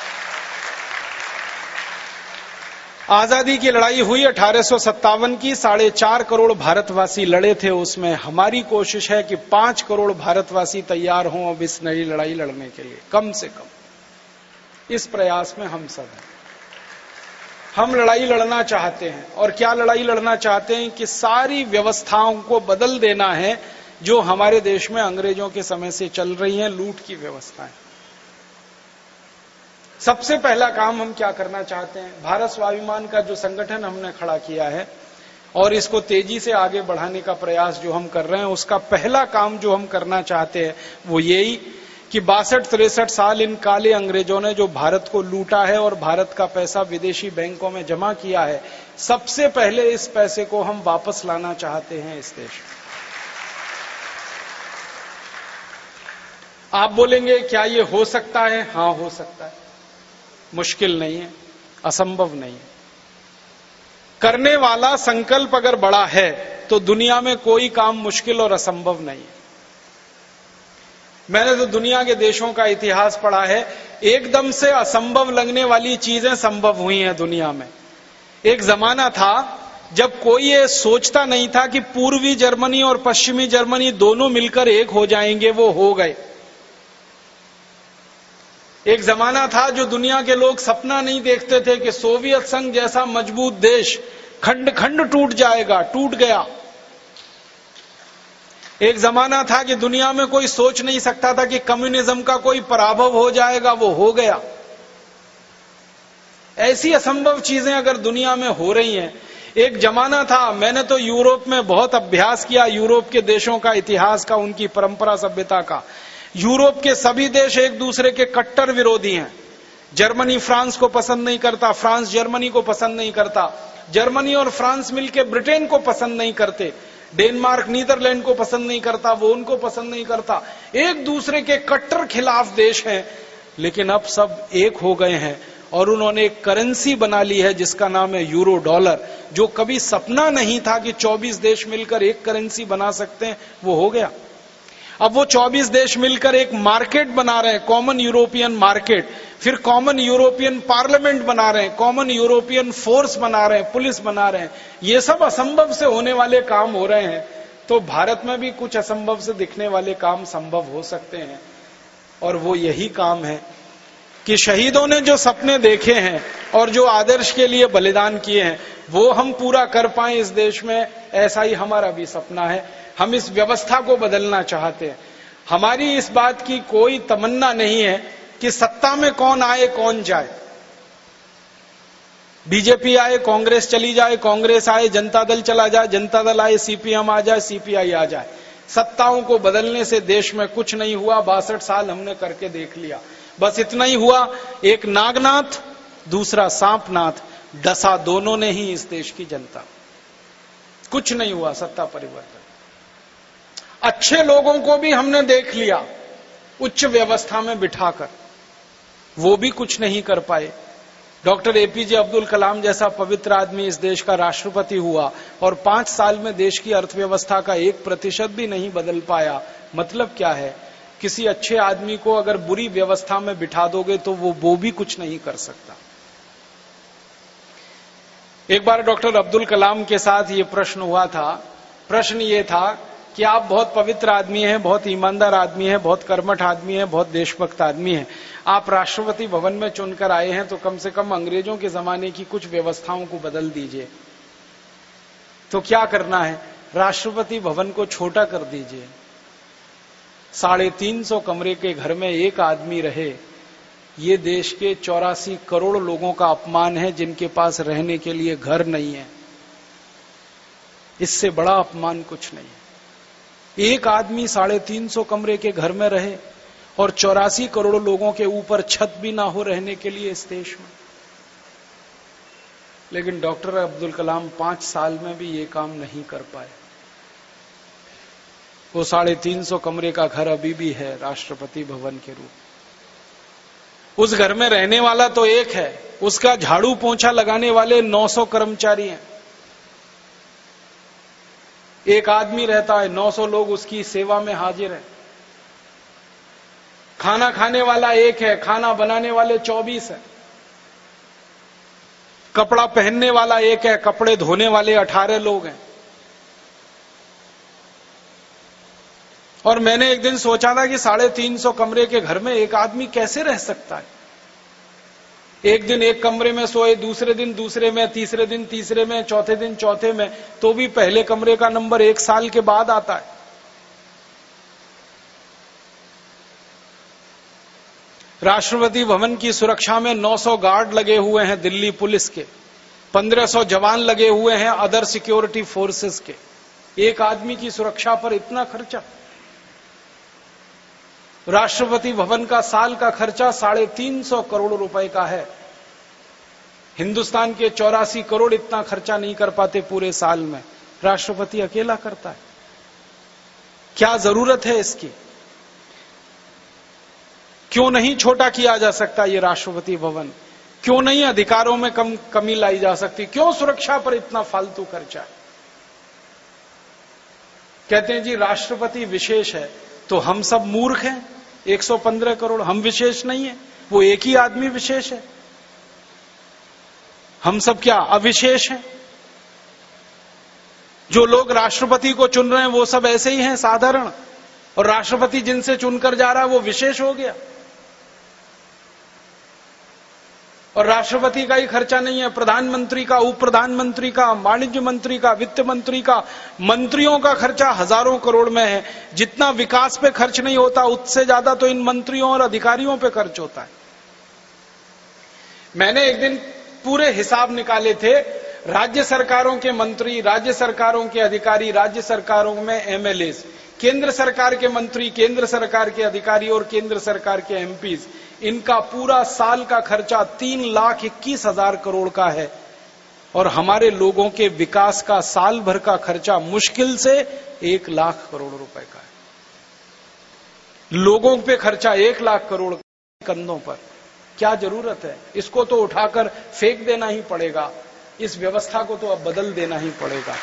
आजादी की लड़ाई हुई 1857 की, 4.5 करोड़ भारतवासी लड़े थे उसमें। हमारी कोशिश है कि 5 करोड़ भारतवासी तैयार हों अब इस नई लड़ाई लड़ने के लिए, कम से कम। इस प्रयास में हम सब हैं। हम लड़ाई लड़ना चाहते हैं, और क्या लड़ाई लड़ना चाहते हैं कि सारी व्यवस्थाओं को बदल देना है जो हमारे देश में अंग्रेजों के समय से चल रही हैं, लूट की व्यवस्थाएं। सबसे पहला काम हम क्या करना चाहते हैं, भारत स्वाभिमान का जो संगठन हमने खड़ा किया है और इसको तेजी से आगे बढ़ाने का प्रयास जो हम कर रहे हैं, उसका पहला काम जो हम करना चाहते हैं वो यही कि 62-63 साल इन काले अंग्रेजों ने जो भारत को लूटा है और भारत का पैसा विदेशी बैंकों में जमा किया है, सबसे पहले इस पैसे को हम वापस लाना चाहते हैं इस देश में। आप बोलेंगे क्या ये हो सकता है? हां, हो सकता है, मुश्किल नहीं है, असंभव नहीं है। करने वाला संकल्प अगर बड़ा है तो दुनिया में कोई काम मुश्किल और असंभव नहीं है। मैंने तो दुनिया के देशों का इतिहास पढ़ा है, एकदम से असंभव लगने वाली चीजें संभव हुई हैं दुनिया में। एक जमाना था जब कोई ये सोचता नहीं था कि पूर्वी जर्मनी और पश्चिमी जर्मनी दोनों मिलकर एक हो जाएंगे, वो हो गए। एक जमाना था जो दुनिया के लोग सपना नहीं देखते थे कि सोवियत संघ जैसा मजबूत देश खंड खंड टूट जाएगा, टूट गया। एक जमाना था कि दुनिया में कोई सोच नहीं सकता था कि कम्युनिज्म का कोई पराभव हो जाएगा, वो हो गया। ऐसी असंभव चीजें अगर दुनिया में हो रही हैं। एक जमाना था, मैंने तो यूरोप में बहुत अभ्यास किया, यूरोप के देशों का इतिहास का, उनकी परंपरा सभ्यता का। यूरोप के सभी देश एक दूसरे के कट्टर विरोधी हैं। जर्मनी फ्रांस को पसंद नहीं करता, फ्रांस जर्मनी को पसंद नहीं करता, जर्मनी और फ्रांस मिलकर ब्रिटेन को पसंद नहीं करते। डेनमार्क नीदरलैंड को पसंद नहीं करता, वो उनको पसंद नहीं करता, एक दूसरे के कट्टर खिलाफ देश हैं, लेकिन अब सब एक हो गए हैं और उन्होंने एक करेंसी बना ली है जिसका नाम है यूरो डॉलर, जो कभी सपना नहीं था कि 24 देश मिलकर एक करेंसी बना सकते हैं, वो हो गया। अब वो 24 देश मिलकर एक मार्केट बना रहे हैं, कॉमन यूरोपियन मार्केट, फिर कॉमन यूरोपियन पार्लियामेंट बना रहे हैं, कॉमन यूरोपियन फोर्स बना रहे हैं, पुलिस बना रहे हैं। ये सब असंभव से होने वाले काम हो रहे हैं, तो भारत में भी कुछ असंभव से दिखने वाले काम संभव हो सकते हैं। और वो यही काम है कि शहीदों ने जो सपने देखे हैं और जो आदर्श के लिए बलिदान किए हैं, वो हम पूरा कर पाए इस देश में, ऐसा ही हमारा भी सपना है। हम इस व्यवस्था को बदलना चाहते हैं। हमारी इस बात की कोई तमन्ना नहीं है कि सत्ता में कौन आए कौन जाए, बीजेपी आए कांग्रेस चली जाए, कांग्रेस आए जनता दल चला जाए, जनता दल आए सीपीएम आ जाए, सीपीआई आ जाए। सत्ताओं को बदलने से देश में कुछ नहीं हुआ। 62 साल हमने करके देख लिया। बस इतना ही हुआ, एक नागनाथ दूसरा सांपनाथ, डसा दोनों ने ही इस देश की जनता। कुछ नहीं हुआ सत्ता परिवर्तन। अच्छे लोगों को भी हमने देख लिया उच्च व्यवस्था में बिठाकर, वो भी कुछ नहीं कर पाए। डॉक्टर एपीजे अब्दुल कलाम जैसा पवित्र आदमी इस देश का राष्ट्रपति हुआ और 5 साल में देश की अर्थव्यवस्था का 1% भी नहीं बदल पाया। मतलब क्या है? किसी अच्छे आदमी को अगर बुरी व्यवस्था में बिठा दोगे तो वो भी कुछ नहीं कर सकता। एक बार डॉक्टर अब्दुल कलाम के साथ ये प्रश्न हुआ था। प्रश्न ये था कि आप बहुत पवित्र आदमी हैं, बहुत ईमानदार आदमी हैं, बहुत कर्मठ आदमी हैं, बहुत देशभक्त आदमी हैं। आप राष्ट्रपति भवन में चुनकर आए हैं, तो कम से कम अंग्रेजों के जमाने की कुछ व्यवस्थाओं को बदल दीजिए। तो क्या करना है? राष्ट्रपति भवन को छोटा कर दीजिए। 350 कमरे के घर में एक आदमी रहे, ये देश के 84 करोड़ लोगों का अपमान है जिनके पास रहने के लिए घर नहीं है। इससे बड़ा अपमान कुछ नहीं है। एक आदमी 350 कमरे के घर में रहे और 84 करोड़ लोगों के ऊपर छत भी ना हो रहने के लिए इस देश में। लेकिन डॉक्टर अब्दुल कलाम 5 साल में भी ये काम नहीं कर पाए। वो 350 कमरे का घर अभी भी है राष्ट्रपति भवन के रूप। उस घर में रहने वाला तो एक है, उसका झाड़ू पोंछा लगाने वाले 900 कर्मचारी हैं। एक आदमी रहता है, 900 लोग उसकी सेवा में हाजिर हैं। खाना खाने वाला एक है, खाना बनाने वाले 24 हैं। कपड़ा पहनने वाला एक है, कपड़े धोने वाले 18 लोग हैं। और मैंने एक दिन सोचा था कि 350 कमरे के घर में एक आदमी कैसे रह सकता है। एक दिन एक कमरे में सोए, दूसरे दिन दूसरे में, तीसरे दिन तीसरे में, चौथे दिन चौथे में, तो भी पहले कमरे का नंबर 1 साल के बाद आता है। राष्ट्रपति भवन की सुरक्षा में 900 गार्ड लगे हुए हैं दिल्ली पुलिस के, 1500 जवान लगे हुए हैं अदर सिक्योरिटी फोर्सेस के। एक आदमी की सुरक्षा पर इतना खर्चा। राष्ट्रपति भवन का साल का खर्चा 350 करोड़ रुपए का है। हिंदुस्तान के 84 करोड़ इतना खर्चा नहीं कर पाते पूरे साल में, राष्ट्रपति अकेला करता है। क्या जरूरत है इसकी? क्यों नहीं छोटा किया जा सकता ये राष्ट्रपति भवन? क्यों नहीं अधिकारों में कमी लाई जा सकती? क्यों सुरक्षा पर इतना फालतू खर्चा है? कहते हैं जी राष्ट्रपति विशेष है, तो हम सब मूर्ख हैं। 115 करोड़ हम विशेष नहीं है, वो एक ही आदमी विशेष है। हम सब क्या अविशेष हैं? जो लोग राष्ट्रपति को चुन रहे हैं वो सब ऐसे ही हैं, साधारण, और राष्ट्रपति जिनसे चुनकर जा रहा है वो विशेष हो गया। और राष्ट्रपति का ही खर्चा नहीं है, प्रधानमंत्री का, उप प्रधानमंत्री का, वाणिज्य मंत्री का, वित्त मंत्री का, मंत्रियों का खर्चा हजारों करोड़ में है। जितना विकास पे खर्च नहीं होता उससे ज्यादा तो इन मंत्रियों और अधिकारियों पे खर्च होता है। मैंने एक दिन पूरे हिसाब निकाले थे, राज्य सरकारों के मंत्री, राज्य सरकारों के अधिकारी, राज्य सरकारों में एमएलएस, केंद्र सरकार के मंत्री, केंद्र सरकार के अधिकारी और केंद्र सरकार के एमपीज, इनका पूरा साल का खर्चा 3,21,000 करोड़ का है। और हमारे लोगों के विकास का साल भर का खर्चा मुश्किल से 1 लाख करोड़ रुपए का है। लोगों पे खर्चा 1 लाख करोड़ कंधों पर, क्या जरूरत है? इसको तो उठाकर फेंक देना ही पड़ेगा, इस व्यवस्था को तो अब बदल देना ही पड़ेगा।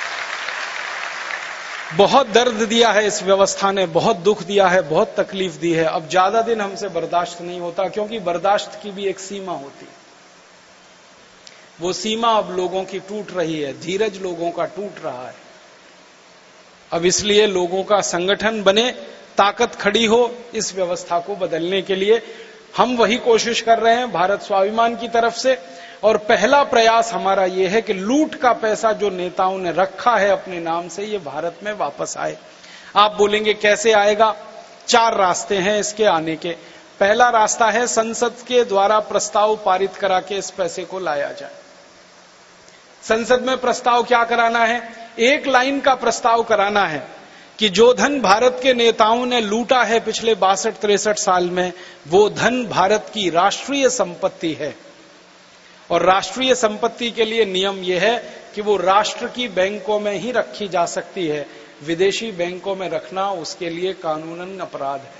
बहुत दर्द दिया है इस व्यवस्था ने, बहुत दुख दिया है, बहुत तकलीफ दी है। अब ज्यादा दिन हमसे बर्दाश्त नहीं होता, क्योंकि बर्दाश्त की भी एक सीमा होती है। वो सीमा अब लोगों की टूट रही है, धीरज लोगों का टूट रहा है। अब इसलिए लोगों का संगठन बने, ताकत खड़ी हो इस व्यवस्था को बदलने के लिए। हम वही कोशिश कर रहे हैं भारत स्वाभिमान की तरफ से। और पहला प्रयास हमारा ये है कि लूट का पैसा जो नेताओं ने रखा है अपने नाम से, ये भारत में वापस आए। आप बोलेंगे कैसे आएगा? 4 रास्ते हैं इसके आने के। पहला रास्ता है संसद के द्वारा प्रस्ताव पारित करा के इस पैसे को लाया जाए। संसद में प्रस्ताव क्या कराना है? एक लाइन का प्रस्ताव कराना है कि जो धन भारत के नेताओं ने लूटा है पिछले 62-63 साल में, वो धन भारत की राष्ट्रीय संपत्ति है। और राष्ट्रीय संपत्ति के लिए नियम यह है कि वो राष्ट्र की बैंकों में ही रखी जा सकती है। विदेशी बैंकों में रखना उसके लिए कानूनन अपराध है।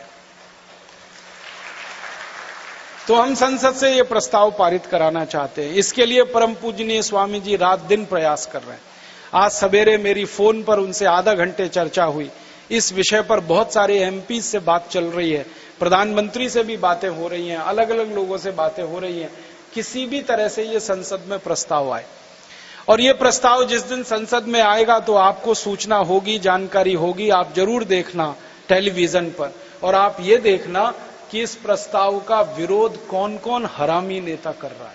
तो हम संसद से ये प्रस्ताव पारित कराना चाहते हैं। इसके लिए परम पूजनीय स्वामी जी रात दिन प्रयास कर रहे हैं। आज सवेरे मेरी फोन पर उनसे आधा घंटे चर्चा हुई। इस विषय पर बहुत सारे एमपी से बात चल रही है, प्रधानमंत्री से भी बातें हो रही हैं, अलग अलग लोगों से बातें हो रही हैं। किसी भी तरह से ये संसद में प्रस्ताव आए, और ये प्रस्ताव जिस दिन संसद में आएगा तो आपको सूचना होगी, जानकारी होगी। आप जरूर देखना टेलीविजन पर, और आप ये देखना कि इस प्रस्ताव का विरोध कौन कौन हरामी नेता कर रहा है।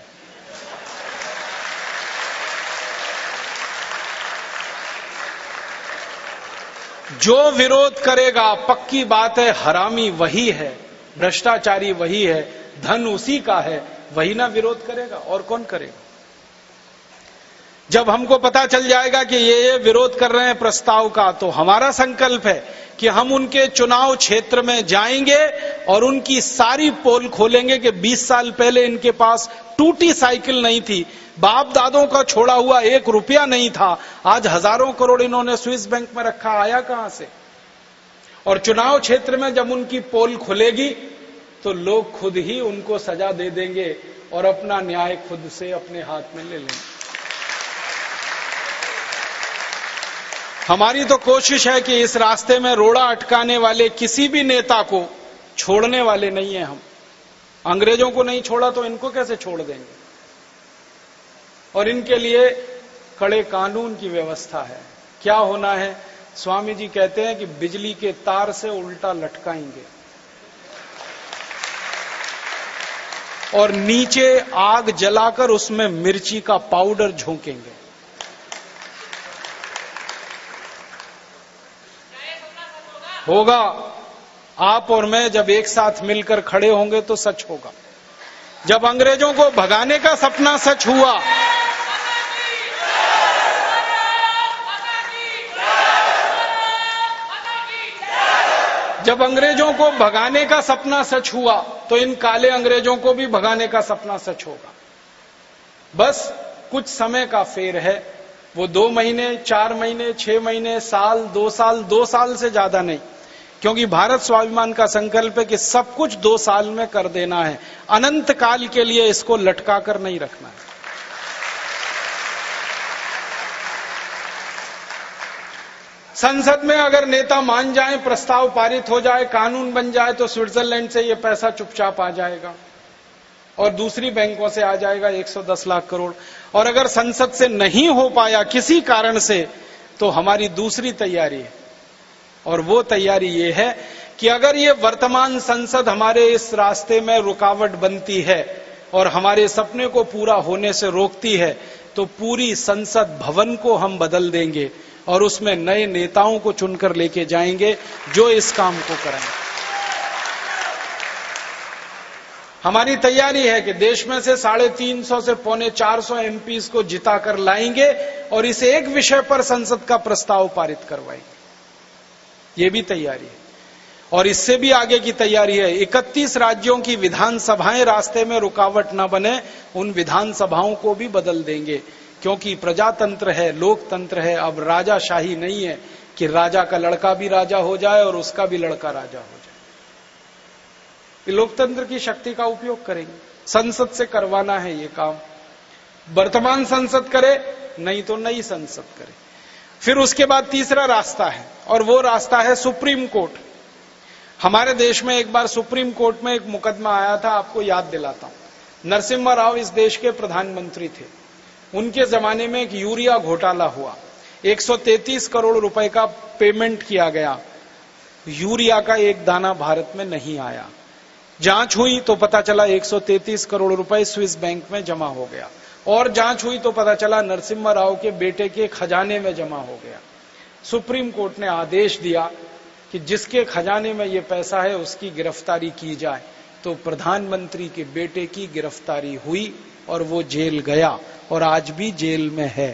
जो विरोध करेगा, पक्की बात है, हरामी वही है, भ्रष्टाचारी वही है, धन उसी का है, वही ना विरोध करेगा, और कौन करेगा? जब हमको पता चल जाएगा कि ये विरोध कर रहे हैं प्रस्ताव का, तो हमारा संकल्प है कि हम उनके चुनाव क्षेत्र में जाएंगे और उनकी सारी पोल खोलेंगे कि 20 साल पहले इनके पास टूटी साइकिल नहीं थी, बाप दादों का छोड़ा हुआ 1 रुपया नहीं था, आज हजारों करोड़ इन्होंने स्विस बैंक में रखा, आया कहां से? और चुनाव क्षेत्र में जब उनकी पोल खुलेगी तो लोग खुद ही उनको सजा दे देंगे और अपना न्याय खुद से अपने हाथ में ले लेंगे। हमारी तो कोशिश है कि इस रास्ते में रोड़ा अटकाने वाले किसी भी नेता को छोड़ने वाले नहीं है हम। अंग्रेजों को नहीं छोड़ा तो इनको कैसे छोड़ देंगे? और इनके लिए कड़े कानून की व्यवस्था है। क्या होना है? स्वामी जी कहते हैं कि बिजली के तार से उल्टा लटकाएंगे और नीचे आग जलाकर उसमें मिर्ची का पाउडर झोंकेंगे। होगा। आप और मैं जब एक साथ मिलकर खड़े होंगे तो सच होगा। जब अंग्रेजों को भगाने का सपना सच हुआ, जब अंग्रेजों को भगाने का सपना सच हुआ, तो इन काले अंग्रेजों को भी भगाने का सपना सच होगा। बस कुछ समय का फेर है। वो 2 महीने, 4 महीने, 6 महीने, साल, 2 साल से ज्यादा नहीं। क्योंकि भारत स्वाभिमान का संकल्प है कि सब कुछ 2 साल में कर देना है। अनंत काल के लिए इसको लटका कर नहीं रखना है। संसद में अगर नेता मान जाए, प्रस्ताव पारित हो जाए, कानून बन जाए, तो स्विट्जरलैंड से ये पैसा चुपचाप आ जाएगा और दूसरी बैंकों से आ जाएगा 110 लाख करोड़। और अगर संसद से नहीं हो पाया किसी कारण से, तो हमारी दूसरी तैयारी है, और वो तैयारी ये है कि अगर ये वर्तमान संसद हमारे इस रास्ते में रुकावट बनती है और हमारे सपने को पूरा होने से रोकती है, तो पूरी संसद भवन को हम बदल देंगे और उसमें नए नेताओं को चुनकर लेके जाएंगे जो इस काम को करेंगे। हमारी तैयारी है कि देश में से 350 से 450 एमपीज को जिताकर लाएंगे और इस एक विषय पर संसद का प्रस्ताव पारित करवाएंगे। ये भी तैयारी है। और इससे भी आगे की तैयारी है, 31 राज्यों की विधानसभाएं रास्ते में रुकावट न बने, उन विधानसभाओं को भी बदल देंगे क्योंकि प्रजातंत्र है, लोकतंत्र है। अब राजाशाही नहीं है कि राजा का लड़का भी राजा हो जाए और उसका भी लड़का राजा हो जाए। लोकतंत्र की शक्ति का उपयोग करेंगे, संसद से करवाना है ये काम। वर्तमान संसद करे, नहीं तो नई संसद करे। फिर उसके बाद तीसरा रास्ता है, और वो रास्ता है सुप्रीम कोर्ट। हमारे देश में एक बार सुप्रीम कोर्ट में एक मुकदमा आया था, आपको याद दिलाता हूं। नरसिम्हा राव इस देश के प्रधानमंत्री थे। उनके जमाने में एक यूरिया घोटाला हुआ, 133 करोड़ रुपए का पेमेंट किया गया, यूरिया का एक दाना भारत में नहीं आया। जांच हुई तो पता चला 133 करोड़ रुपए स्विस बैंक में जमा हो गया, और जांच हुई तो पता चला नरसिम्हा राव के बेटे के खजाने में जमा हो गया। सुप्रीम कोर्ट ने आदेश दिया कि जिसके खजाने में ये पैसा है उसकी गिरफ्तारी की जाए। तो प्रधानमंत्री के बेटे की गिरफ्तारी हुई और वो जेल गया, और आज भी जेल में है।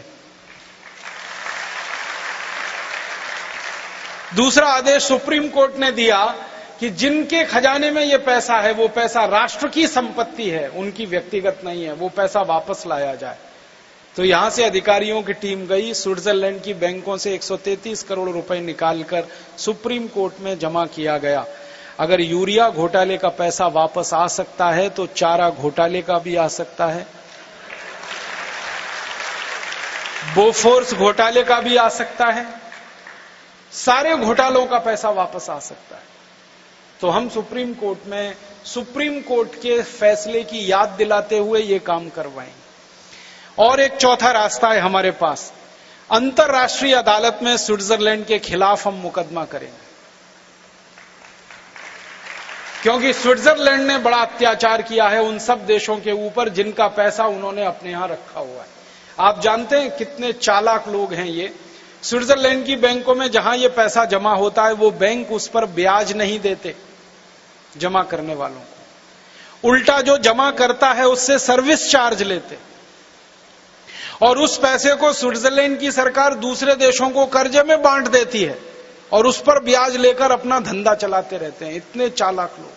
दूसरा आदेश सुप्रीम कोर्ट ने दिया कि जिनके खजाने में ये पैसा है, वो पैसा राष्ट्र की संपत्ति है, उनकी व्यक्तिगत नहीं है, वो पैसा वापस लाया जाए। तो यहां से अधिकारियों की टीम गई, स्विट्जरलैंड की बैंकों से 133 करोड़ रुपए निकालकर सुप्रीम कोर्ट में जमा किया गया। अगर यूरिया घोटाले का पैसा वापस आ सकता है तो चारा घोटाले का भी आ सकता है, बोफोर्स घोटाले का भी आ सकता है, सारे घोटालों का पैसा वापस आ सकता है। तो हम सुप्रीम कोर्ट में सुप्रीम कोर्ट के फैसले की याद दिलाते हुए ये काम करवाएंगे। और एक चौथा रास्ता है हमारे पास, अंतर्राष्ट्रीय अदालत में स्विट्जरलैंड के खिलाफ हम मुकदमा करेंगे, क्योंकि स्विट्जरलैंड ने बड़ा अत्याचार किया है उन सब देशों के ऊपर जिनका पैसा उन्होंने अपने यहां रखा हुआ है। आप जानते हैं कितने चालाक लोग हैं ये। स्विट्जरलैंड की बैंकों में जहां ये पैसा जमा होता है, वो बैंक उस पर ब्याज नहीं देते जमा करने वालों को, उल्टा जो जमा करता है उससे सर्विस चार्ज लेते, और उस पैसे को स्विट्जरलैंड की सरकार दूसरे देशों को कर्जे में बांट देती है और उस पर ब्याज लेकर अपना धंधा चलाते रहते हैं। इतने चालाक लोग,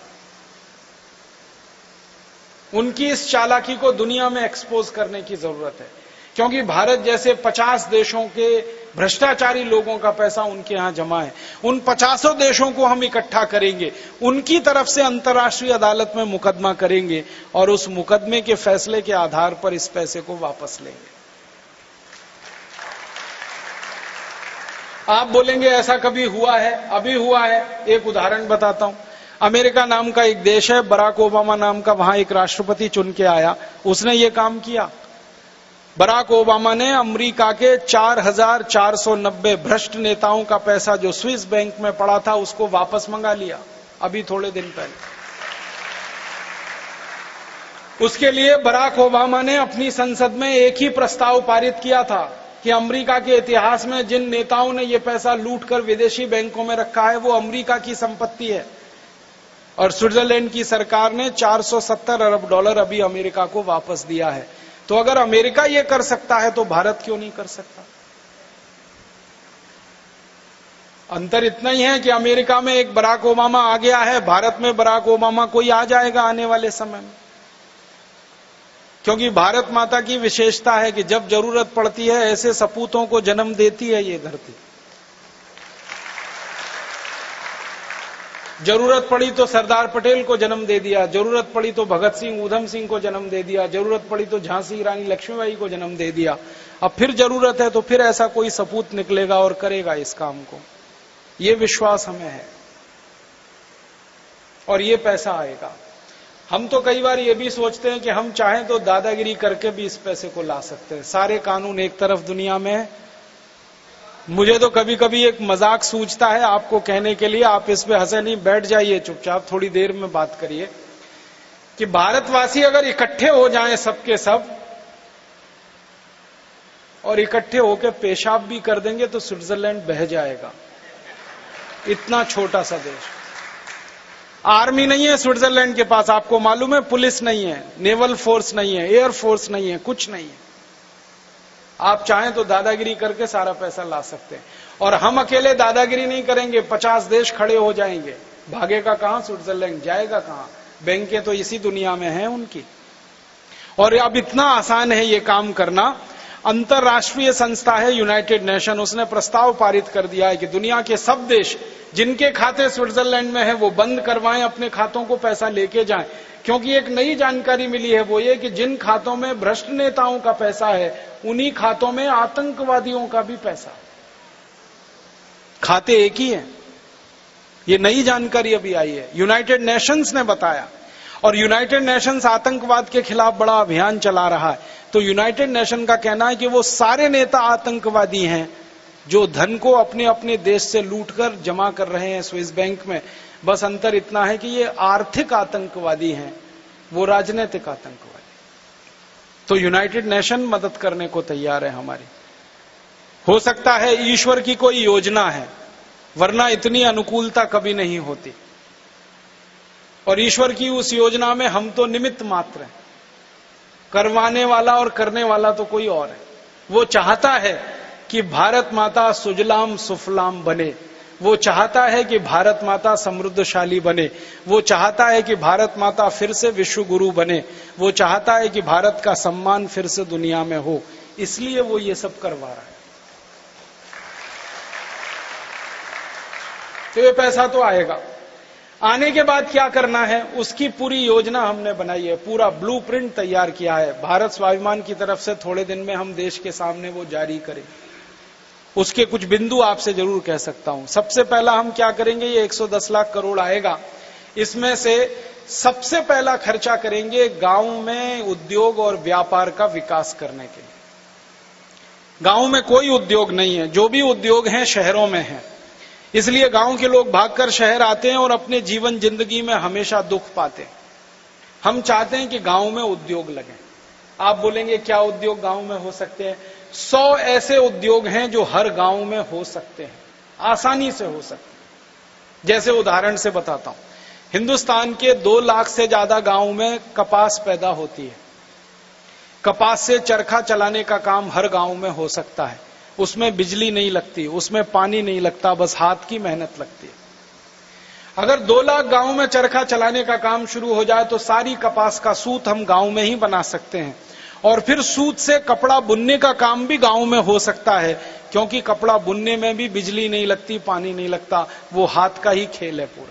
उनकी इस चालाकी को दुनिया में एक्सपोज करने की जरूरत है, क्योंकि भारत जैसे 50 देशों के भ्रष्टाचारी लोगों का पैसा उनके यहां जमा है। उन 50 देशों को हम इकट्ठा करेंगे, उनकी तरफ से अंतर्राष्ट्रीय अदालत में मुकदमा करेंगे, और उस मुकदमे के फैसले के आधार पर इस पैसे को वापस लेंगे। आप बोलेंगे ऐसा कभी हुआ है? अभी हुआ है। एक उदाहरण बताता हूं। अमेरिका नाम का एक देश है, बराक ओबामा नाम का वहां एक राष्ट्रपति चुन के आया, उसने ये काम किया। बराक ओबामा ने अमेरिका के 4490 भ्रष्ट नेताओं का पैसा जो स्विस बैंक में पड़ा था उसको वापस मंगा लिया, अभी थोड़े दिन पहले। उसके लिए बराक ओबामा ने अपनी संसद में एक ही प्रस्ताव पारित किया था कि अमेरिका के इतिहास में जिन नेताओं ने यह पैसा लूटकर विदेशी बैंकों में रखा है वो अमेरिका की संपत्ति है, और स्विट्जरलैंड की सरकार ने $470 अरब अभी अमेरिका को वापस दिया है। तो अगर अमेरिका ये कर सकता है तो भारत क्यों नहीं कर सकता? अंतर इतना ही है कि अमेरिका में एक बराक ओबामा आ गया है, भारत में बराक ओबामा कोई आ जाएगा आने वाले समय में, क्योंकि भारत माता की विशेषता है कि जब जरूरत पड़ती है ऐसे सपूतों को जन्म देती है ये धरती। जरूरत पड़ी तो सरदार पटेल को जन्म दे दिया, जरूरत पड़ी तो भगत सिंह ऊधम सिंह को जन्म दे दिया, जरूरत पड़ी तो झांसी रानी लक्ष्मीबाई को जन्म दे दिया। अब फिर जरूरत है तो फिर ऐसा कोई सपूत निकलेगा और करेगा इस काम को। ये विश्वास हमें है और ये पैसा आएगा। हम तो कई बार ये भी सोचते हैं कि हम चाहें तो दादागिरी करके भी इस पैसे को ला सकते हैं। सारे कानून एक तरफ दुनिया में है। मुझे तो कभी कभी एक मजाक सूझता है आपको कहने के लिए, आप इस पे हंसे नहीं, बैठ जाइए चुपचाप, थोड़ी देर में बात करिए, कि भारतवासी अगर इकट्ठे हो जाएं सबके सब और इकट्ठे होकर पेशाब भी कर देंगे तो स्विट्जरलैंड बह जाएगा। इतना छोटा सा देश, आर्मी नहीं है स्विट्जरलैंड के पास, आपको मालूम है, पुलिस नहीं है, नेवल फोर्स नहीं है, एयर फोर्स नहीं है, कुछ नहीं है। आप चाहें तो दादागिरी करके सारा पैसा ला सकते हैं, और हम अकेले दादागिरी नहीं करेंगे, 50 देश खड़े हो जाएंगे। भागेगा कहां स्विट्जरलैंड, जाएगा कहां? बैंकें तो इसी दुनिया में हैं उनकी। और अब इतना आसान है ये काम करना। अंतरराष्ट्रीय संस्था है यूनाइटेड नेशन, उसने प्रस्ताव पारित कर दिया है कि दुनिया के सब देश जिनके खाते स्विट्जरलैंड में है वो बंद करवाएं, अपने खातों को पैसा लेके जाएं। क्योंकि एक नई जानकारी मिली है, वो ये कि जिन खातों में भ्रष्ट नेताओं का पैसा है उन्हीं खातों में आतंकवादियों का भी पैसा है। खाते एक ही हैं। ये नई जानकारी अभी आई है, यूनाइटेड नेशंस ने बताया। और यूनाइटेड नेशंस आतंकवाद के खिलाफ बड़ा अभियान चला रहा है। तो यूनाइटेड नेशन का कहना है कि वो सारे नेता आतंकवादी हैं जो धन को अपने अपने देश से लूटकर जमा कर रहे हैं स्विस बैंक में। बस अंतर इतना है कि ये आर्थिक आतंकवादी हैं, वो राजनीतिक आतंकवादी। तो यूनाइटेड नेशन मदद करने को तैयार है हमारी। हो सकता है ईश्वर की कोई योजना है, वरना इतनी अनुकूलता कभी नहीं होती। और ईश्वर की उस योजना में हम तो निमित्त मात्र हैं, करवाने वाला और करने वाला तो कोई और है। वो चाहता है कि भारत माता सुजलाम सुफलाम बने, वो चाहता है कि भारत माता समृद्धशाली बने, वो चाहता है कि भारत माता फिर से विश्व गुरु बने, वो चाहता है कि भारत का सम्मान फिर से दुनिया में हो, इसलिए वो ये सब करवा रहा है। तो ये पैसा तो आएगा, आने के बाद क्या करना है उसकी पूरी योजना हमने बनाई है, पूरा ब्लूप्रिंट तैयार किया है। भारत स्वाभिमान की तरफ से थोड़े दिन में हम देश के सामने वो जारी करेंगे। उसके कुछ बिंदु आपसे जरूर कह सकता हूं। सबसे पहला हम क्या करेंगे, ये 110 लाख करोड़ आएगा, इसमें से सबसे पहला खर्चा करेंगे गांव में उद्योग और व्यापार का विकास करने के लिए। गांव में कोई उद्योग नहीं है, जो भी उद्योग हैं शहरों में है, इसलिए गांव के लोग भागकर शहर आते हैं और अपने जीवन जिंदगी में हमेशा दुख पाते हैं। हम चाहते हैं कि गांव में उद्योग लगे। आप बोलेंगे क्या उद्योग गांव में हो सकते हैं? 100 ऐसे उद्योग हैं जो हर गांव में हो सकते हैं, आसानी से हो सकते हैं। जैसे उदाहरण से बताता हूं, हिंदुस्तान के 2 लाख से ज्यादा गांव में कपास पैदा होती है। कपास से चरखा चलाने का काम हर गांव में हो सकता है। उसमें बिजली नहीं लगती, उसमें पानी नहीं लगता, बस हाथ की मेहनत लगती है। अगर 2 लाख गांव में चरखा चलाने का काम शुरू हो जाए तो सारी कपास का सूत हम गांव में ही बना सकते हैं। और फिर सूत से कपड़ा बुनने का काम भी गांव में हो सकता है, क्योंकि कपड़ा बुनने में भी बिजली नहीं लगती, पानी नहीं लगता, वो हाथ का ही खेल है पूरा।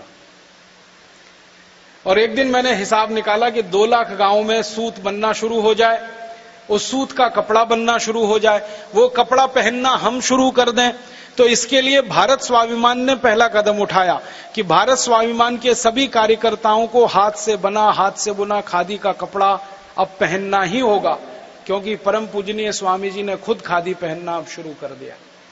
और एक दिन मैंने हिसाब निकाला कि 2 लाख गांव में सूत बनना शुरू हो जाए, उस सूत का कपड़ा बनना शुरू हो जाए, वो कपड़ा पहनना हम शुरू कर दें, तो इसके लिए भारत स्वाभिमान ने पहला कदम उठाया कि भारत स्वाभिमान के सभी कार्यकर्ताओं को हाथ से बना, हाथ से बुना खादी का कपड़ा अब पहनना ही होगा, क्योंकि परम पूजनीय स्वामी जी ने खुद खादी पहनना अब शुरू कर दिया।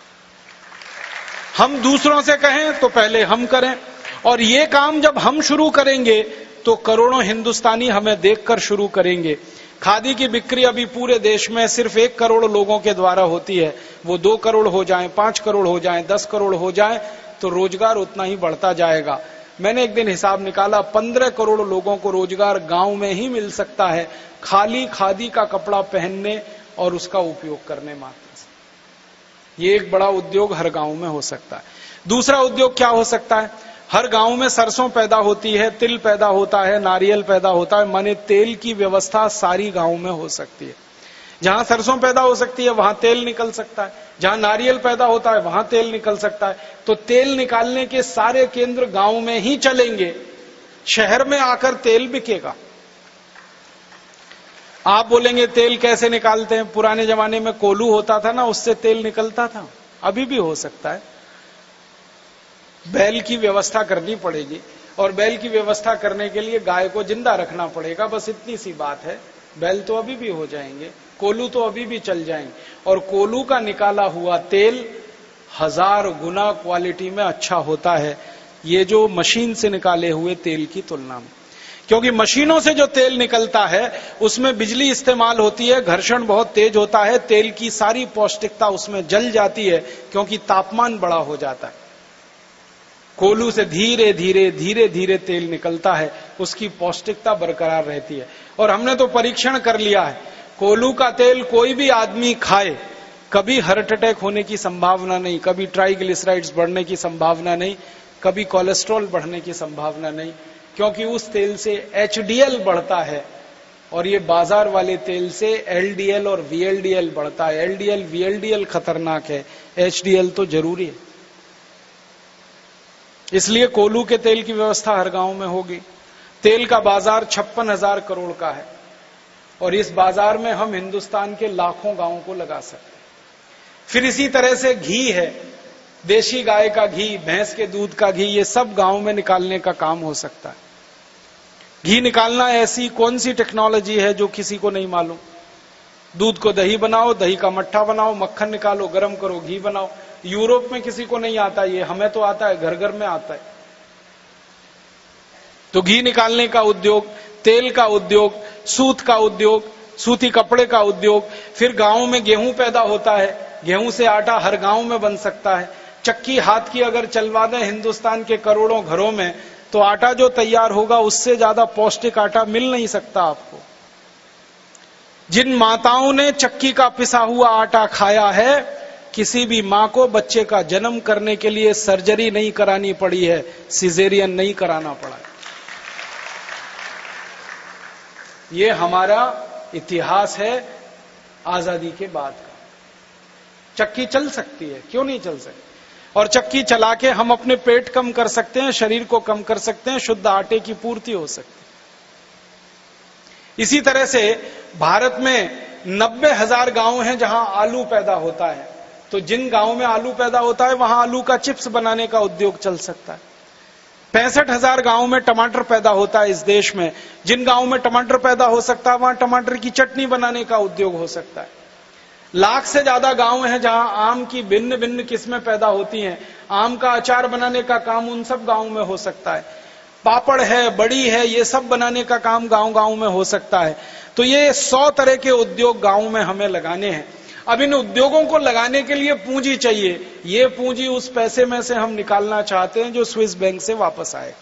हम दूसरों से कहें तो पहले हम करें, और ये काम जब हम शुरू करेंगे तो करोड़ों हिंदुस्तानी हमें देखकर शुरू करेंगे। खादी की बिक्री अभी पूरे देश में सिर्फ 1 करोड़ लोगों के द्वारा होती है, वो 2 करोड़ हो जाए, 5 करोड़ हो जाए, 10 करोड़ हो जाए तो रोजगार उतना ही बढ़ता जाएगा। मैंने एक दिन हिसाब निकाला, 15 करोड़ लोगों को रोजगार गांव में ही मिल सकता है, खाली खादी का कपड़ा पहनने और उसका उपयोग करने मात्र से। ये एक बड़ा उद्योग हर गांव में हो सकता है। दूसरा उद्योग क्या हो सकता है? हर गांव में सरसों पैदा होती है, तिल पैदा होता है, नारियल पैदा होता है, माने तेल की व्यवस्था सारी गांव में हो सकती है। जहां सरसों पैदा हो सकती है वहां तेल निकल सकता है, जहां नारियल पैदा होता है वहां तेल निकल सकता है। तो तेल निकालने के सारे केंद्र गांव में ही चलेंगे, शहर में आकर तेल बिकेगा। आप बोलेंगे तेल कैसे निकालते हैं? पुराने जमाने में कोलू होता था ना, उससे तेल निकलता था, अभी भी हो सकता है। बैल की व्यवस्था करनी पड़ेगी, और बैल की व्यवस्था करने के लिए गाय को जिंदा रखना पड़ेगा, बस इतनी सी बात है। बैल तो अभी भी हो जाएंगे, कोलू तो अभी भी चल जाएंगे, और कोलू का निकाला हुआ तेल 1000 गुना क्वालिटी में अच्छा होता है ये जो मशीन से निकाले हुए तेल की तुलना में। क्योंकि मशीनों से जो तेल निकलता है उसमें बिजली इस्तेमाल होती है, घर्षण बहुत तेज होता है, तेल की सारी पौष्टिकता उसमें जल जाती है क्योंकि तापमान बड़ा हो जाता है। कोलू से धीरे धीरे धीरे धीरे तेल निकलता है, उसकी पौष्टिकता बरकरार रहती है। और हमने तो परीक्षण कर लिया है, कोलू का तेल कोई भी आदमी खाए कभी हार्ट अटैक होने की संभावना नहीं, कभी ट्राइग्लिसराइड्स बढ़ने की संभावना नहीं, कभी कोलेस्ट्रॉल बढ़ने की संभावना नहीं, क्योंकि उस तेल से HDL बढ़ता है, और ये बाजार वाले तेल से एलडीएल और वीएलडीएल बढ़ता है। एलडीएल वीएलडीएल खतरनाक है, एचडीएल तो जरूरी है। इसलिए कोल्हू के तेल की व्यवस्था हर गांव में होगी। तेल का बाजार 56,000 करोड़ का है और इस बाजार में हम हिंदुस्तान के लाखों गांवों को लगा सकते हैं। फिर इसी तरह से घी है, देशी गाय का घी, भैंस के दूध का घी, ये सब गांव में निकालने का काम हो सकता है। घी निकालना ऐसी कौन सी टेक्नोलॉजी है जो किसी को नहीं मालूम। दूध को दही बनाओ, दही का मट्ठा बनाओ, मक्खन निकालो, गरम करो, घी बनाओ। यूरोप में किसी को नहीं आता ये, हमें तो आता है, घर घर में आता है। तो घी निकालने का उद्योग, तेल का उद्योग, सूत का उद्योग, सूती कपड़े का उद्योग। फिर गांव में गेहूं पैदा होता है, गेहूं से आटा हर गांव में बन सकता है। चक्की हाथ की अगर चलवा दें हिंदुस्तान के करोड़ों घरों में, तो आटा जो तैयार होगा उससे ज्यादा पौष्टिक आटा मिल नहीं सकता आपको। जिन माताओं ने चक्की का पिसा हुआ आटा खाया है, किसी भी मां को बच्चे का जन्म करने के लिए सर्जरी नहीं करानी पड़ी है, सिजेरियन नहीं कराना पड़ा। ये हमारा इतिहास है आजादी के बाद का। चक्की चल सकती है, क्यों नहीं चल सकती? और चक्की चला के हम अपने पेट कम कर सकते हैं, शरीर को कम कर सकते हैं, शुद्ध आटे की पूर्ति हो सकती है। इसी तरह से भारत में 90,000 गांव हैं जहां आलू पैदा होता है। तो जिन गांव में आलू पैदा होता है वहां आलू का चिप्स बनाने का उद्योग चल सकता है। 65,000 गांव में टमाटर पैदा होता है इस देश में। जिन गांव में टमाटर पैदा हो सकता है वहां टमाटर की चटनी बनाने का उद्योग हो सकता है। लाख से ज्यादा गांव हैं जहां आम की भिन्न भिन्न किस्में पैदा होती हैं। आम का अचार बनाने का काम उन सब गांव में हो सकता है। पापड़ है, बड़ी है, ये सब बनाने का काम गांव गांव में हो सकता है। तो ये 100 तरह के उद्योग गांव में हमें लगाने हैं। अब इन उद्योगों को लगाने के लिए पूंजी चाहिए। ये पूंजी उस पैसे में से हम निकालना चाहते हैं जो स्विस बैंक से वापस आए।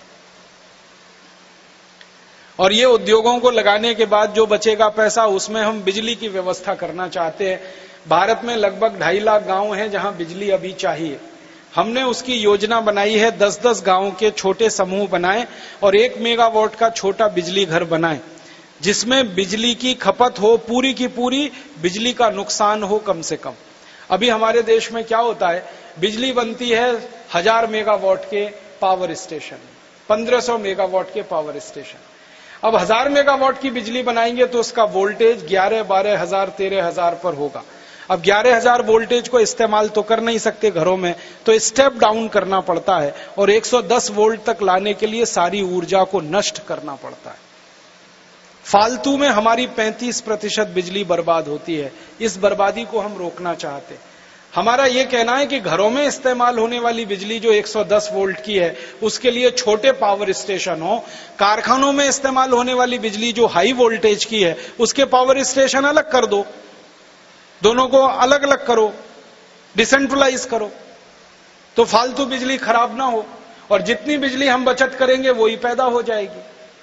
और ये उद्योगों को लगाने के बाद जो बचेगा पैसा, उसमें हम बिजली की व्यवस्था करना चाहते हैं। भारत में लगभग 2.5 लाख गांव हैं जहां बिजली अभी चाहिए। हमने उसकी योजना बनाई है, 10-10 गांवों के छोटे समूह बनाए और 1 मेगावाट का छोटा बिजली घर बनाए, जिसमें बिजली की खपत हो, पूरी की पूरी बिजली का नुकसान हो कम से कम। अभी हमारे देश में क्या होता है, बिजली बनती है 1000 मेगावाट के पावर स्टेशन, 1500 मेगावाट के पावर स्टेशन। अब 1000 मेगावाट की बिजली बनाएंगे तो उसका वोल्टेज 11-12 हजार 13 हजार पर होगा। अब 11,000 वोल्टेज को इस्तेमाल तो कर नहीं सकते घरों में, तो स्टेप डाउन करना पड़ता है और 110 वोल्ट तक लाने के लिए सारी ऊर्जा को नष्ट करना पड़ता है। फालतू में हमारी 35% बिजली बर्बाद होती है। इस बर्बादी को हम रोकना चाहते हैं। हमारा यह कहना है कि घरों में इस्तेमाल होने वाली बिजली जो 110 वोल्ट की है, उसके लिए छोटे पावर स्टेशन हो। कारखानों में इस्तेमाल होने वाली बिजली जो हाई वोल्टेज की है, उसके पावर स्टेशन अलग कर दो। दोनों को अलग अलग करो, डिसेंट्रलाइज करो, तो फालतू बिजली खराब ना हो और जितनी बिजली हम बचत करेंगे वही पैदा हो जाएगी।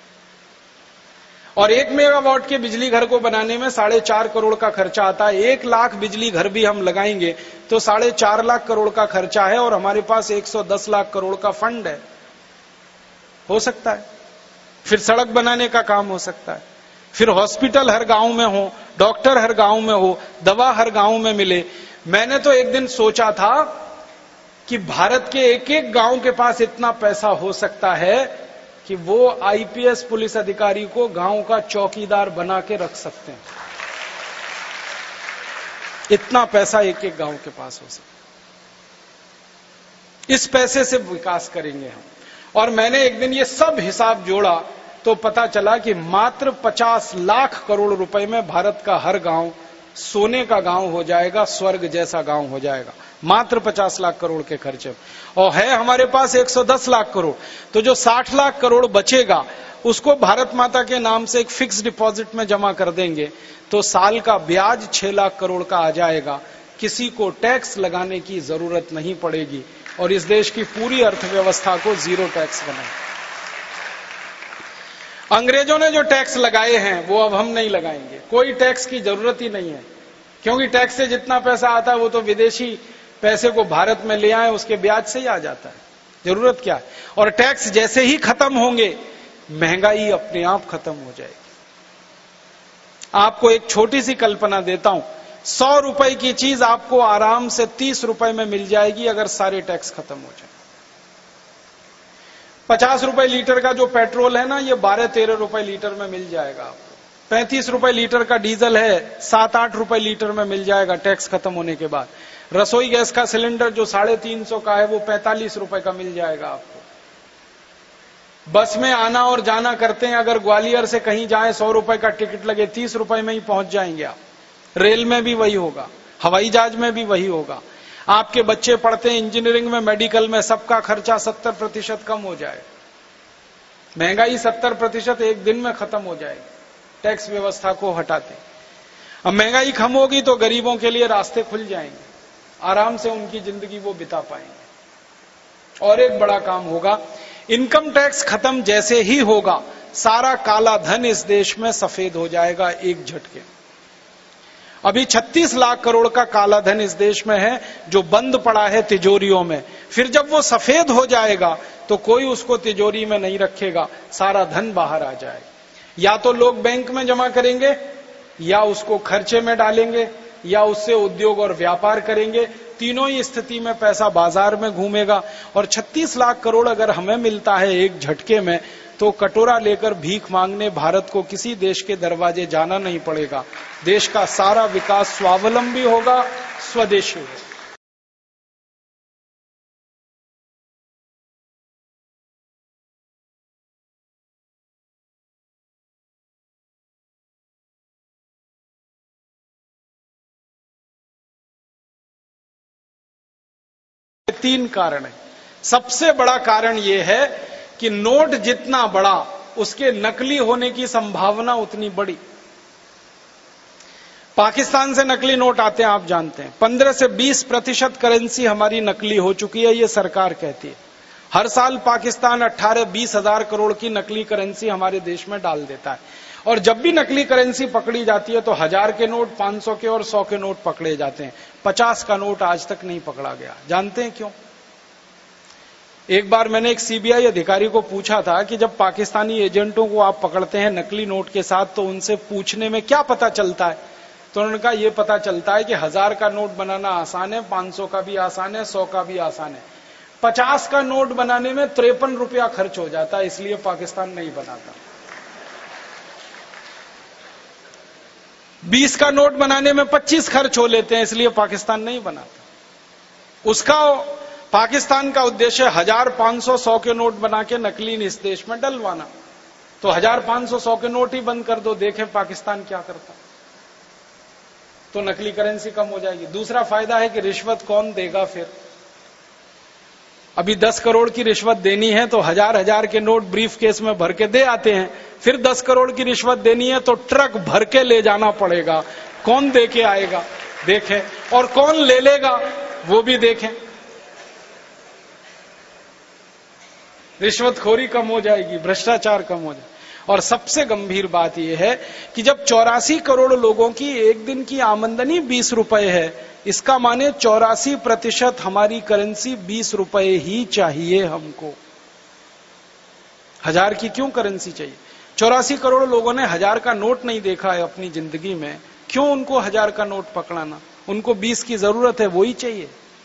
और 1 मेगावाट के बिजली घर को बनाने में 4.5 करोड़ का खर्चा आता है। 1 लाख बिजली घर भी हम लगाएंगे तो 4.5 लाख करोड़ का खर्चा है और हमारे पास 110 लाख करोड़ का फंड है। हो सकता है। फिर सड़क बनाने का काम हो सकता है। फिर हॉस्पिटल हर गांव में हो, डॉक्टर हर गांव में हो, दवा हर गांव में मिले। मैंने तो एक दिन सोचा था कि भारत के एक एक गांव के पास इतना पैसा हो सकता है कि वो आईपीएस पुलिस अधिकारी को गांव का चौकीदार बना के रख सकते हैं। इतना पैसा एक एक गांव के पास हो सकता है। इस पैसे से विकास करेंगे हम। और मैंने एक दिन ये सब हिसाब जोड़ा तो पता चला कि मात्र 50 लाख करोड़ रुपए में भारत का हर गांव सोने का गांव हो जाएगा, स्वर्ग जैसा गांव हो जाएगा, मात्र 50 लाख करोड़ के खर्चे। और है हमारे पास 110 लाख करोड़, तो जो 60 लाख करोड़ बचेगा उसको भारत माता के नाम से एक फिक्स डिपॉजिट में जमा कर देंगे तो साल का ब्याज 6 लाख करोड़ का आ जाएगा। किसी को टैक्स लगाने की जरूरत नहीं पड़ेगी और इस देश की पूरी अर्थव्यवस्था को जीरो टैक्स बनाए। अंग्रेजों ने जो टैक्स लगाए हैं वो अब हम नहीं लगाएंगे। कोई टैक्स की जरूरत ही नहीं है, क्योंकि टैक्स से जितना पैसा आता है वो तो विदेशी पैसे को भारत में ले आए उसके ब्याज से ही आ जाता है। जरूरत क्या है? और टैक्स जैसे ही खत्म होंगे महंगाई अपने आप खत्म हो जाएगी। आपको एक छोटी सी कल्पना देता हूं, 100 रुपए की चीज आपको आराम से 30 रुपए में मिल जाएगी अगर सारे टैक्स खत्म हो जाए। 50 रुपए लीटर का जो पेट्रोल है ना, ये 12-13 रुपए लीटर में मिल जाएगा आपको। 35 रुपए लीटर का डीजल है, 7-8 रुपए लीटर में मिल जाएगा टैक्स खत्म होने के बाद। रसोई गैस का सिलेंडर जो 350 का है, वो 45 रुपए का मिल जाएगा आपको। बस में आना और जाना करते हैं, अगर ग्वालियर से कहीं जाएं 100 रुपए का टिकट लगे, 30 रुपए में ही पहुंच जाएंगे आप। रेल में भी वही होगा, हवाई जहाज में भी वही होगा। आपके बच्चे पढ़ते हैं इंजीनियरिंग में, मेडिकल में, सबका खर्चा 70% कम हो जाए। महंगाई 70% एक दिन में खत्म हो जाएगी टैक्स व्यवस्था को हटाते। अब महंगाई कम होगी तो गरीबों के लिए रास्ते खुल जाएंगे, आराम से उनकी जिंदगी वो बिता पाएंगे। और एक बड़ा काम होगा, इनकम टैक्स खत्म जैसे ही होगा, सारा काला धन इस देश में सफेद हो जाएगा एक झटके। अभी 36 लाख करोड़ का काला धन इस देश में है जो बंद पड़ा है तिजोरियों में। फिर जब वो सफेद हो जाएगा तो कोई उसको तिजोरी में नहीं रखेगा, सारा धन बाहर आ जाएगा। या तो लोग बैंक में जमा करेंगे, या उसको खर्चे में डालेंगे, या उससे उद्योग और व्यापार करेंगे। तीनों ही स्थिति में पैसा बाजार में घूमेगा। और 36 लाख करोड़ अगर हमें मिलता है एक झटके में, तो कटोरा लेकर भीख मांगने भारत को किसी देश के दरवाजे जाना नहीं पड़ेगा। देश का सारा विकास स्वावलंबी होगा, स्वदेशी होगा। तीन कारण है। सबसे बड़ा कारण यह है कि नोट जितना बड़ा, उसके नकली होने की संभावना उतनी बड़ी। पाकिस्तान से नकली नोट आते हैं, आप जानते हैं। 15 से 20% करेंसी हमारी नकली हो चुकी है, ये सरकार कहती है। हर साल पाकिस्तान 18-20 हजार करोड़ की नकली करेंसी हमारे देश में डाल देता है। और जब भी नकली करेंसी पकड़ी जाती है तो 1000 के नोट, 500 के और 100 के नोट पकड़े जाते हैं। 50 का नोट आज तक नहीं पकड़ा गया। जानते हैं क्यों? एक बार मैंने एक सीबीआई अधिकारी को पूछा था कि जब पाकिस्तानी एजेंटों को आप पकड़ते हैं नकली नोट के साथ, तो उनसे पूछने में क्या पता चलता है? तो उन्होंने कहा यह पता चलता है कि 1000 का नोट बनाना आसान है, 500 का भी आसान है, 100 का भी आसान है। 50 का नोट बनाने में 53 रुपया खर्च हो जाता है, इसलिए पाकिस्तान नहीं बनाता। 20 का नोट बनाने में 25 खर्च हो लेते हैं, इसलिए पाकिस्तान नहीं बनाता। उसका पाकिस्तान का उद्देश्य 1000, 500, 100 के नोट बना के नकली इस देश में डलवाना। तो 1000, 500, 100 के नोट ही बंद कर दो, देखें पाकिस्तान क्या करता। तो नकली करेंसी कम हो जाएगी। दूसरा फायदा है कि रिश्वत कौन देगा फिर? अभी 10 करोड़ की रिश्वत देनी है तो 1000 के नोट ब्रीफ केस में भर के दे आते हैं। फिर 10 करोड़ की रिश्वत देनी है तो ट्रक भर के ले जाना पड़ेगा। कौन दे के आएगा देखें, और कौन ले लेगा वो भी देखें। रिश्वतखोरी कम हो जाएगी, भ्रष्टाचार कम हो जाएगा। और सबसे गंभीर बात यह है कि जब 84 करोड़ लोगों की एक दिन की आमदनी 20 रुपए है, इसका माने 84% हमारी करेंसी 20 रुपए ही चाहिए हमको। 1000 की क्यों करेंसी चाहिए? 84 करोड़ लोगों ने 1000 का नोट नहीं देखा है अपनी जिंदगी में, क्यों उनको 1000 का नोट पकड़ाना? उनको 20 की जरूरत है, वो ही चाहिए।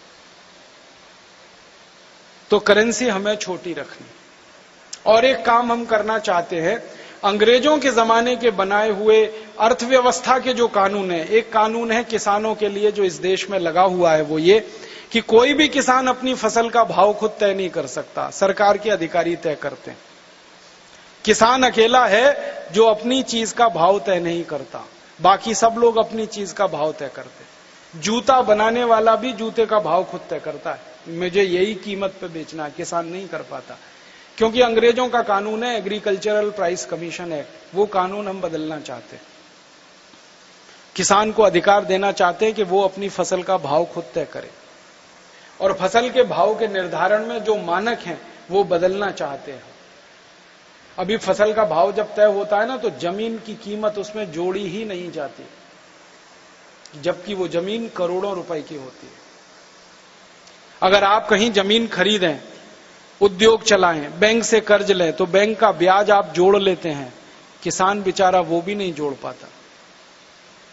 तो करेंसी हमें छोटी रखनी। और एक काम हम करना चाहते हैं, अंग्रेजों के जमाने के बनाए हुए अर्थव्यवस्था के जो कानून है, एक कानून है किसानों के लिए जो इस देश में लगा हुआ है, वो ये कि कोई भी किसान अपनी फसल का भाव खुद तय नहीं कर सकता, सरकार के अधिकारी तय करते हैं। किसान अकेला है जो अपनी चीज का भाव तय नहीं करता, बाकी सब लोग अपनी चीज का भाव तय करते हैं। जूता बनाने वाला भी जूते का भाव खुद तय करता है, मुझे यही कीमत पे बेचना है, किसान नहीं कर पाता। क्योंकि अंग्रेजों का कानून है एग्रीकल्चरल प्राइस कमीशन एक्ट, वो कानून हम बदलना चाहते हैं। किसान को अधिकार देना चाहते हैं कि वो अपनी फसल का भाव खुद तय करे, और फसल के भाव के निर्धारण में जो मानक हैं वो बदलना चाहते हैं। अभी फसल का भाव जब तय होता है ना, तो जमीन की कीमत उसमें जोड़ी ही नहीं जाती, जबकि वो जमीन करोड़ों रुपए की होती है। अगर आप कहीं जमीन खरीदें, उद्योग चलाएं, बैंक से कर्ज लें, तो बैंक का ब्याज आप जोड़ लेते हैं, किसान बेचारा वो भी नहीं जोड़ पाता।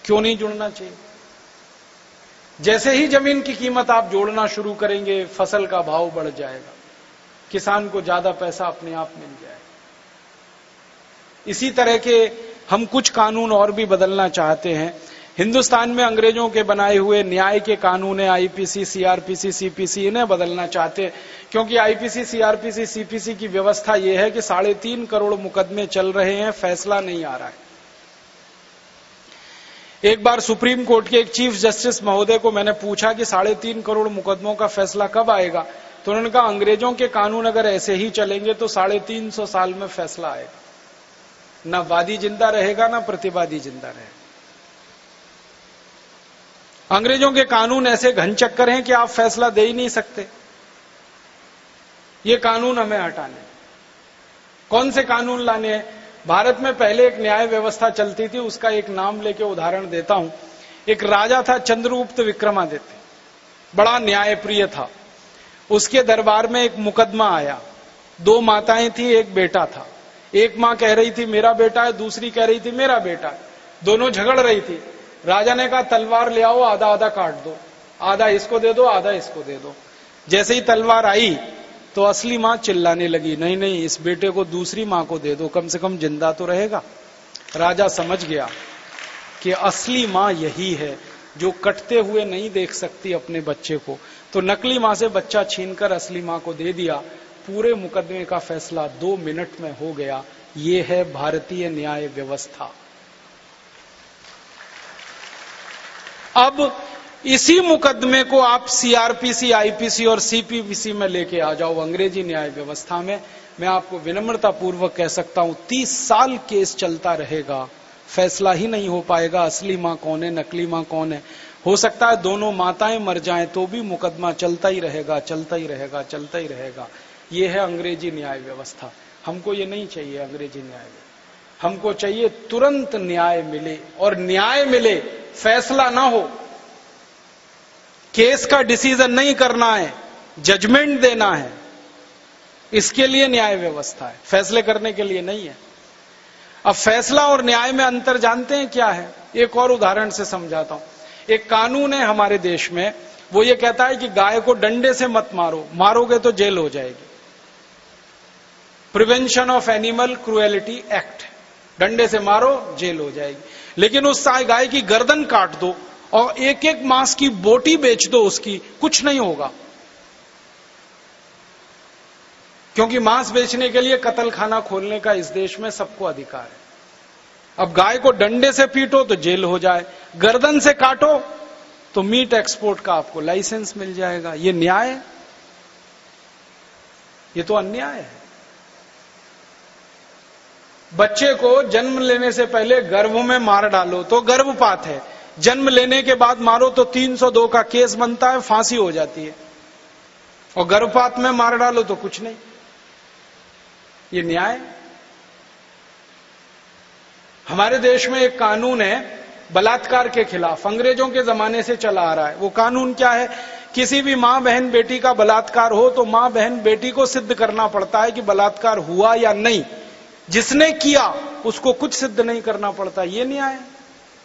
क्यों नहीं जुड़ना चाहिए? जैसे ही जमीन की कीमत आप जोड़ना शुरू करेंगे, फसल का भाव बढ़ जाएगा, किसान को ज्यादा पैसा अपने आप मिल जाएगा। इसी तरह के हम कुछ कानून और भी बदलना चाहते हैं। हिंदुस्तान में अंग्रेजों के बनाए हुए न्याय के कानून है, आईपीसी, सीआरपीसी, सीपीसी, इन्हें बदलना चाहते हैं, क्योंकि आईपीसी, सीआरपीसी, सीपीसी की व्यवस्था यह है कि 3.5 करोड़ मुकदमे चल रहे हैं, फैसला नहीं आ रहा है। एक बार सुप्रीम कोर्ट के एक चीफ जस्टिस महोदय को मैंने पूछा कि 3.5 करोड़ मुकदमों का फैसला कब आएगा, तो उन्होंने कहा अंग्रेजों के कानून अगर ऐसे ही चलेंगे तो 350 साल में फैसला आएगा, ना वादी जिंदा रहेगा ना प्रतिवादी जिंदा रहेगा। अंग्रेजों के कानून ऐसे घनचक्कर हैं कि आप फैसला दे ही नहीं सकते। ये कानून हमें हटाने। कौन से कानून लाने हैं? भारत में पहले एक न्याय व्यवस्था चलती थी, उसका एक नाम लेके उदाहरण देता हूं। एक राजा था चंद्रगुप्त विक्रमादित्य, बड़ा न्यायप्रिय था। उसके दरबार में एक मुकदमा आया, 2 माताएं थी, एक बेटा था। एक मां कह रही थी मेरा बेटा है, दूसरी कह रही थी मेरा बेटा है, दोनों झगड़ रही थी। राजा ने कहा तलवार ले आओ, आधा आधा काट दो, आधा इसको दे दो, आधा इसको दे दो। जैसे ही तलवार आई तो असली मां चिल्लाने लगी, नहीं नहीं, इस बेटे को दूसरी मां को दे दो, कम से कम जिंदा तो रहेगा। राजा समझ गया कि असली मां यही है जो कटते हुए नहीं देख सकती अपने बच्चे को, तो नकली मां से बच्चा छीनकर असली मां को दे दिया। पूरे मुकदमे का फैसला 2 मिनट में हो गया। ये है भारतीय न्याय व्यवस्था। अब इसी मुकदमे को आप सीआरपीसी, आईपीसी और सीपीसी में लेके आ जाओ, अंग्रेजी न्याय व्यवस्था में। मैं आपको विनम्रता पूर्वक कह सकता हूं 30 साल केस चलता रहेगा, फैसला ही नहीं हो पाएगा असली मां कौन है, नकली मां कौन है। हो सकता है दोनों माताएं मर जाएं तो भी मुकदमा चलता ही रहेगा, चलता ही रहेगा, चलता ही रहेगा। ये है अंग्रेजी न्याय व्यवस्था। हमको ये नहीं चाहिए अंग्रेजी न्याय, हमको चाहिए तुरंत न्याय मिले, और न्याय मिले, फैसला ना हो। केस का डिसीजन नहीं करना है, जजमेंट देना है, इसके लिए न्याय व्यवस्था है, फैसले करने के लिए नहीं है। अब फैसला और न्याय में अंतर जानते हैं क्या है? एक और उदाहरण से समझाता हूं। एक कानून है हमारे देश में, वो ये कहता है कि गाय को डंडे से मत मारो, मारोगे तो जेल हो जाएगी। Prevention of animal cruelty act, डंडे से मारो जेल हो जाएगी। लेकिन उस गाय की गर्दन काट दो और एक एक मांस की बोटी बेच दो उसकी, कुछ नहीं होगा, क्योंकि मांस बेचने के लिए कत्ल खाना खोलने का इस देश में सबको अधिकार है। अब गाय को डंडे से पीटो तो जेल हो जाए, गर्दन से काटो तो मीट एक्सपोर्ट का आपको लाइसेंस मिल जाएगा। ये न्याय है? ये तो अन्याय है। बच्चे को जन्म लेने से पहले गर्भ में मार डालो तो गर्भपात है, जन्म लेने के बाद मारो तो 302 का केस बनता है, फांसी हो जाती है, और गर्भपात में मार डालो तो कुछ नहीं। ये न्याय? हमारे देश में एक कानून है बलात्कार के खिलाफ, अंग्रेजों के जमाने से चला आ रहा है। वो कानून क्या है? किसी भी मां बहन बेटी का बलात्कार हो तो मां बहन बेटी को सिद्ध करना पड़ता है कि बलात्कार हुआ या नहीं। जिसने किया उसको कुछ सिद्ध नहीं करना पड़ता। ये न्याय है?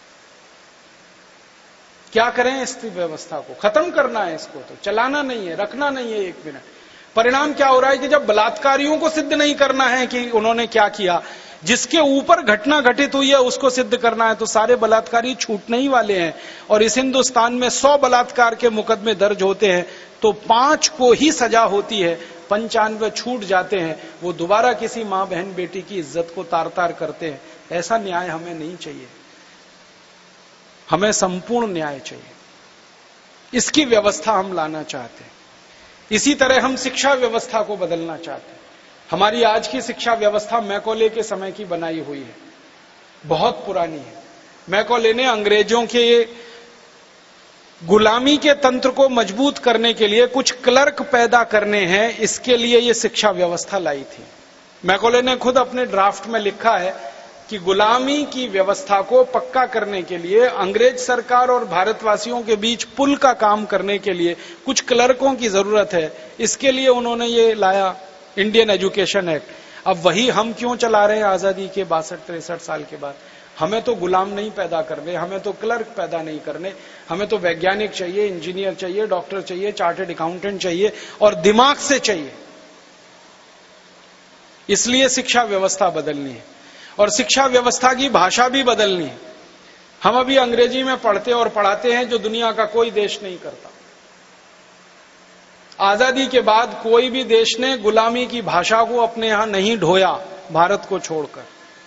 क्या करें? इस व्यवस्था को खत्म करना है, इसको तो चलाना नहीं है, रखना नहीं है 1 मिनट। परिणाम क्या हो रहा है कि जब बलात्कारियों को सिद्ध नहीं करना है कि उन्होंने क्या किया, जिसके ऊपर घटना घटित हुई है उसको सिद्ध करना है, तो सारे बलात्कारी छूटने ही वाले हैं। और इस हिंदुस्तान में 100 बलात्कार के मुकदमे दर्ज होते हैं तो 5 को ही सजा होती है, 95 छूट जाते हैं। वो दोबारा किसी मां बहन बेटी की इज्जत को तार तार करते हैं। ऐसा न्याय हमें नहीं चाहिए, हमें संपूर्ण न्याय चाहिए। इसकी व्यवस्था हम लाना चाहते हैं। इसी तरह हम शिक्षा व्यवस्था को बदलना चाहते हैं। हमारी आज की शिक्षा व्यवस्था मैकॉले के समय की बनाई हुई है, बहुत पुरानी है। मैकॉले ने अंग्रेजों के गुलामी के तंत्र को मजबूत करने के लिए कुछ क्लर्क पैदा करने हैं, इसके लिए ये शिक्षा व्यवस्था लाई थी। मैकॉले ने खुद अपने ड्राफ्ट में लिखा है कि गुलामी की व्यवस्था को पक्का करने के लिए, अंग्रेज सरकार और भारतवासियों के बीच पुल का काम करने के लिए कुछ क्लर्कों की जरूरत है। इसके लिए उन्होंने ये लाया इंडियन एजुकेशन एक्ट। अब वही हम क्यों चला रहे हैं आजादी के 62-63 साल के बाद? हमें तो गुलाम नहीं पैदा करने, हमें तो क्लर्क पैदा नहीं करने, हमें तो वैज्ञानिक चाहिए, इंजीनियर चाहिए, डॉक्टर चाहिए, चार्टर्ड अकाउंटेंट चाहिए और दिमाग से चाहिए। इसलिए शिक्षा व्यवस्था बदलनी है और शिक्षा व्यवस्था की भाषा भी बदलनी है। हम अभी अंग्रेजी में पढ़ते और पढ़ाते हैं जो दुनिया का कोई देश नहीं करता। आजादी के बाद कोई भी देश ने गुलामी की भाषा को अपने यहां नहीं ढोया, भारत को छोड़कर।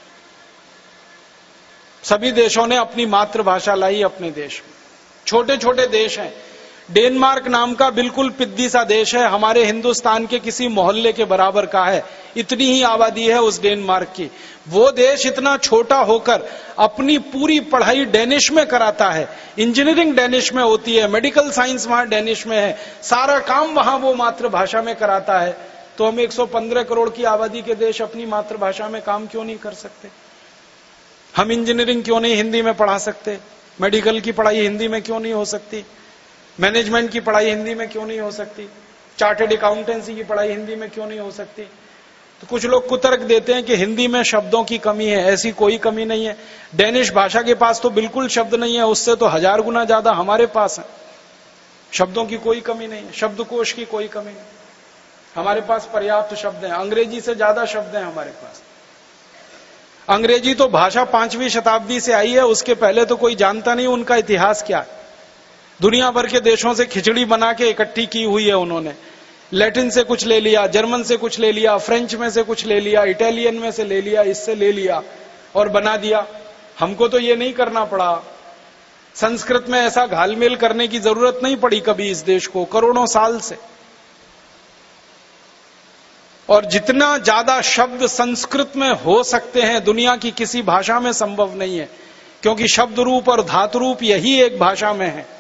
सभी देशों ने अपनी मातृभाषा लाई अपने देश में। छोटे छोटे देश हैं, डेनमार्क नाम का बिल्कुल पिद्दी सा देश है, हमारे हिंदुस्तान के किसी मोहल्ले के बराबर का है, इतनी ही आबादी है उस डेनमार्क की। वो देश इतना छोटा होकर अपनी पूरी पढ़ाई डेनिश में कराता है, इंजीनियरिंग डेनिश में होती है, मेडिकल साइंस वहां डेनिश में है, सारा काम वहां वो मातृभाषा में कराता है। तो हम 115 करोड़ की आबादी के देश अपनी मातृभाषा में काम क्यों नहीं कर सकते? हम इंजीनियरिंग क्यों नहीं हिंदी में पढ़ा सकते? मेडिकल की पढ़ाई हिंदी में क्यों नहीं हो सकती? मैनेजमेंट की पढ़ाई हिंदी में क्यों नहीं हो सकती? चार्टर्ड अकाउंटेंसी की पढ़ाई हिंदी में क्यों नहीं हो सकती? तो कुछ लोग कुतर्क देते हैं कि हिंदी में शब्दों की कमी है। ऐसी कोई कमी नहीं है। डेनिश भाषा के पास तो बिल्कुल शब्द नहीं है, उससे तो 1000 गुना ज्यादा हमारे पास है। शब्दों की कोई कमी नहीं है, शब्दकोश की कोई कमी नहीं, हमारे पास पर्याप्त शब्द हैं। अंग्रेजी से ज्यादा शब्द हैं हमारे पास। अंग्रेजी तो भाषा 5वीं शताब्दी से आई है, उसके पहले तो कोई जानता नहीं उनका इतिहास क्या है। दुनिया भर के देशों से खिचड़ी बना के इकट्ठी की हुई है उन्होंने। लैटिन से कुछ ले लिया, जर्मन से कुछ ले लिया, फ्रेंच में से कुछ ले लिया, इटालियन में से ले लिया, इससे ले लिया और बना दिया। हमको तो ये नहीं करना पड़ा। संस्कृत में ऐसा घालमेल करने की जरूरत नहीं पड़ी कभी इस देश को, करोड़ों साल से। और जितना ज्यादा शब्द संस्कृत में हो सकते हैं दुनिया की किसी भाषा में संभव नहीं है, क्योंकि शब्द रूप और धातु रूप यही एक भाषा में है।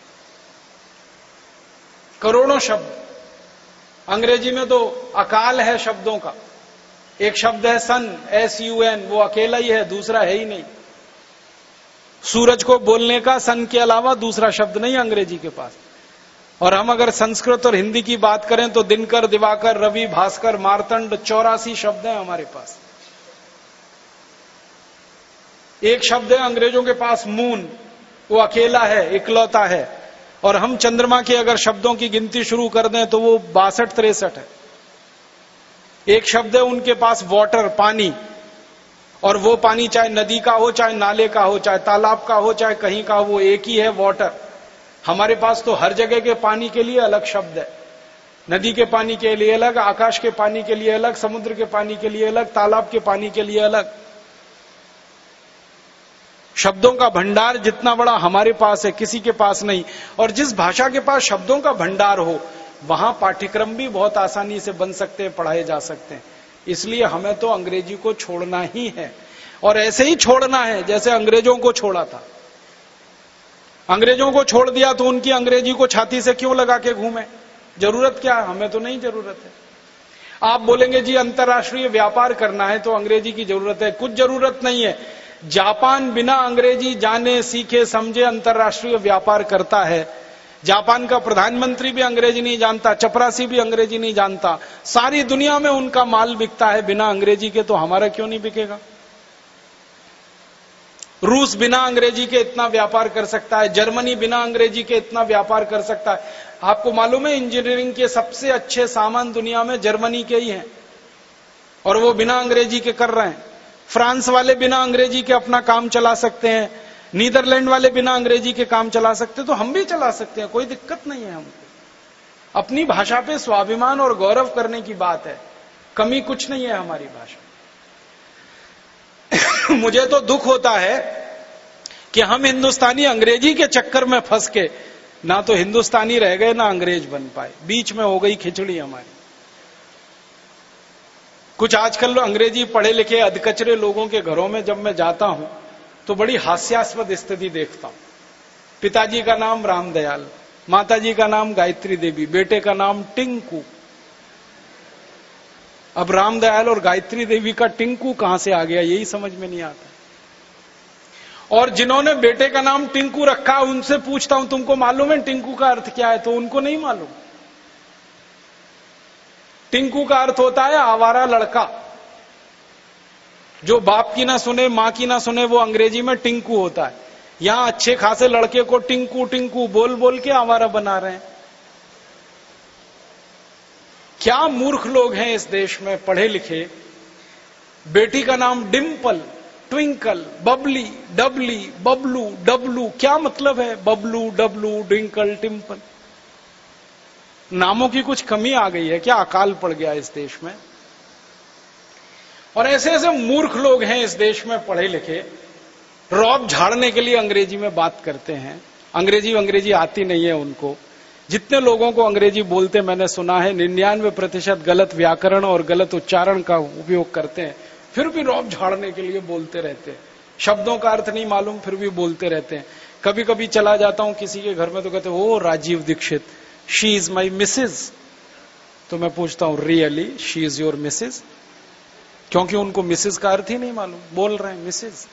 करोड़ों शब्द। अंग्रेजी में तो अकाल है शब्दों का। एक शब्द है सन, SUN, वो अकेला ही है, दूसरा है ही नहीं। सूरज को बोलने का सन के अलावा दूसरा शब्द नहीं अंग्रेजी के पास। और हम अगर संस्कृत और हिंदी की बात करें तो दिनकर, दिवाकर, रवि, भास्कर, मार्तंड 84 शब्द हैं हमारे पास। एक शब्द है अंग्रेजों के पास मून, वो अकेला है, इकलौता है। और हम चंद्रमा के अगर शब्दों की गिनती शुरू कर दें तो वो 62-63 है। एक शब्द है उनके पास वाटर, पानी, और वो पानी चाहे नदी का हो, चाहे नाले का हो, चाहे तालाब का हो, चाहे कहीं का हो, वो एक ही है, वाटर। हमारे पास तो हर जगह के पानी के लिए अलग शब्द है। नदी के पानी के लिए अलग, आकाश के पानी के लिए अलग, समुद्र के पानी के लिए अलग, तालाब के पानी के लिए अलग। शब्दों का भंडार जितना बड़ा हमारे पास है, किसी के पास नहीं। और जिस भाषा के पास शब्दों का भंडार हो वहां पाठ्यक्रम भी बहुत आसानी से बन सकते हैं, पढ़ाए जा सकते हैं। इसलिए हमें तो अंग्रेजी को छोड़ना ही है, और ऐसे ही छोड़ना है जैसे अंग्रेजों को छोड़ा था। अंग्रेजों को छोड़ दिया तो उनकी अंग्रेजी को छाती से क्यों लगा के घूमे? जरूरत क्या है? हमें तो नहीं जरूरत है। आप बोलेंगे जी अंतर्राष्ट्रीय व्यापार करना है तो अंग्रेजी की जरूरत है। कुछ जरूरत नहीं है। जापान बिना अंग्रेजी जाने, सीखे, समझे अंतर्राष्ट्रीय व्यापार करता है। जापान का प्रधानमंत्री भी अंग्रेजी नहीं जानता, चपरासी भी अंग्रेजी नहीं जानता। सारी दुनिया में उनका माल बिकता है बिना अंग्रेजी के, तो हमारा क्यों नहीं बिकेगा? रूस बिना अंग्रेजी के इतना व्यापार कर सकता है, जर्मनी बिना अंग्रेजी के इतना व्यापार कर सकता है। आपको मालूम है इंजीनियरिंग के सबसे अच्छे सामान दुनिया में जर्मनी के ही हैं, और वो बिना अंग्रेजी के कर रहे हैं। फ्रांस वाले बिना अंग्रेजी के अपना काम चला सकते हैं, नीदरलैंड वाले बिना अंग्रेजी के काम चला सकते हैं, तो हम भी चला सकते हैं, कोई दिक्कत नहीं है हमको। अपनी भाषा पे स्वाभिमान और गौरव करने की बात है, कमी कुछ नहीं है हमारी भाषा। मुझे तो दुख होता है कि हम हिंदुस्तानी अंग्रेजी के चक्कर में फंस के ना तो हिंदुस्तानी रह गए ना अंग्रेज बन पाए, बीच में हो गई खिचड़ी हमारी। कुछ आजकल अंग्रेजी पढ़े लिखे अधकचरे लोगों के घरों में जब मैं जाता हूं तो बड़ी हास्यास्पद स्थिति देखता हूं। पिताजी का नाम रामदयाल, माताजी का नाम गायत्री देवी, बेटे का नाम टिंकू। अब रामदयाल और गायत्री देवी का टिंकू कहां से आ गया यही समझ में नहीं आता। और जिन्होंने बेटे का नाम टिंकू रखा उनसे पूछता हूं तुमको मालूम है टिंकू का अर्थ क्या है, तो उनको नहीं मालूम। टिंकू का अर्थ होता है आवारा लड़का। जो बाप की ना सुने, मां की ना सुने, वो अंग्रेजी में टिंकू होता है। यहां अच्छे खासे लड़के को टिंकू टिंकू बोल बोल के आवारा बना रहे हैं। क्या मूर्ख लोग हैं इस देश में, पढ़े लिखे। बेटी का नाम डिंपल, ट्विंकल, बबली, डबली, बबलू, डबलू, क्या मतलब है बबलू, डबलू, ट्विंकल, टिंपल? नामों की कुछ कमी आ गई है क्या? अकाल पड़ गया इस देश में। और ऐसे ऐसे मूर्ख लोग हैं इस देश में, पढ़े लिखे, रौब झाड़ने के लिए अंग्रेजी में बात करते हैं। अंग्रेजी आती नहीं है उनको। जितने लोगों को अंग्रेजी बोलते मैंने सुना है, 99% गलत व्याकरण और गलत उच्चारण का उपयोग करते हैं, फिर भी रौब झाड़ने के लिए बोलते रहते हैं। शब्दों का अर्थ नहीं मालूम, फिर भी बोलते रहते हैं। कभी कभी चला जाता हूं किसी के घर में तो कहते हैं, oh Rajiv Dixit, she is my Mrs. तो मैं पूछता हूं, really she is your Mrs? क्योंकि उनको मिसेज का अर्थ ही नहीं मालूम, बोल रहे हैं मिसेज।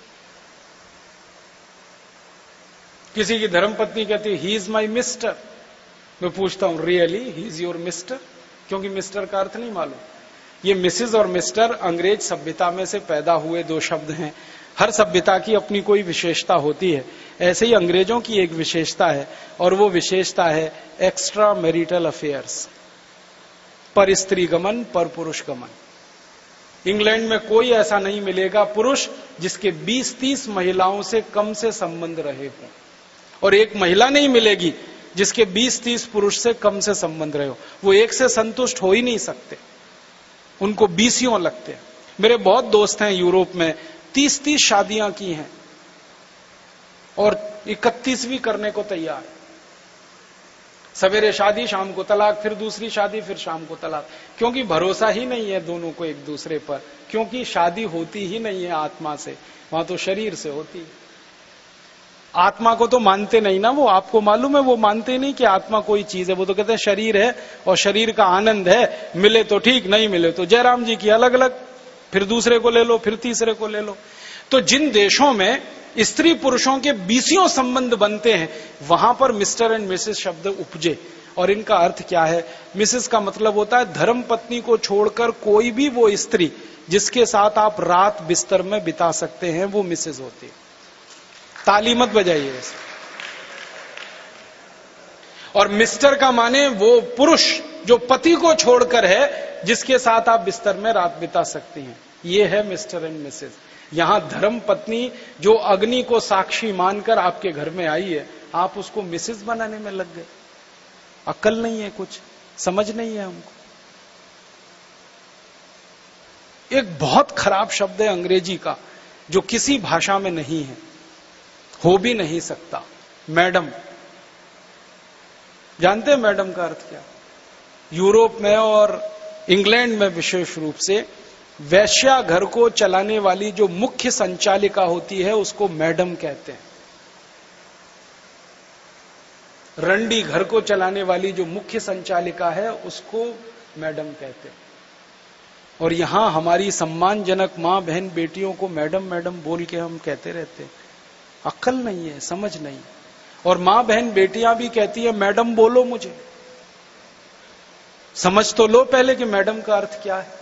किसी की धर्मपत्नी कहती है, ही इज माई मिस्टर। मैं पूछता हूं, really he is your mister? क्योंकि मिस्टर का अर्थ नहीं मालूम। ये मिसेज और मिस्टर अंग्रेज सभ्यता में से पैदा हुए दो शब्द हैं। हर सभ्यता की अपनी कोई विशेषता होती है। ऐसे ही अंग्रेजों की एक विशेषता है, और वो विशेषता है एक्स्ट्रा मैरिटल अफेयर्स, पर स्त्री गमन, पर पुरुष गमन। इंग्लैंड में कोई ऐसा नहीं मिलेगा पुरुष जिसके 20-30 महिलाओं से कम से संबंध रहे हों, और एक महिला नहीं मिलेगी जिसके 20-30 पुरुष से कम से संबंध रहे हो। वो एक से संतुष्ट हो ही नहीं सकते, उनको 20 लगते हैं। मेरे बहुत दोस्त हैं यूरोप में, 30-30 शादियां की हैं और 31वीं करने को तैयार। सवेरे शादी, शाम को तलाक, फिर दूसरी शादी, फिर शाम को तलाक। क्योंकि भरोसा ही नहीं है दोनों को एक दूसरे पर, क्योंकि शादी होती ही नहीं है आत्मा से, वहां तो शरीर से होती है। आत्मा को तो मानते नहीं ना, वो आपको मालूम है, वो मानते नहीं कि आत्मा कोई चीज है। वो तो कहते हैं शरीर है और शरीर का आनंद है, मिले तो ठीक, नहीं मिले तो जयराम जी की अलग अलग, फिर दूसरे को ले लो, फिर तीसरे को ले लो। तो जिन देशों में स्त्री पुरुषों के 20 संबंध बनते हैं, वहां पर मिस्टर एंड मिसेस शब्द उपजे। और इनका अर्थ क्या है? मिसेस का मतलब होता है धर्म पत्नी को छोड़कर कोई भी वो स्त्री जिसके साथ आप रात बिस्तर में बिता सकते हैं, वो मिसेस होती है। ताली मत बजाइए ऐसे। और मिस्टर का माने वो पुरुष जो पति को छोड़कर है, जिसके साथ आप बिस्तर में रात बिता सकती हैं, ये है मिस्टर एंड मिसेस। यहां धर्म पत्नी जो अग्नि को साक्षी मानकर आपके घर में आई है, आप उसको मिसेस बनाने में लग गए। अक्ल नहीं है, कुछ समझ नहीं है हमको। एक बहुत खराब शब्द है अंग्रेजी का, जो किसी भाषा में नहीं है, हो भी नहीं सकता, मैडम। जानते हैं मैडम का अर्थ क्या? यूरोप में और इंग्लैंड में विशेष रूप से वैश्या घर को चलाने वाली जो मुख्य संचालिका होती है, उसको मैडम कहते हैं। रंडी घर को चलाने वाली जो मुख्य संचालिका है, उसको मैडम कहते हैं। और यहां हमारी सम्मानजनक मां बहन बेटियों को मैडम मैडम बोल के हम कहते रहते हैं। अक्ल नहीं है, समझ नहीं। और मां बहन बेटियां भी कहती है, मैडम बोलो मुझे। समझ तो लो पहले कि मैडम का अर्थ क्या है।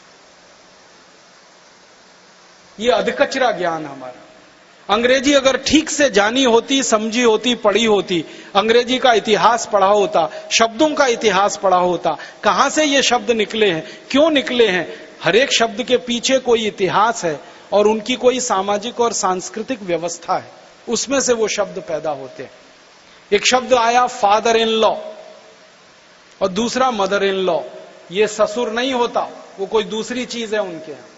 ये अधकचरा ज्ञान हमारा। अंग्रेजी अगर ठीक से जानी होती, समझी होती, पढ़ी होती, अंग्रेजी का इतिहास पढ़ा होता, शब्दों का इतिहास पढ़ा होता, कहां से ये शब्द निकले हैं, क्यों निकले हैं, हर एक शब्द के पीछे कोई इतिहास है और उनकी कोई सामाजिक और सांस्कृतिक व्यवस्था है, उसमें से वो शब्द पैदा होते हैं। एक शब्द आया फादर इन लॉ और दूसरा मदर इन लॉ। ये ससुर नहीं होता, वो कोई दूसरी चीज है उनके यहां।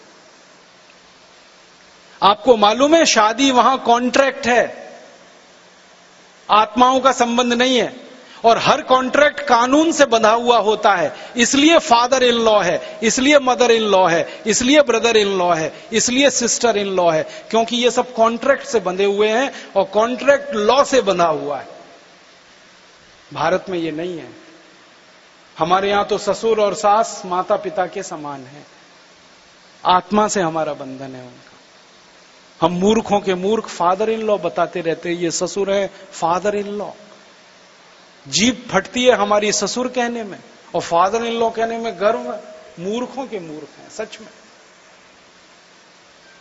आपको मालूम है, शादी वहां कॉन्ट्रैक्ट है, आत्माओं का संबंध नहीं है। और हर कॉन्ट्रैक्ट कानून से बंधा हुआ होता है। इसलिए फादर इन लॉ है, इसलिए मदर इन लॉ है, इसलिए ब्रदर इन लॉ है, इसलिए सिस्टर इन लॉ है, क्योंकि ये सब कॉन्ट्रैक्ट से बंधे हुए हैं और कॉन्ट्रैक्ट लॉ से बंधा हुआ है। भारत में ये नहीं है। हमारे यहां तो ससुर और सास माता पिता के समान है, आत्मा से हमारा बंधन है उनका। हम मूर्खों के मूर्ख फादर इन लॉ बताते रहते हैं, ये ससुर है, फादर इन लॉ। जीभ फटती है हमारी ससुर कहने में और फादर इन लॉ कहने में गर्व। मूर्खों के मूर्ख हैं सच में।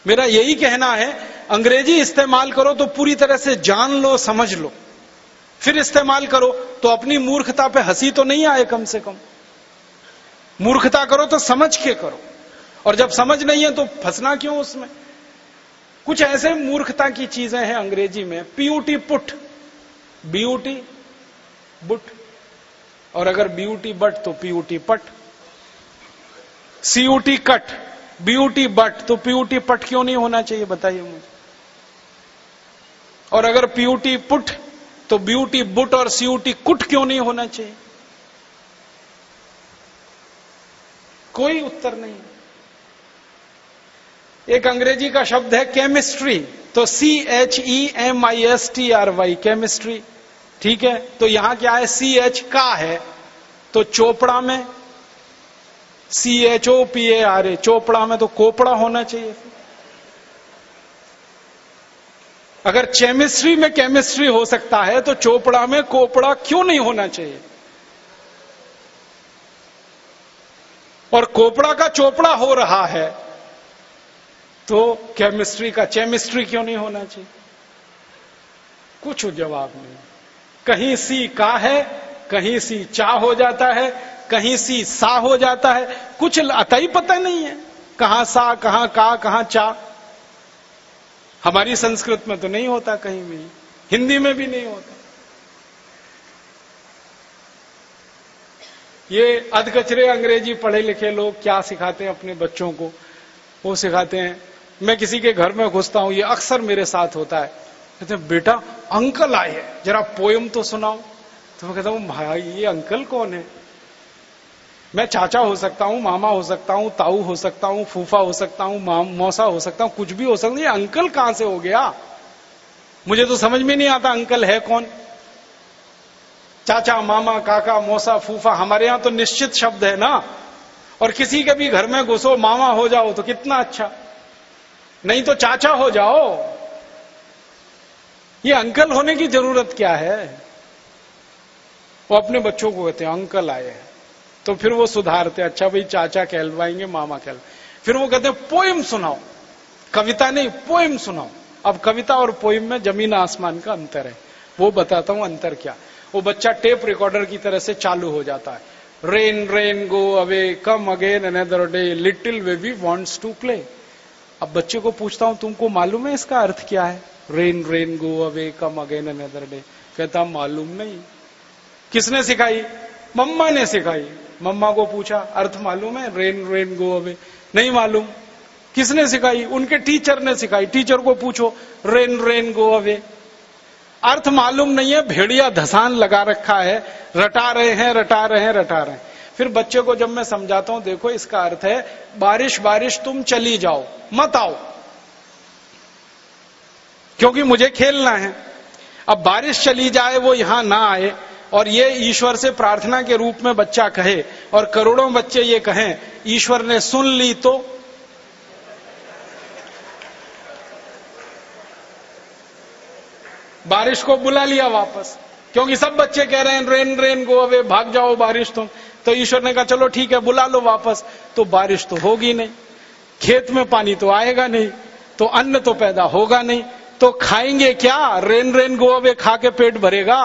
मेरा यही कहना है, अंग्रेजी इस्तेमाल करो तो पूरी तरह से जान लो, समझ लो, फिर इस्तेमाल करो तो अपनी मूर्खता पे हंसी तो नहीं आए। कम से कम मूर्खता करो तो समझ के करो, और जब समझ नहीं है तो फंसना क्यों उसमें। कुछ ऐसे मूर्खता की चीजें हैं अंग्रेजी में, पीयूटी पुट, बीयूटी बुट, और अगर बीयूटी बट तो P U T put, C U T cut, B U T but तो पीयूटी पट क्यों नहीं होना चाहिए, बताइए मुझे। और अगर पीयूटी पुट तो ब्यूटी बुट और सीयूटी कुट क्यों नहीं होना चाहिए? कोई उत्तर नहीं। एक अंग्रेजी का शब्द है केमिस्ट्री, तो CHEMISTRY, केमिस्ट्री, ठीक है। तो यहां क्या है, CH का है, तो चोपड़ा में CHOPARA, चोपड़ा में तो कोपड़ा होना चाहिए। अगर केमिस्ट्री में केमिस्ट्री हो सकता है तो चोपड़ा में कोपड़ा क्यों नहीं होना चाहिए? और कोपड़ा का चोपड़ा हो रहा है तो केमिस्ट्री का चेमिस्ट्री क्यों नहीं होना चाहिए? कुछ जवाब नहीं। कहीं सी का है, कहीं सी चा हो जाता है, कहीं सी सा हो जाता है, कुछ अता ही पता नहीं है, कहां सा, कहां का, कहां चा। हमारी संस्कृत में तो नहीं होता, कहीं भी, हिंदी में भी नहीं होता। ये अधकचरे अंग्रेजी पढ़े लिखे लोग क्या सिखाते हैं अपने बच्चों को? वो सिखाते हैं, मैं किसी के घर में घुसता हूं, ये अक्सर मेरे साथ होता है, कहते हैं बेटा अंकल आए हैं, जरा पोयम तो सुनाओ। तो मैं कहता हूं भाई ये अंकल कौन है? मैं चाचा हो सकता हूं, मामा हो सकता हूं, ताऊ हो सकता हूं, फूफा हो सकता हूं, मौसा हो सकता हूं, कुछ भी हो सकता है, ये अंकल कहां से हो गया? मुझे तो समझ में नहीं आता अंकल है कौन। चाचा, मामा, काका, मौसा, फूफा हमारे यहां तो निश्चित शब्द है ना। और किसी के भी घर में घुसो, मामा हो जाओ तो कितना अच्छा, नहीं तो चाचा हो जाओ। ये अंकल होने की जरूरत क्या है? वो अपने बच्चों को कहते हैं अंकल आए हैं, तो फिर वो सुधारते, अच्छा भाई चाचा कहलवाएंगे, मामा कहलवाएंगे। फिर वो कहते हैं पोएम सुनाओ, कविता नहीं पोएम सुनाओ। अब कविता और पोएम में जमीन आसमान का अंतर है, वो बताता हूं अंतर क्या। वो बच्चा टेप रिकॉर्डर की तरह से चालू हो जाता है, rain rain go away come again another day little baby wants to play. अब बच्चे को पूछता हूं तुमको मालूम है इसका अर्थ क्या है? Rain rain go away come again another day. कहता मालूम नहीं। किसने सिखाई? मम्मा ने सिखाई। मम्मा को पूछा अर्थ मालूम है? रेन रेन गो अवे, नहीं मालूम। किसने सिखाई? उनके टीचर ने सिखाई। टीचर को पूछो रेन रेन गो अवे, अर्थ मालूम नहीं है, भेड़िया धसान लगा रखा है, रटा रहे हैं रटा रहे हैं रटा रहे हैं। फिर बच्चे को जब मैं समझाता हूं देखो इसका अर्थ है बारिश बारिश तुम चली जाओ, मत आओ, क्योंकि मुझे खेलना है। अब बारिश चली जाए, वो यहां ना आए, और ये ईश्वर से प्रार्थना के रूप में बच्चा कहे, और करोड़ों बच्चे ये कहें ईश्वर ने सुन ली तो बारिश को बुला लिया वापस, क्योंकि सब बच्चे कह रहे हैं रेन रेन गो अवे, भाग जाओ बारिश तुम। तो ईश्वर ने कहा चलो ठीक है बुला लो वापस, तो बारिश तो होगी नहीं, खेत में पानी तो आएगा नहीं, तो अन्न तो पैदा होगा नहीं, तो खाएंगे क्या? रेन रेन गो अवे खा के पेट भरेगा?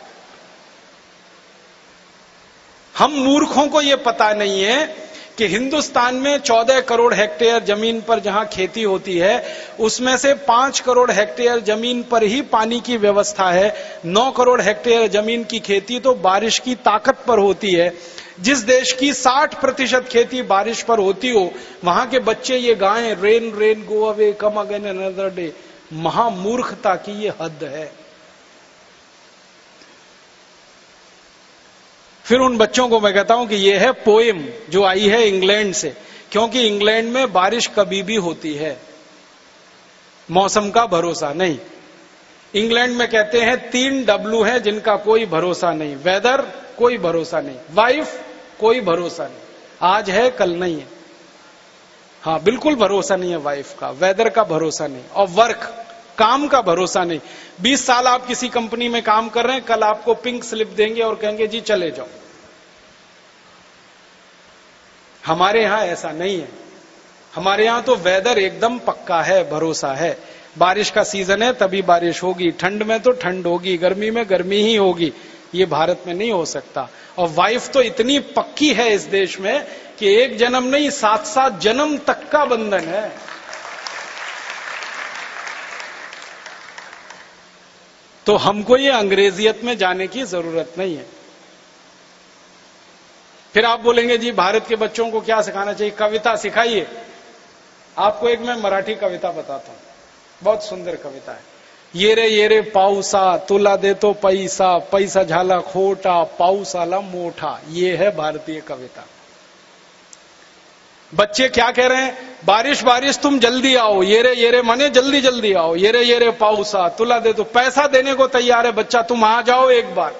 हम मूर्खों को यह पता नहीं है कि हिंदुस्तान में 14 करोड़ हेक्टेयर जमीन पर जहां खेती होती है, उसमें से 5 करोड़ हेक्टेयर जमीन पर ही पानी की व्यवस्था है। 9 करोड़ हेक्टेयर जमीन की खेती तो बारिश की ताकत पर होती है। जिस देश की 60% खेती बारिश पर होती हो, वहां के बच्चे ये गाएं rain rain go away come again another day, महामूर्खता की ये हद है। फिर उन बच्चों को मैं कहता हूं कि यह है पोएम जो आई है इंग्लैंड से, क्योंकि इंग्लैंड में बारिश कभी भी होती है, मौसम का भरोसा नहीं। इंग्लैंड में कहते हैं 3 W हैं जिनका कोई भरोसा नहीं, वेदर कोई भरोसा नहीं, वाइफ कोई भरोसा नहीं, आज है कल नहीं है। हाँ बिल्कुल भरोसा नहीं है वाइफ का, वेदर का भरोसा नहीं, और वर्क काम का भरोसा नहीं। 20 साल आप किसी कंपनी में काम कर रहे हैं, कल आपको पिंक स्लिप देंगे और कहेंगे जी चले जाओ। हमारे यहां ऐसा नहीं है। हमारे यहां तो वेदर एकदम पक्का है, भरोसा है। बारिश का सीजन है तभी बारिश होगी, ठंड में तो ठंड होगी, गर्मी में गर्मी ही होगी। ये भारत में नहीं हो सकता। और वाइफ तो इतनी पक्की है इस देश में कि एक जन्म नहीं, 7-7 जन्म तक का बंधन है। तो हमको ये अंग्रेजियत में जाने की जरूरत नहीं है। फिर आप बोलेंगे जी भारत के बच्चों को क्या सिखाना चाहिए? कविता सिखाइए। आपको एक मैं मराठी कविता बताता हूं, बहुत सुंदर कविता है। ये रे पाऊसा तुला देतो पैसा, पैसा झाला खोटा, पाऊस आला मोठा। ये है भारतीय कविता। बच्चे क्या कह रहे हैं? बारिश बारिश तुम जल्दी आओ, ये रे माने जल्दी जल्दी आओ, ये रे पाऊसा तुला दे तो पैसा देने को तैयार है बच्चा, तुम आ जाओ एक बार।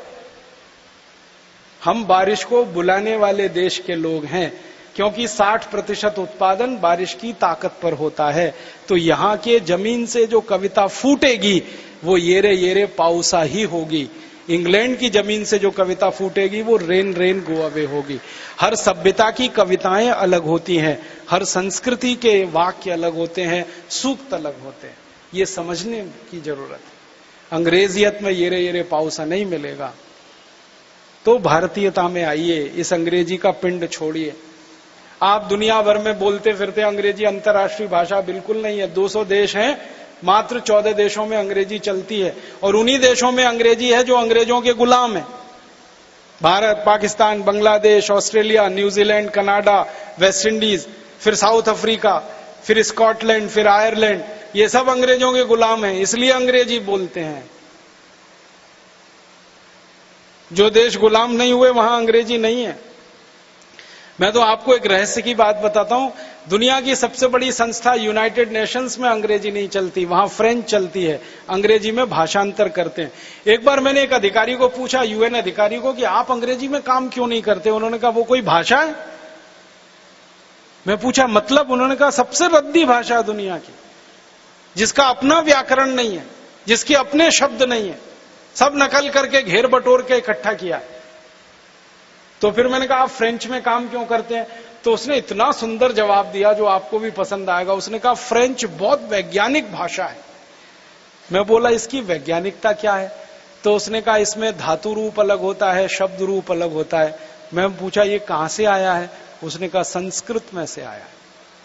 हम बारिश को बुलाने वाले देश के लोग हैं, क्योंकि 60% उत्पादन बारिश की ताकत पर होता है। तो यहां के जमीन से जो कविता फूटेगी वो ये रे पाऊसा ही होगी। इंग्लैंड की जमीन से जो कविता फूटेगी वो रेन रेन गो अवे होगी। हर सभ्यता की कविताएं अलग होती हैं, हर संस्कृति के वाक्य अलग होते हैं, सूक्त अलग होते हैं। ये समझने की जरूरत है। अंग्रेजियत में ये रे पाऊसा नहीं मिलेगा। तो भारतीयता में आइए, इस अंग्रेजी का पिंड छोड़िए। आप दुनिया भर में बोलते फिरते अंग्रेजी अंतर्राष्ट्रीय भाषा बिल्कुल नहीं है। 200 देश हैं, मात्र 14 देशों में अंग्रेजी चलती है, और उन्हीं देशों में अंग्रेजी है जो अंग्रेजों के गुलाम है। Bharat, Pakistan, Bangladesh, Australia, New Zealand, Canada, West Indies, फिर साउथ अफ्रीका, फिर स्कॉटलैंड, फिर आयरलैंड, ये सब अंग्रेजों के गुलाम हैं, इसलिए अंग्रेजी बोलते हैं। जो देश गुलाम नहीं हुए वहां अंग्रेजी नहीं है। मैं तो आपको एक रहस्य की बात बताता हूं। दुनिया की सबसे बड़ी संस्था यूनाइटेड नेशंस में अंग्रेजी नहीं चलती, वहां फ्रेंच चलती है। अंग्रेजी में भाषांतर करते हैं। एक बार मैंने एक अधिकारी को पूछा, यूएन अधिकारी को, कि आप अंग्रेजी में काम क्यों नहीं करते? उन्होंने कहा वो कोई भाषा है? मैं पूछा मतलब? उन्होंने कहा सबसे रद्दी भाषा है दुनिया की, जिसका अपना व्याकरण नहीं है, जिसके अपने शब्द नहीं है, सब नकल करके घेर बटोर के इकट्ठा किया। तो फिर मैंने कहा आप फ्रेंच में काम क्यों करते हैं? तो उसने इतना सुंदर जवाब दिया जो आपको भी पसंद आएगा। उसने कहा फ्रेंच बहुत वैज्ञानिक भाषा है। मैं बोला इसकी वैज्ञानिकता क्या है? तो उसने कहा इसमें धातु रूप अलग होता है, शब्द रूप अलग होता है। मैं पूछा ये कहां से आया है? उसने कहा संस्कृत में से आया है।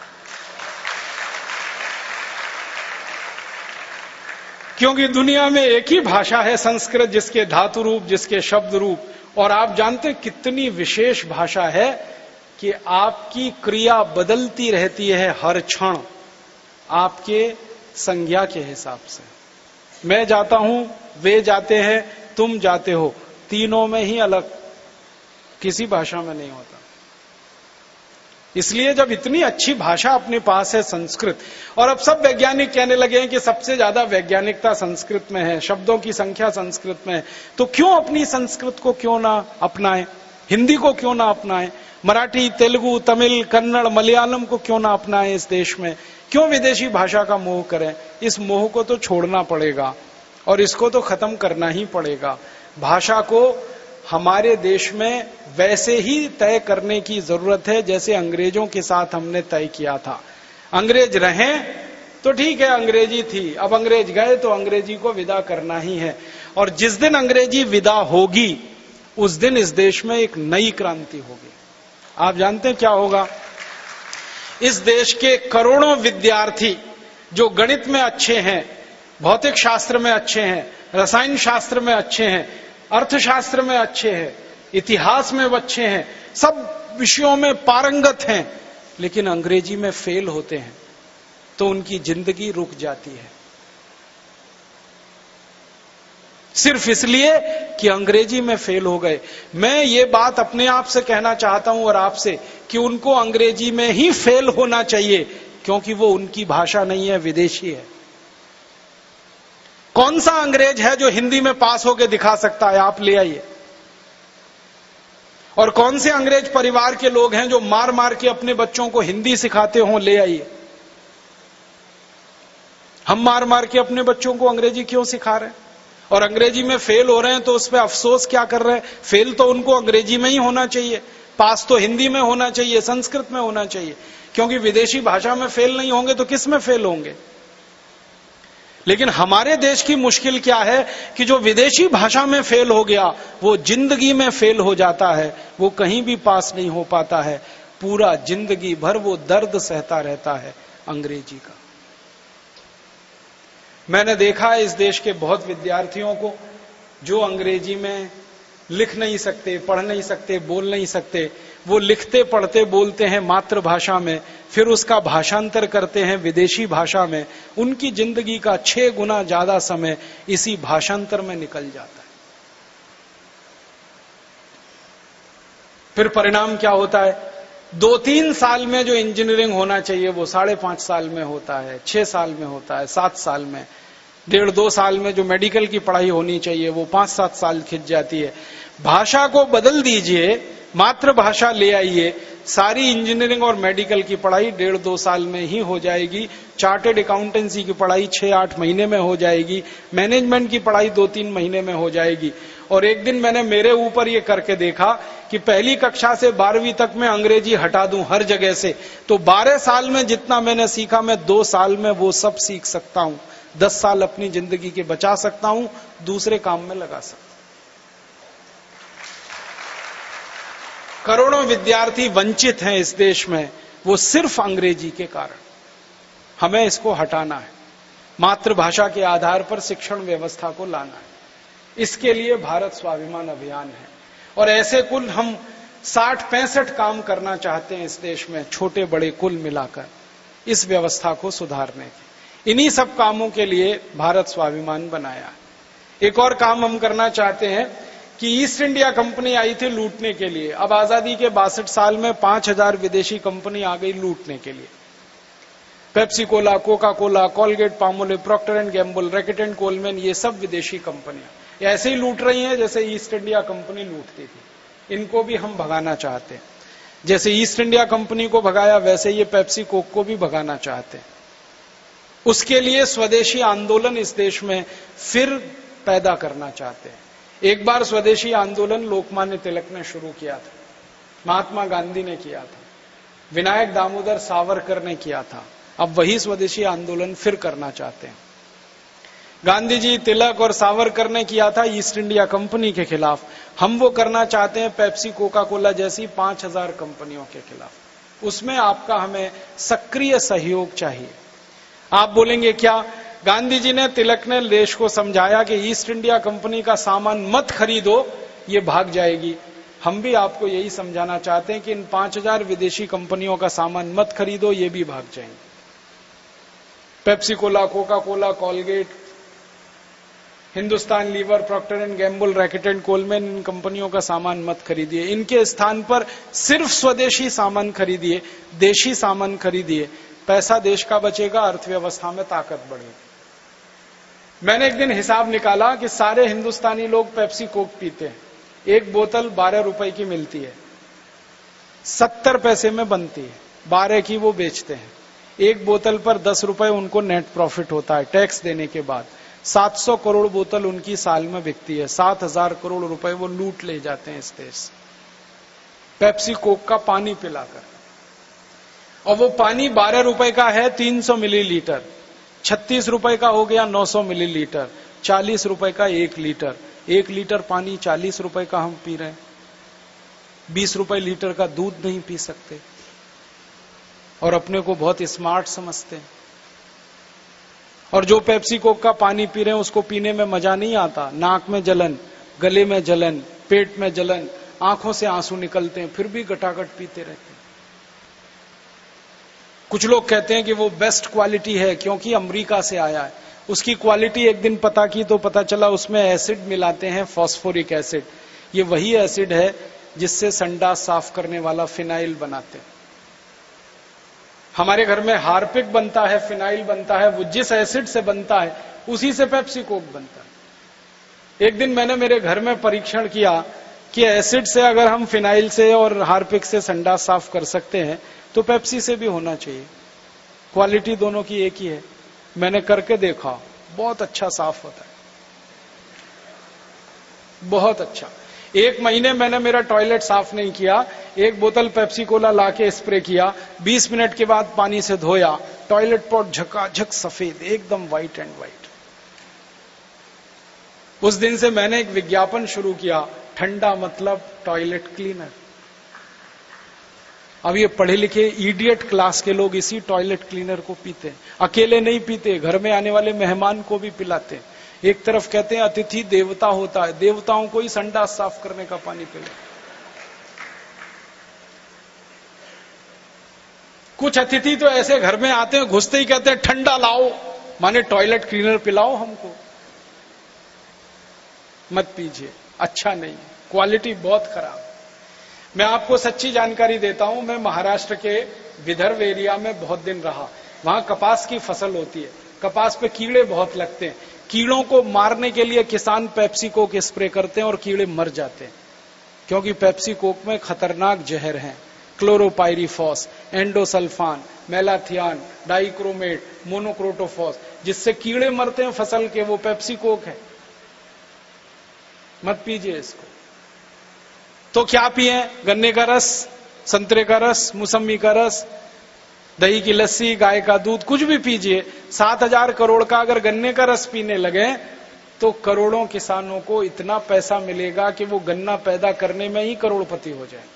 क्योंकि दुनिया में एक ही भाषा है संस्कृत, जिसके धातु रूप, जिसके शब्द रूप। और आप जानते हैं कितनी विशेष भाषा है कि आपकी क्रिया बदलती रहती है हर क्षण, आपके संज्ञा के हिसाब से। मैं जाता हूं, वे जाते हैं, तुम जाते हो, तीनों में ही अलग, किसी भाषा में नहीं होता। इसलिए जब इतनी अच्छी भाषा अपने पास है संस्कृत, और अब सब वैज्ञानिक कहने लगे हैं कि सबसे ज्यादा वैज्ञानिकता संस्कृत में है, शब्दों की संख्या संस्कृत में है, तो क्यों अपनी संस्कृत को क्यों ना अपनाएं? हिंदी को क्यों ना अपनाएं? मराठी, तेलुगु, तमिल, कन्नड़, मलयालम को क्यों ना अपनाएं? इस देश में क्यों विदेशी भाषा का मोह करें? इस मोह को तो छोड़ना पड़ेगा और इसको तो खत्म करना ही पड़ेगा। भाषा को हमारे देश में वैसे ही तय करने की जरूरत है जैसे अंग्रेजों के साथ हमने तय किया था। अंग्रेज रहें तो ठीक है, अंग्रेजी थी, अब अंग्रेज गए तो अंग्रेजी को विदा करना ही है। और जिस दिन अंग्रेजी विदा होगी उस दिन इस देश में एक नई क्रांति होगी। आप जानते हैं क्या होगा? इस देश के करोड़ों विद्यार्थी जो गणित में अच्छे हैं, भौतिक शास्त्र में अच्छे हैं, रसायन शास्त्र में अच्छे हैं, अर्थशास्त्र में अच्छे हैं, इतिहास में अच्छे हैं, सब विषयों में पारंगत हैं, लेकिन अंग्रेजी में फेल होते हैं तो उनकी जिंदगी रुक जाती है, सिर्फ इसलिए कि अंग्रेजी में फेल हो गए। मैं ये बात अपने आप से कहना चाहता हूं और आपसे कि उनको अंग्रेजी में ही फेल होना चाहिए, क्योंकि वो उनकी भाषा नहीं है, विदेशी है। कौन सा अंग्रेज है जो हिंदी में पास होकर दिखा सकता है? आप ले आइए। और कौन से अंग्रेज परिवार के लोग हैं जो मार मार के अपने बच्चों को हिंदी सिखाते हों? ले आइए। हम मार मार के अपने बच्चों को अंग्रेजी क्यों सिखा रहे हैं? और अंग्रेजी में फेल हो रहे हैं तो उस पर अफसोस क्या कर रहे हैं? फेल तो उनको अंग्रेजी में ही होना चाहिए। पास तो हिंदी में होना चाहिए, संस्कृत में होना चाहिए, क्योंकि विदेशी भाषा में फेल नहीं होंगे तो किस में फेल होंगे। लेकिन हमारे देश की मुश्किल क्या है कि जो विदेशी भाषा में फेल हो गया वो जिंदगी में फेल हो जाता है, वो कहीं भी पास नहीं हो पाता है, पूरा जिंदगी भर वो दर्द सहता रहता है अंग्रेजी का। मैंने देखा है इस देश के बहुत विद्यार्थियों को जो अंग्रेजी में लिख नहीं सकते, पढ़ नहीं सकते, बोल नहीं सकते, वो लिखते पढ़ते बोलते हैं मातृभाषा में, फिर उसका भाषांतर करते हैं विदेशी भाषा में, उनकी जिंदगी का 6 गुना ज्यादा समय इसी भाषांतर में निकल जाता है। फिर परिणाम क्या होता है? 2-3 साल में जो इंजीनियरिंग होना चाहिए वो 5.5 साल में होता है, 6 साल में होता है, 7 साल में, 1.5-2 साल में जो मेडिकल की पढ़ाई होनी चाहिए वो 5-7 साल खिंच जाती है। भाषा को बदल दीजिए, मातृभाषा ले आइए, सारी इंजीनियरिंग और मेडिकल की पढ़ाई 1.5-2 साल में ही हो जाएगी, चार्टेड अकाउंटेंसी की पढ़ाई 6-8 महीने में हो जाएगी, मैनेजमेंट की पढ़ाई 2-3 महीने में हो जाएगी। और एक दिन मैंने मेरे ऊपर ये करके देखा कि पहली कक्षा से 12वीं तक मैं अंग्रेजी हटा दूं हर जगह से, तो 12 साल में जितना मैंने सीखा मैं 2 साल में वो सब सीख सकता हूं, 10 साल अपनी जिंदगी के बचा सकता हूं, दूसरे काम में लगा सकता हूं। करोड़ों विद्यार्थी वंचित हैं इस देश में, वो सिर्फ अंग्रेजी के कारण। हमें इसको हटाना है, मातृभाषा के आधार पर शिक्षण व्यवस्था को लाना है। इसके लिए भारत स्वाभिमान अभियान है और ऐसे कुल हम 60-65 काम करना चाहते हैं इस देश में, छोटे बड़े कुल मिलाकर इस व्यवस्था को सुधारने के। इन्हीं सब कामों के लिए भारत स्वाभिमान बनाया। एक और काम हम करना चाहते हैं कि ईस्ट इंडिया कंपनी आई थी लूटने के लिए, अब आजादी के 62 साल में 5000 विदेशी कंपनी आ गई लूटने के लिए। Pepsi Cola, Coca Cola, Colgate, Palmolive, Procter and Gamble, Reckitt and Colman, ये सब विदेशी कंपनियां ऐसे ही लूट रही हैं जैसे ईस्ट इंडिया कंपनी लूटती थी। इनको भी हम भगाना चाहते हैं। जैसे ईस्ट इंडिया कंपनी को भगाया वैसे ये पेप्सी कोक को भी भगाना चाहते हैं। उसके लिए स्वदेशी आंदोलन इस देश में फिर पैदा करना चाहते हैं। एक बार स्वदेशी आंदोलन लोकमान्य तिलक ने शुरू किया था, महात्मा गांधी ने किया था, विनायक दामोदर सावरकर ने किया था, अब वही स्वदेशी आंदोलन फिर करना चाहते हैं। गांधी जी, तिलक और सावरकर ने किया था ईस्ट इंडिया कंपनी के खिलाफ, हम वो करना चाहते हैं पेप्सी, कोका कोला जैसी 5000 कंपनियों के खिलाफ। उसमें आपका हमें सक्रिय सहयोग चाहिए। आप बोलेंगे क्या? गांधी जी ने, तिलक ने देश को समझाया कि ईस्ट इंडिया कंपनी का सामान मत खरीदो, ये भाग जाएगी। हम भी आपको यही समझाना चाहते हैं कि इन 5000 विदेशी कंपनियों का सामान मत खरीदो, ये भी भाग जाएंगे। Pepsi Cola, Coca Cola, Colgate, Hindustan Lever, Procter and Gamble, Reckitt and Colman, इन कंपनियों का सामान मत खरीदिए। इनके स्थान पर सिर्फ स्वदेशी सामान खरीदिए, देशी सामान खरीदिए। पैसा देश का बचेगा, अर्थव्यवस्था में ताकत बढ़ेगी। मैंने एक दिन हिसाब निकाला कि सारे हिंदुस्तानी लोग पेप्सी कोक पीते हैं। एक बोतल 12 रुपए की मिलती है, 70 पैसे में बनती है, 12 की वो बेचते हैं। एक बोतल पर 10 रुपए उनको नेट प्रॉफिट होता है टैक्स देने के बाद। 700 करोड़ बोतल उनकी साल में बिकती है, 7000 करोड़ रुपए वो लूट ले जाते हैं इस देश पेप्सी कोक का पानी पिलाकर। और वो पानी 12 रुपए का है 300 मिलीलीटर, 36 रुपए का हो गया 900 मिलीलीटर, 40 रुपए का 1 लीटर। 1 लीटर पानी 40 रुपए का हम पी रहे हैं, 20 रुपए लीटर का दूध नहीं पी सकते और अपने को बहुत स्मार्ट समझते हैं। और जो पेप्सी कोक का पानी पी रहे हैं उसको पीने में मजा नहीं आता, नाक में जलन, गले में जलन, पेट में जलन, आंखों से आंसू निकलते हैं, फिर भी गटागट पीते रहते हैं। कुछ लोग कहते हैं कि वो बेस्ट क्वालिटी है क्योंकि अमेरिका से आया है। उसकी क्वालिटी एक दिन पता की तो पता चला उसमें एसिड मिलाते हैं, फास्फोरिक एसिड। ये वही एसिड है जिससे संडास साफ करने वाला फिनाइल बनाते हैं। हमारे घर में हार्पिक बनता है, फिनाइल बनता है, वो जिस एसिड से बनता है उसी से पेप्सी कोक बनता है। एक दिन मैंने मेरे घर में परीक्षण किया कि एसिड से अगर हम फिनाइल से और हार्पिक से संडास साफ कर सकते हैं तो पेप्सी से भी होना चाहिए। क्वालिटी दोनों की एक ही है। मैंने करके देखा, बहुत अच्छा साफ होता है, बहुत अच्छा। 1 महीने मैंने मेरा टॉयलेट साफ नहीं किया, 1 बोतल पेप्सी कोला लाके स्प्रे किया, 20 मिनट के बाद पानी से धोया, टॉयलेट पॉट झकाझक सफेद, एकदम व्हाइट एंड व्हाइट। उस दिन से मैंने एक विज्ञापन शुरू किया, ठंडा मतलब टॉयलेट क्लीनर। अब ये पढ़े लिखे इडियट क्लास के लोग इसी टॉयलेट क्लीनर को पीते हैं। अकेले नहीं पीते, घर में आने वाले मेहमान को भी पिलाते हैं। एक तरफ कहते हैं अतिथि देवता होता है, देवताओं को ही संडास साफ करने का पानी पिलाते। कुछ अतिथि तो ऐसे घर में आते हैं, घुसते ही कहते हैं ठंडा लाओ, माने टॉयलेट क्लीनर पिलाओ हमको। मत पीजिए, अच्छा नहीं, क्वालिटी बहुत खराब। मैं आपको सच्ची जानकारी देता हूं, मैं महाराष्ट्र के विदर्भ एरिया में बहुत दिन रहा। वहां कपास की फसल होती है, कपास पे कीड़े बहुत लगते हैं। कीड़ों को मारने के लिए किसान पेप्सी कोक स्प्रे करते हैं और कीड़े मर जाते हैं, क्योंकि पेप्सी कोक में खतरनाक जहर हैं, chlorpyrifos, endosulfan, malathion, dichromate, monocrotophos, जिससे कीड़े मरते हैं फसल के, वो पेप्सी कोक है। मत पीजिए इसको। तो क्या पिए? गन्ने का रस, संतरे का रस, मौसम्मी का रस, दही की लस्सी, गाय का दूध, कुछ भी पीजिए। 7,000 करोड़ का अगर गन्ने का रस पीने लगे तो करोड़ों किसानों को इतना पैसा मिलेगा कि वो गन्ना पैदा करने में ही करोड़पति हो जाए।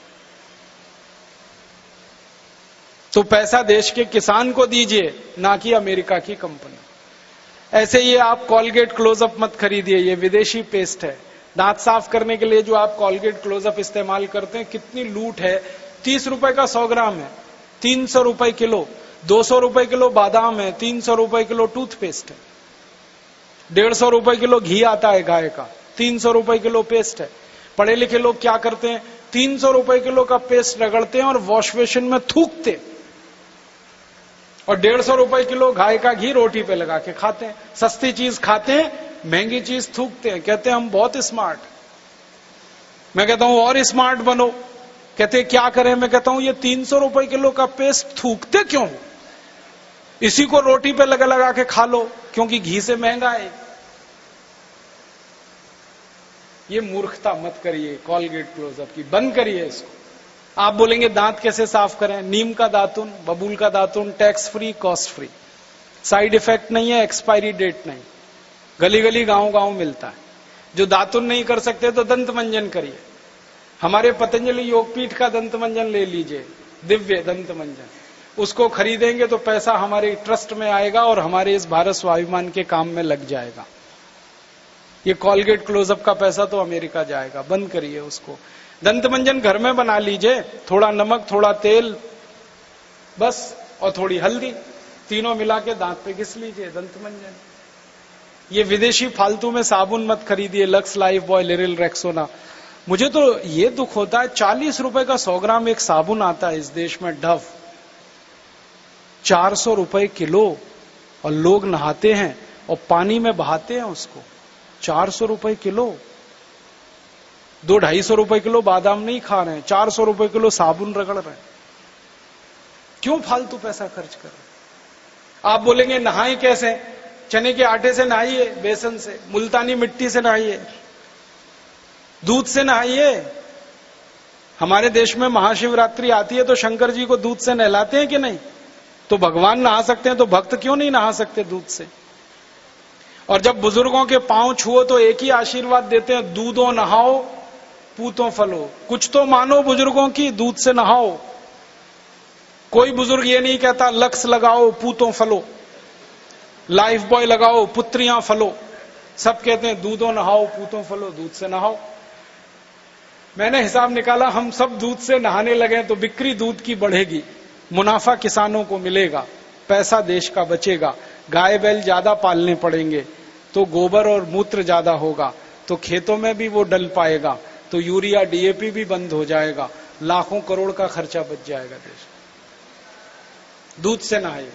तो पैसा देश के किसान को दीजिए, ना कि अमेरिका की कंपनी। ऐसे ये आप कॉलगेट क्लोजअप मत खरीदिए, ये विदेशी पेस्ट है। दांत साफ करने के लिए जो आप कॉलगेट क्लोजअप इस्तेमाल करते हैं, कितनी लूट है। 30 रुपए का 100 ग्राम है, 300 रुपए किलो। 200 रुपए किलो बादाम है, 300 रुपए किलो टूथपेस्ट है। 150 रुपए किलो घी आता है गाय का, 300 रुपए किलो पेस्ट है। पढ़े लिखे लोग क्या करते हैं, 300 रुपए किलो का पेस्ट रगड़ते हैं और वॉश बेसिन में थूकते हैं, और 150 रुपए किलो गाय का घी रोटी पे लगा के खाते हैं। सस्ती चीज खाते हैं, महंगी चीज थूकते हैं, कहते हैं हम बहुत स्मार्ट। मैं कहता हूं और स्मार्ट बनो। कहते हैं क्या करें? मैं कहता हूं ये 300 रुपए किलो का पेस्ट थूकते क्यों? इसी को रोटी पे लगा लगा के खा लो, क्योंकि घी से महंगा है। ये मूर्खता मत करिए कॉलगेट क्लोजअप की, बंद करिए इसको। आप बोलेंगे दांत कैसे साफ करें? नीम का दातुन, बबूल का दातुन, tax free, cost free, side effect नहीं है, एक्सपायरी डेट नहीं, गली गली गांव गांव मिलता है। जो दातुन नहीं कर सकते तो दंत मंजन करिए। हमारे पतंजलि योगपीठ का दंत मंजन ले लीजिए, दिव्य दंत मंजन। उसको खरीदेंगे तो पैसा हमारे ट्रस्ट में आएगा और हमारे इस भारत स्वाभिमान के काम में लग जाएगा। ये कॉलगेट क्लोजअप का पैसा तो अमेरिका जाएगा, बंद करिए उसको। दंत मंजन घर में बना लीजिए, थोड़ा नमक, थोड़ा तेल बस, और थोड़ी हल्दी, तीनों मिला के दांत पे घिस लीजिए, दंत मंजन। ये विदेशी फालतू में साबुन मत खरीदिए, Lux, Lifebuoy, Liril, Rexona. मुझे तो ये दुख होता है, 40 रुपए का 100 ग्राम एक साबुन आता है इस देश में, डव, 400 रुपए किलो, और लोग नहाते हैं और पानी में बहाते हैं उसको। 400 रुपए किलो। 200-250 रुपए किलो बादाम नहीं खा रहे हैं, 400 रुपए किलो साबुन रगड़ रहे हैं। क्यों फालतू पैसा खर्च कर रहे हैं? आप बोलेंगे नहाए कैसे? चने के आटे से नहाइए, बेसन से, मुल्तानी मिट्टी से नहाइए, दूध से नहाइए। हमारे देश में महाशिवरात्रि आती है तो शंकर जी को दूध से नहलाते हैं कि नहीं? तो भगवान नहा सकते हैं तो भक्त क्यों नहीं नहा सकते दूध से? और जब बुजुर्गों के पांव छुओ तो एक ही आशीर्वाद देते हैं, दूधों नहाओ पूतों फलो। कुछ तो मानो बुजुर्गों की, दूध से नहाओ। कोई बुजुर्ग ये नहीं कहता लक्स लगाओ पूतों फलो, लाइफ बॉय लगाओ पुत्रियां फलो। सब कहते हैं दूधों नहाओ पूतों फलो, दूध से नहाओ। मैंने हिसाब निकाला, हम सब दूध से नहाने लगे तो बिक्री दूध की बढ़ेगी, मुनाफा किसानों को मिलेगा, पैसा देश का बचेगा। गाय बैल ज्यादा पालने पड़ेंगे तो गोबर और मूत्र ज्यादा होगा, तो खेतों में भी वो डल पाएगा, तो यूरिया डीएपी भी बंद हो जाएगा, लाखों करोड़ का खर्चा बच जाएगा देश। दूध से नहाइए।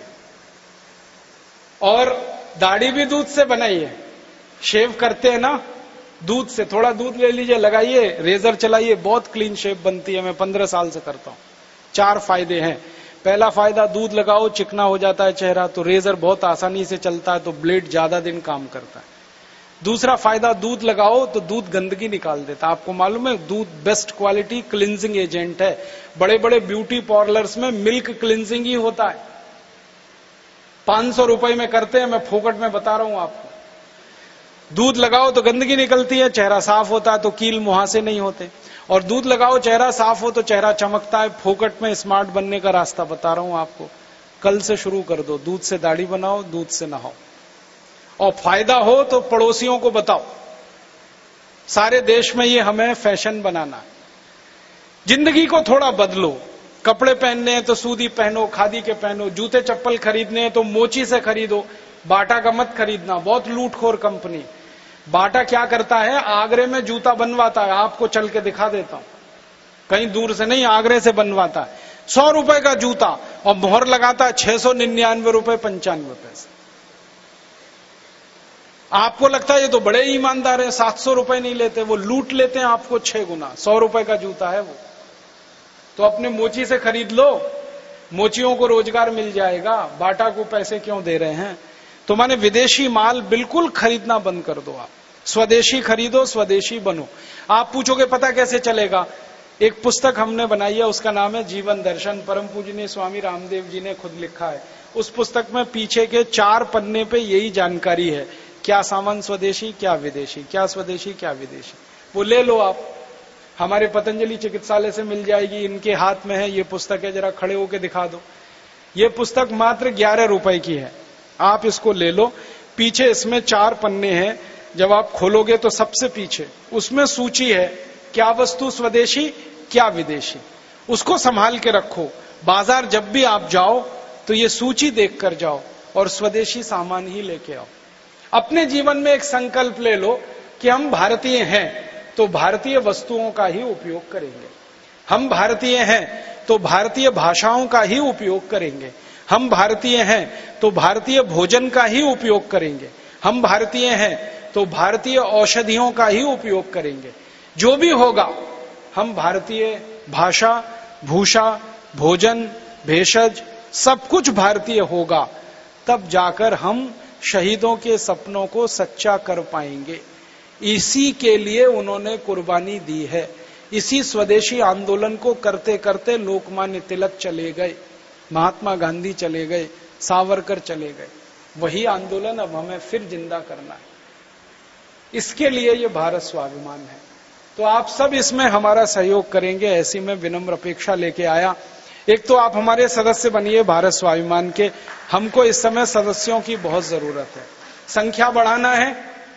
और दाढ़ी भी दूध से बनाइए। शेव करते हैं ना दूध से, थोड़ा दूध ले लीजिए, लगाइए, रेजर चलाइए, बहुत क्लीन शेव बनती है। मैं 15 साल से करता हूं। 4 फायदे हैं। पहला फायदा, दूध लगाओ चिकना हो जाता है चेहरा, तो रेजर बहुत आसानी से चलता है, तो ब्लेड ज्यादा दिन काम करता है। दूसरा फायदा, दूध लगाओ तो दूध गंदगी निकाल देता। आपको मालूम है दूध बेस्ट क्वालिटी क्लिंजिंग एजेंट है। बड़े बड़े ब्यूटी पार्लर्स में मिल्क क्लिंजिंग ही होता है। 500 रुपए में करते हैं, मैं फोकट में बता रहा हूं आपको। दूध लगाओ तो गंदगी निकलती है, चेहरा साफ होता है, तो कील मुहासे नहीं होते। और दूध लगाओ, चेहरा साफ हो तो चेहरा चमकता है। फोकट में स्मार्ट बनने का रास्ता बता रहा हूं आपको। कल से शुरू कर दो, दूध से दाढ़ी बनाओ, दूध से नहाओ, और फायदा हो तो पड़ोसियों को बताओ। सारे देश में ये हमें फैशन बनाना है। जिंदगी को थोड़ा बदलो। कपड़े पहनने हैं तो सूदी पहनो, खादी के पहनो। जूते चप्पल खरीदने हैं तो मोची से खरीदो, बाटा का मत खरीदना, बहुत लूटखोर कंपनी। बाटा क्या करता है, आगरे में जूता बनवाता है, आपको चल के दिखा देता हूं, कहीं दूर से नहीं, आगरे से बनवाता है। 100 रुपए का जूता और मोहर लगाता है 699 रुपए 95 पैसे। आपको लगता है ये तो बड़े ईमानदार हैं, 700 रुपए नहीं लेते, वो लूट लेते हैं आपको 6 गुना। 100 रुपए का जूता है वो, तो अपने मोची से खरीद लो, मोचियों को रोजगार मिल जाएगा। बाटा को पैसे क्यों दे रहे हैं? तो माने विदेशी माल बिल्कुल खरीदना बंद कर दो। आप स्वदेशी खरीदो, स्वदेशी बनो। आप पूछोगे पता कैसे चलेगा? एक पुस्तक हमने बनाई है, उसका नाम है जीवन दर्शन। परम पूजनीय स्वामी रामदेव जी ने खुद लिखा है। उस पुस्तक में पीछे के 4 पन्ने पे यही जानकारी है, क्या सामान स्वदेशी, क्या विदेशी, क्या स्वदेशी, क्या विदेशी। वो ले लो आप, हमारे पतंजलि चिकित्सालय से मिल जाएगी। इनके हाथ में है ये पुस्तक है, जरा खड़े होके दिखा दो। ये पुस्तक मात्र 11 रुपए की है, आप इसको ले लो। पीछे इसमें 4 पन्ने हैं, जब आप खोलोगे तो सबसे पीछे उसमें सूची है, क्या वस्तु स्वदेशी, क्या विदेशी। उसको संभाल के रखो। बाजार जब भी आप जाओ तो ये सूची देख कर जाओ और स्वदेशी सामान ही लेके आओ। अपने जीवन में एक संकल्प ले लो कि हम भारतीय हैं तो भारतीय वस्तुओं का ही उपयोग करेंगे। हम भारतीय हैं तो भारतीय भाषाओं का ही उपयोग करेंगे। हम भारतीय हैं तो भारतीय भोजन का ही उपयोग करेंगे। हम भारतीय हैं तो भारतीय औषधियों का ही उपयोग करेंगे। जो भी होगा, हम भारतीय भाषा, भूषा, भोजन, भेषज सब कुछ भारतीय होगा, तब जाकर हम शहीदों के सपनों को सच्चा कर पाएंगे। इसी के लिए उन्होंने कुर्बानी दी है। इसी स्वदेशी आंदोलन को करते करते लोकमान्य तिलक चले गए, महात्मा गांधी चले गए, सावरकर चले गए। वही आंदोलन अब हमें फिर जिंदा करना है। इसके लिए ये भारत स्वाभिमान है। तो आप सब इसमें हमारा सहयोग करेंगे, ऐसी मैं विनम्र अपेक्षा लेके आया। एक तो आप हमारे सदस्य बनिए भारत स्वाभिमान के। हमको इस समय सदस्यों की बहुत जरूरत है। संख्या बढ़ाना है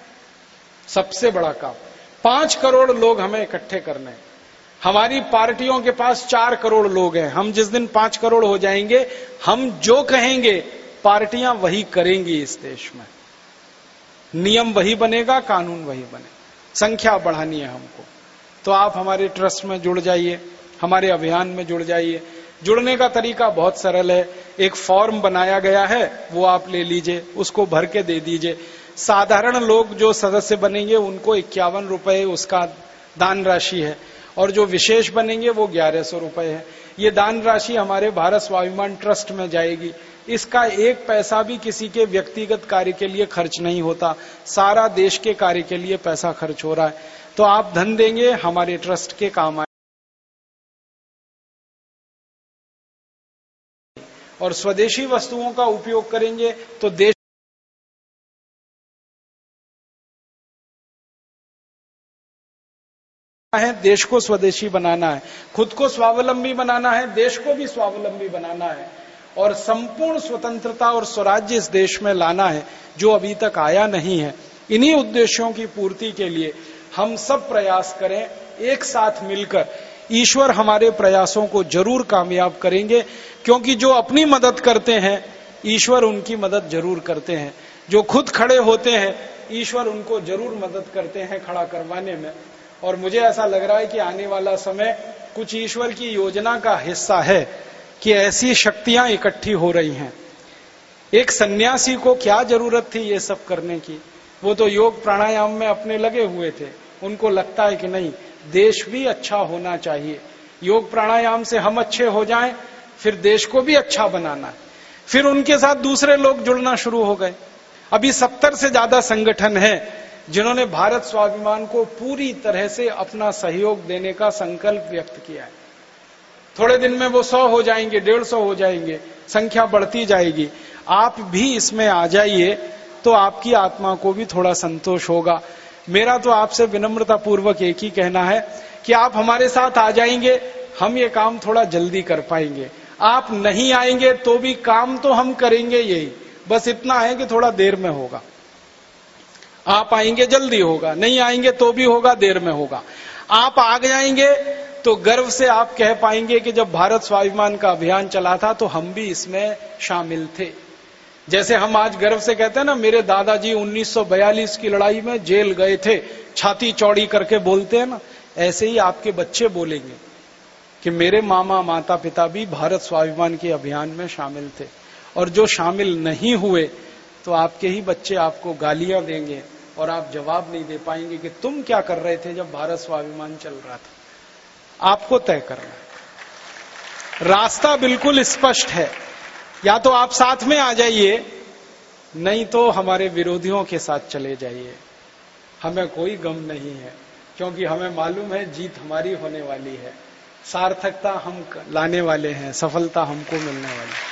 सबसे बड़ा काम। 5 करोड़ लोग हमें इकट्ठे करने हैं। हमारी पार्टियों के पास 4 करोड़ लोग हैं। हम जिस दिन 5 करोड़ हो जाएंगे, हम जो कहेंगे पार्टियां वही करेंगी। इस देश में नियम वही बनेगा, कानून वही बने। संख्या बढ़ानी है हमको, तो आप हमारे ट्रस्ट में जुड़ जाइए, हमारे अभियान में जुड़ जाइए। जुड़ने का तरीका बहुत सरल है। एक फॉर्म बनाया गया है, वो आप ले लीजिए, उसको भर के दे दीजिए। साधारण लोग जो सदस्य बनेंगे उनको 51 रुपए उसका दान राशि है, और जो विशेष बनेंगे वो 1100 रुपए है। ये दान राशि हमारे भारत स्वाभिमान ट्रस्ट में जाएगी। इसका 1 पैसा भी किसी के व्यक्तिगत कार्य के लिए खर्च नहीं होता, सारा देश के कार्य के लिए पैसा खर्च हो रहा है। तो आप धन देंगे, हमारे ट्रस्ट के काम आए, और स्वदेशी वस्तुओं का उपयोग करेंगे तो देश है, देश को स्वदेशी बनाना है, खुद को स्वावलंबी बनाना है, देश को भी स्वावलंबी बनाना है, और संपूर्ण स्वतंत्रता और स्वराज्य इस देश में लाना है, जो अभी तक आया नहीं है। इन्हीं उद्देश्यों की पूर्ति के लिए हम सब प्रयास करें, एक साथ मिलकर। ईश्वर हमारे प्रयासों को जरूर कामयाब करेंगे, क्योंकि जो अपनी मदद करते हैं ईश्वर उनकी मदद जरूर करते हैं। जो खुद खड़े होते हैं ईश्वर उनको जरूर मदद करते हैं खड़ा करवाने में। और मुझे ऐसा लग रहा है कि आने वाला समय कुछ ईश्वर की योजना का हिस्सा है कि ऐसी शक्तियां इकट्ठी हो रही हैं। एक सन्यासी को क्या जरूरत थी ये सब करने की? वो तो योग प्राणायाम में अपने लगे हुए थे। उनको लगता है कि नहीं, देश भी अच्छा होना चाहिए। योग प्राणायाम से हम अच्छे हो जाएं, फिर देश को भी अच्छा बनाना है। फिर उनके साथ दूसरे लोग जुड़ना शुरू हो गए। अभी 70 से ज्यादा संगठन है जिन्होंने भारत स्वाभिमान को पूरी तरह से अपना सहयोग देने का संकल्प व्यक्त किया है। थोड़े दिन में वो 100 हो जाएंगे, 150 हो जाएंगे, संख्या बढ़ती जाएगी। आप भी इसमें आ जाइए तो आपकी आत्मा को भी थोड़ा संतोष होगा। मेरा तो आपसे विनम्रता पूर्वक एक ही कहना है कि आप हमारे साथ आ जाएंगे, हम ये काम थोड़ा जल्दी कर पाएंगे। आप नहीं आएंगे तो भी काम तो हम करेंगे यही, बस इतना है कि थोड़ा देर में होगा। आप आएंगे जल्दी होगा, नहीं आएंगे तो भी होगा, देर में होगा। आप आ जाएंगे तो गर्व से आप कह पाएंगे कि जब भारत स्वाभिमान का अभियान चला था तो हम भी इसमें शामिल थे। जैसे हम आज गर्व से कहते हैं ना, मेरे दादाजी 1942 की लड़ाई में जेल गए थे, छाती चौड़ी करके बोलते हैं ना, ऐसे ही आपके बच्चे बोलेंगे कि मेरे मामा माता पिता भी भारत स्वाभिमान के अभियान में शामिल थे। और जो शामिल नहीं हुए तो आपके ही बच्चे आपको गालियां देंगे और आप जवाब नहीं दे पाएंगे कि तुम क्या कर रहे थे जब भारत स्वाभिमान चल रहा था। आपको तय करना है। रास्ता बिल्कुल स्पष्ट है, या तो आप साथ में आ जाइए, नहीं तो हमारे विरोधियों के साथ चले जाइए। हमें कोई गम नहीं है, क्योंकि हमें मालूम है जीत हमारी होने वाली है, सार्थकता हम लाने वाले हैं, सफलता हमको मिलने वाली है।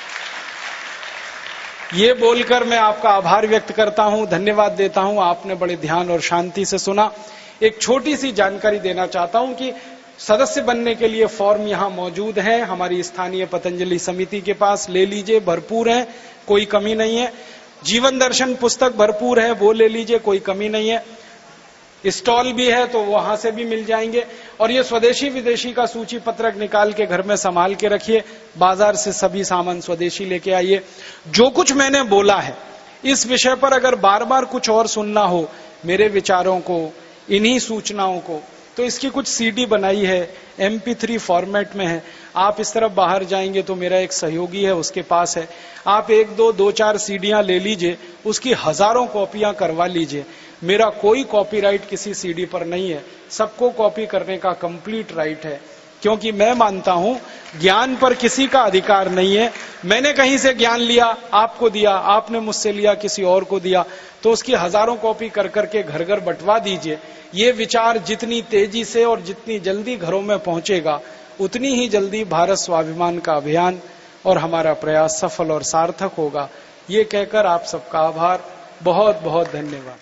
ये बोलकर मैं आपका आभार व्यक्त करता हूं, धन्यवाद देता हूं। आपने बड़े ध्यान और शांति से सुना। एक छोटी सी जानकारी देना चाहता हूं कि सदस्य बनने के लिए फॉर्म यहां मौजूद है हमारी स्थानीय पतंजलि समिति के पास, ले लीजिए, भरपूर है, कोई कमी नहीं है। जीवन दर्शन पुस्तक भरपूर है, वो ले लीजिए, कोई कमी नहीं है। स्टॉल भी है तो वहां से भी मिल जाएंगे। और ये स्वदेशी विदेशी का सूची पत्रक निकाल के घर में संभाल के रखिए, बाजार से सभी सामान स्वदेशी लेके आइए। जो कुछ मैंने बोला है इस विषय पर अगर बार बार कुछ और सुनना हो, मेरे विचारों को, इन्हीं सूचनाओं को, तो इसकी कुछ सीडी बनाई है, MP3 फॉर्मेट में है। आप इस तरफ बाहर जाएंगे तो मेरा एक सहयोगी है, उसके पास है। आप 1-2-4 सीडियां ले लीजिए, उसकी हजारों कॉपियां करवा लीजिए। मेरा कोई कॉपीराइट किसी सीडी पर नहीं है, सबको कॉपी करने का कंप्लीट राइट है, क्योंकि मैं मानता हूं ज्ञान पर किसी का अधिकार नहीं है। मैंने कहीं से ज्ञान लिया, आपको दिया, आपने मुझसे लिया, किसी और को दिया, तो उसकी हजारों कॉपी कर करके घर घर बंटवा दीजिए। ये विचार जितनी तेजी से और जितनी जल्दी घरों में पहुंचेगा, उतनी ही जल्दी भारत स्वाभिमान का अभियान और हमारा प्रयास सफल और सार्थक होगा। ये कहकर आप सबका आभार, बहुत बहुत धन्यवाद।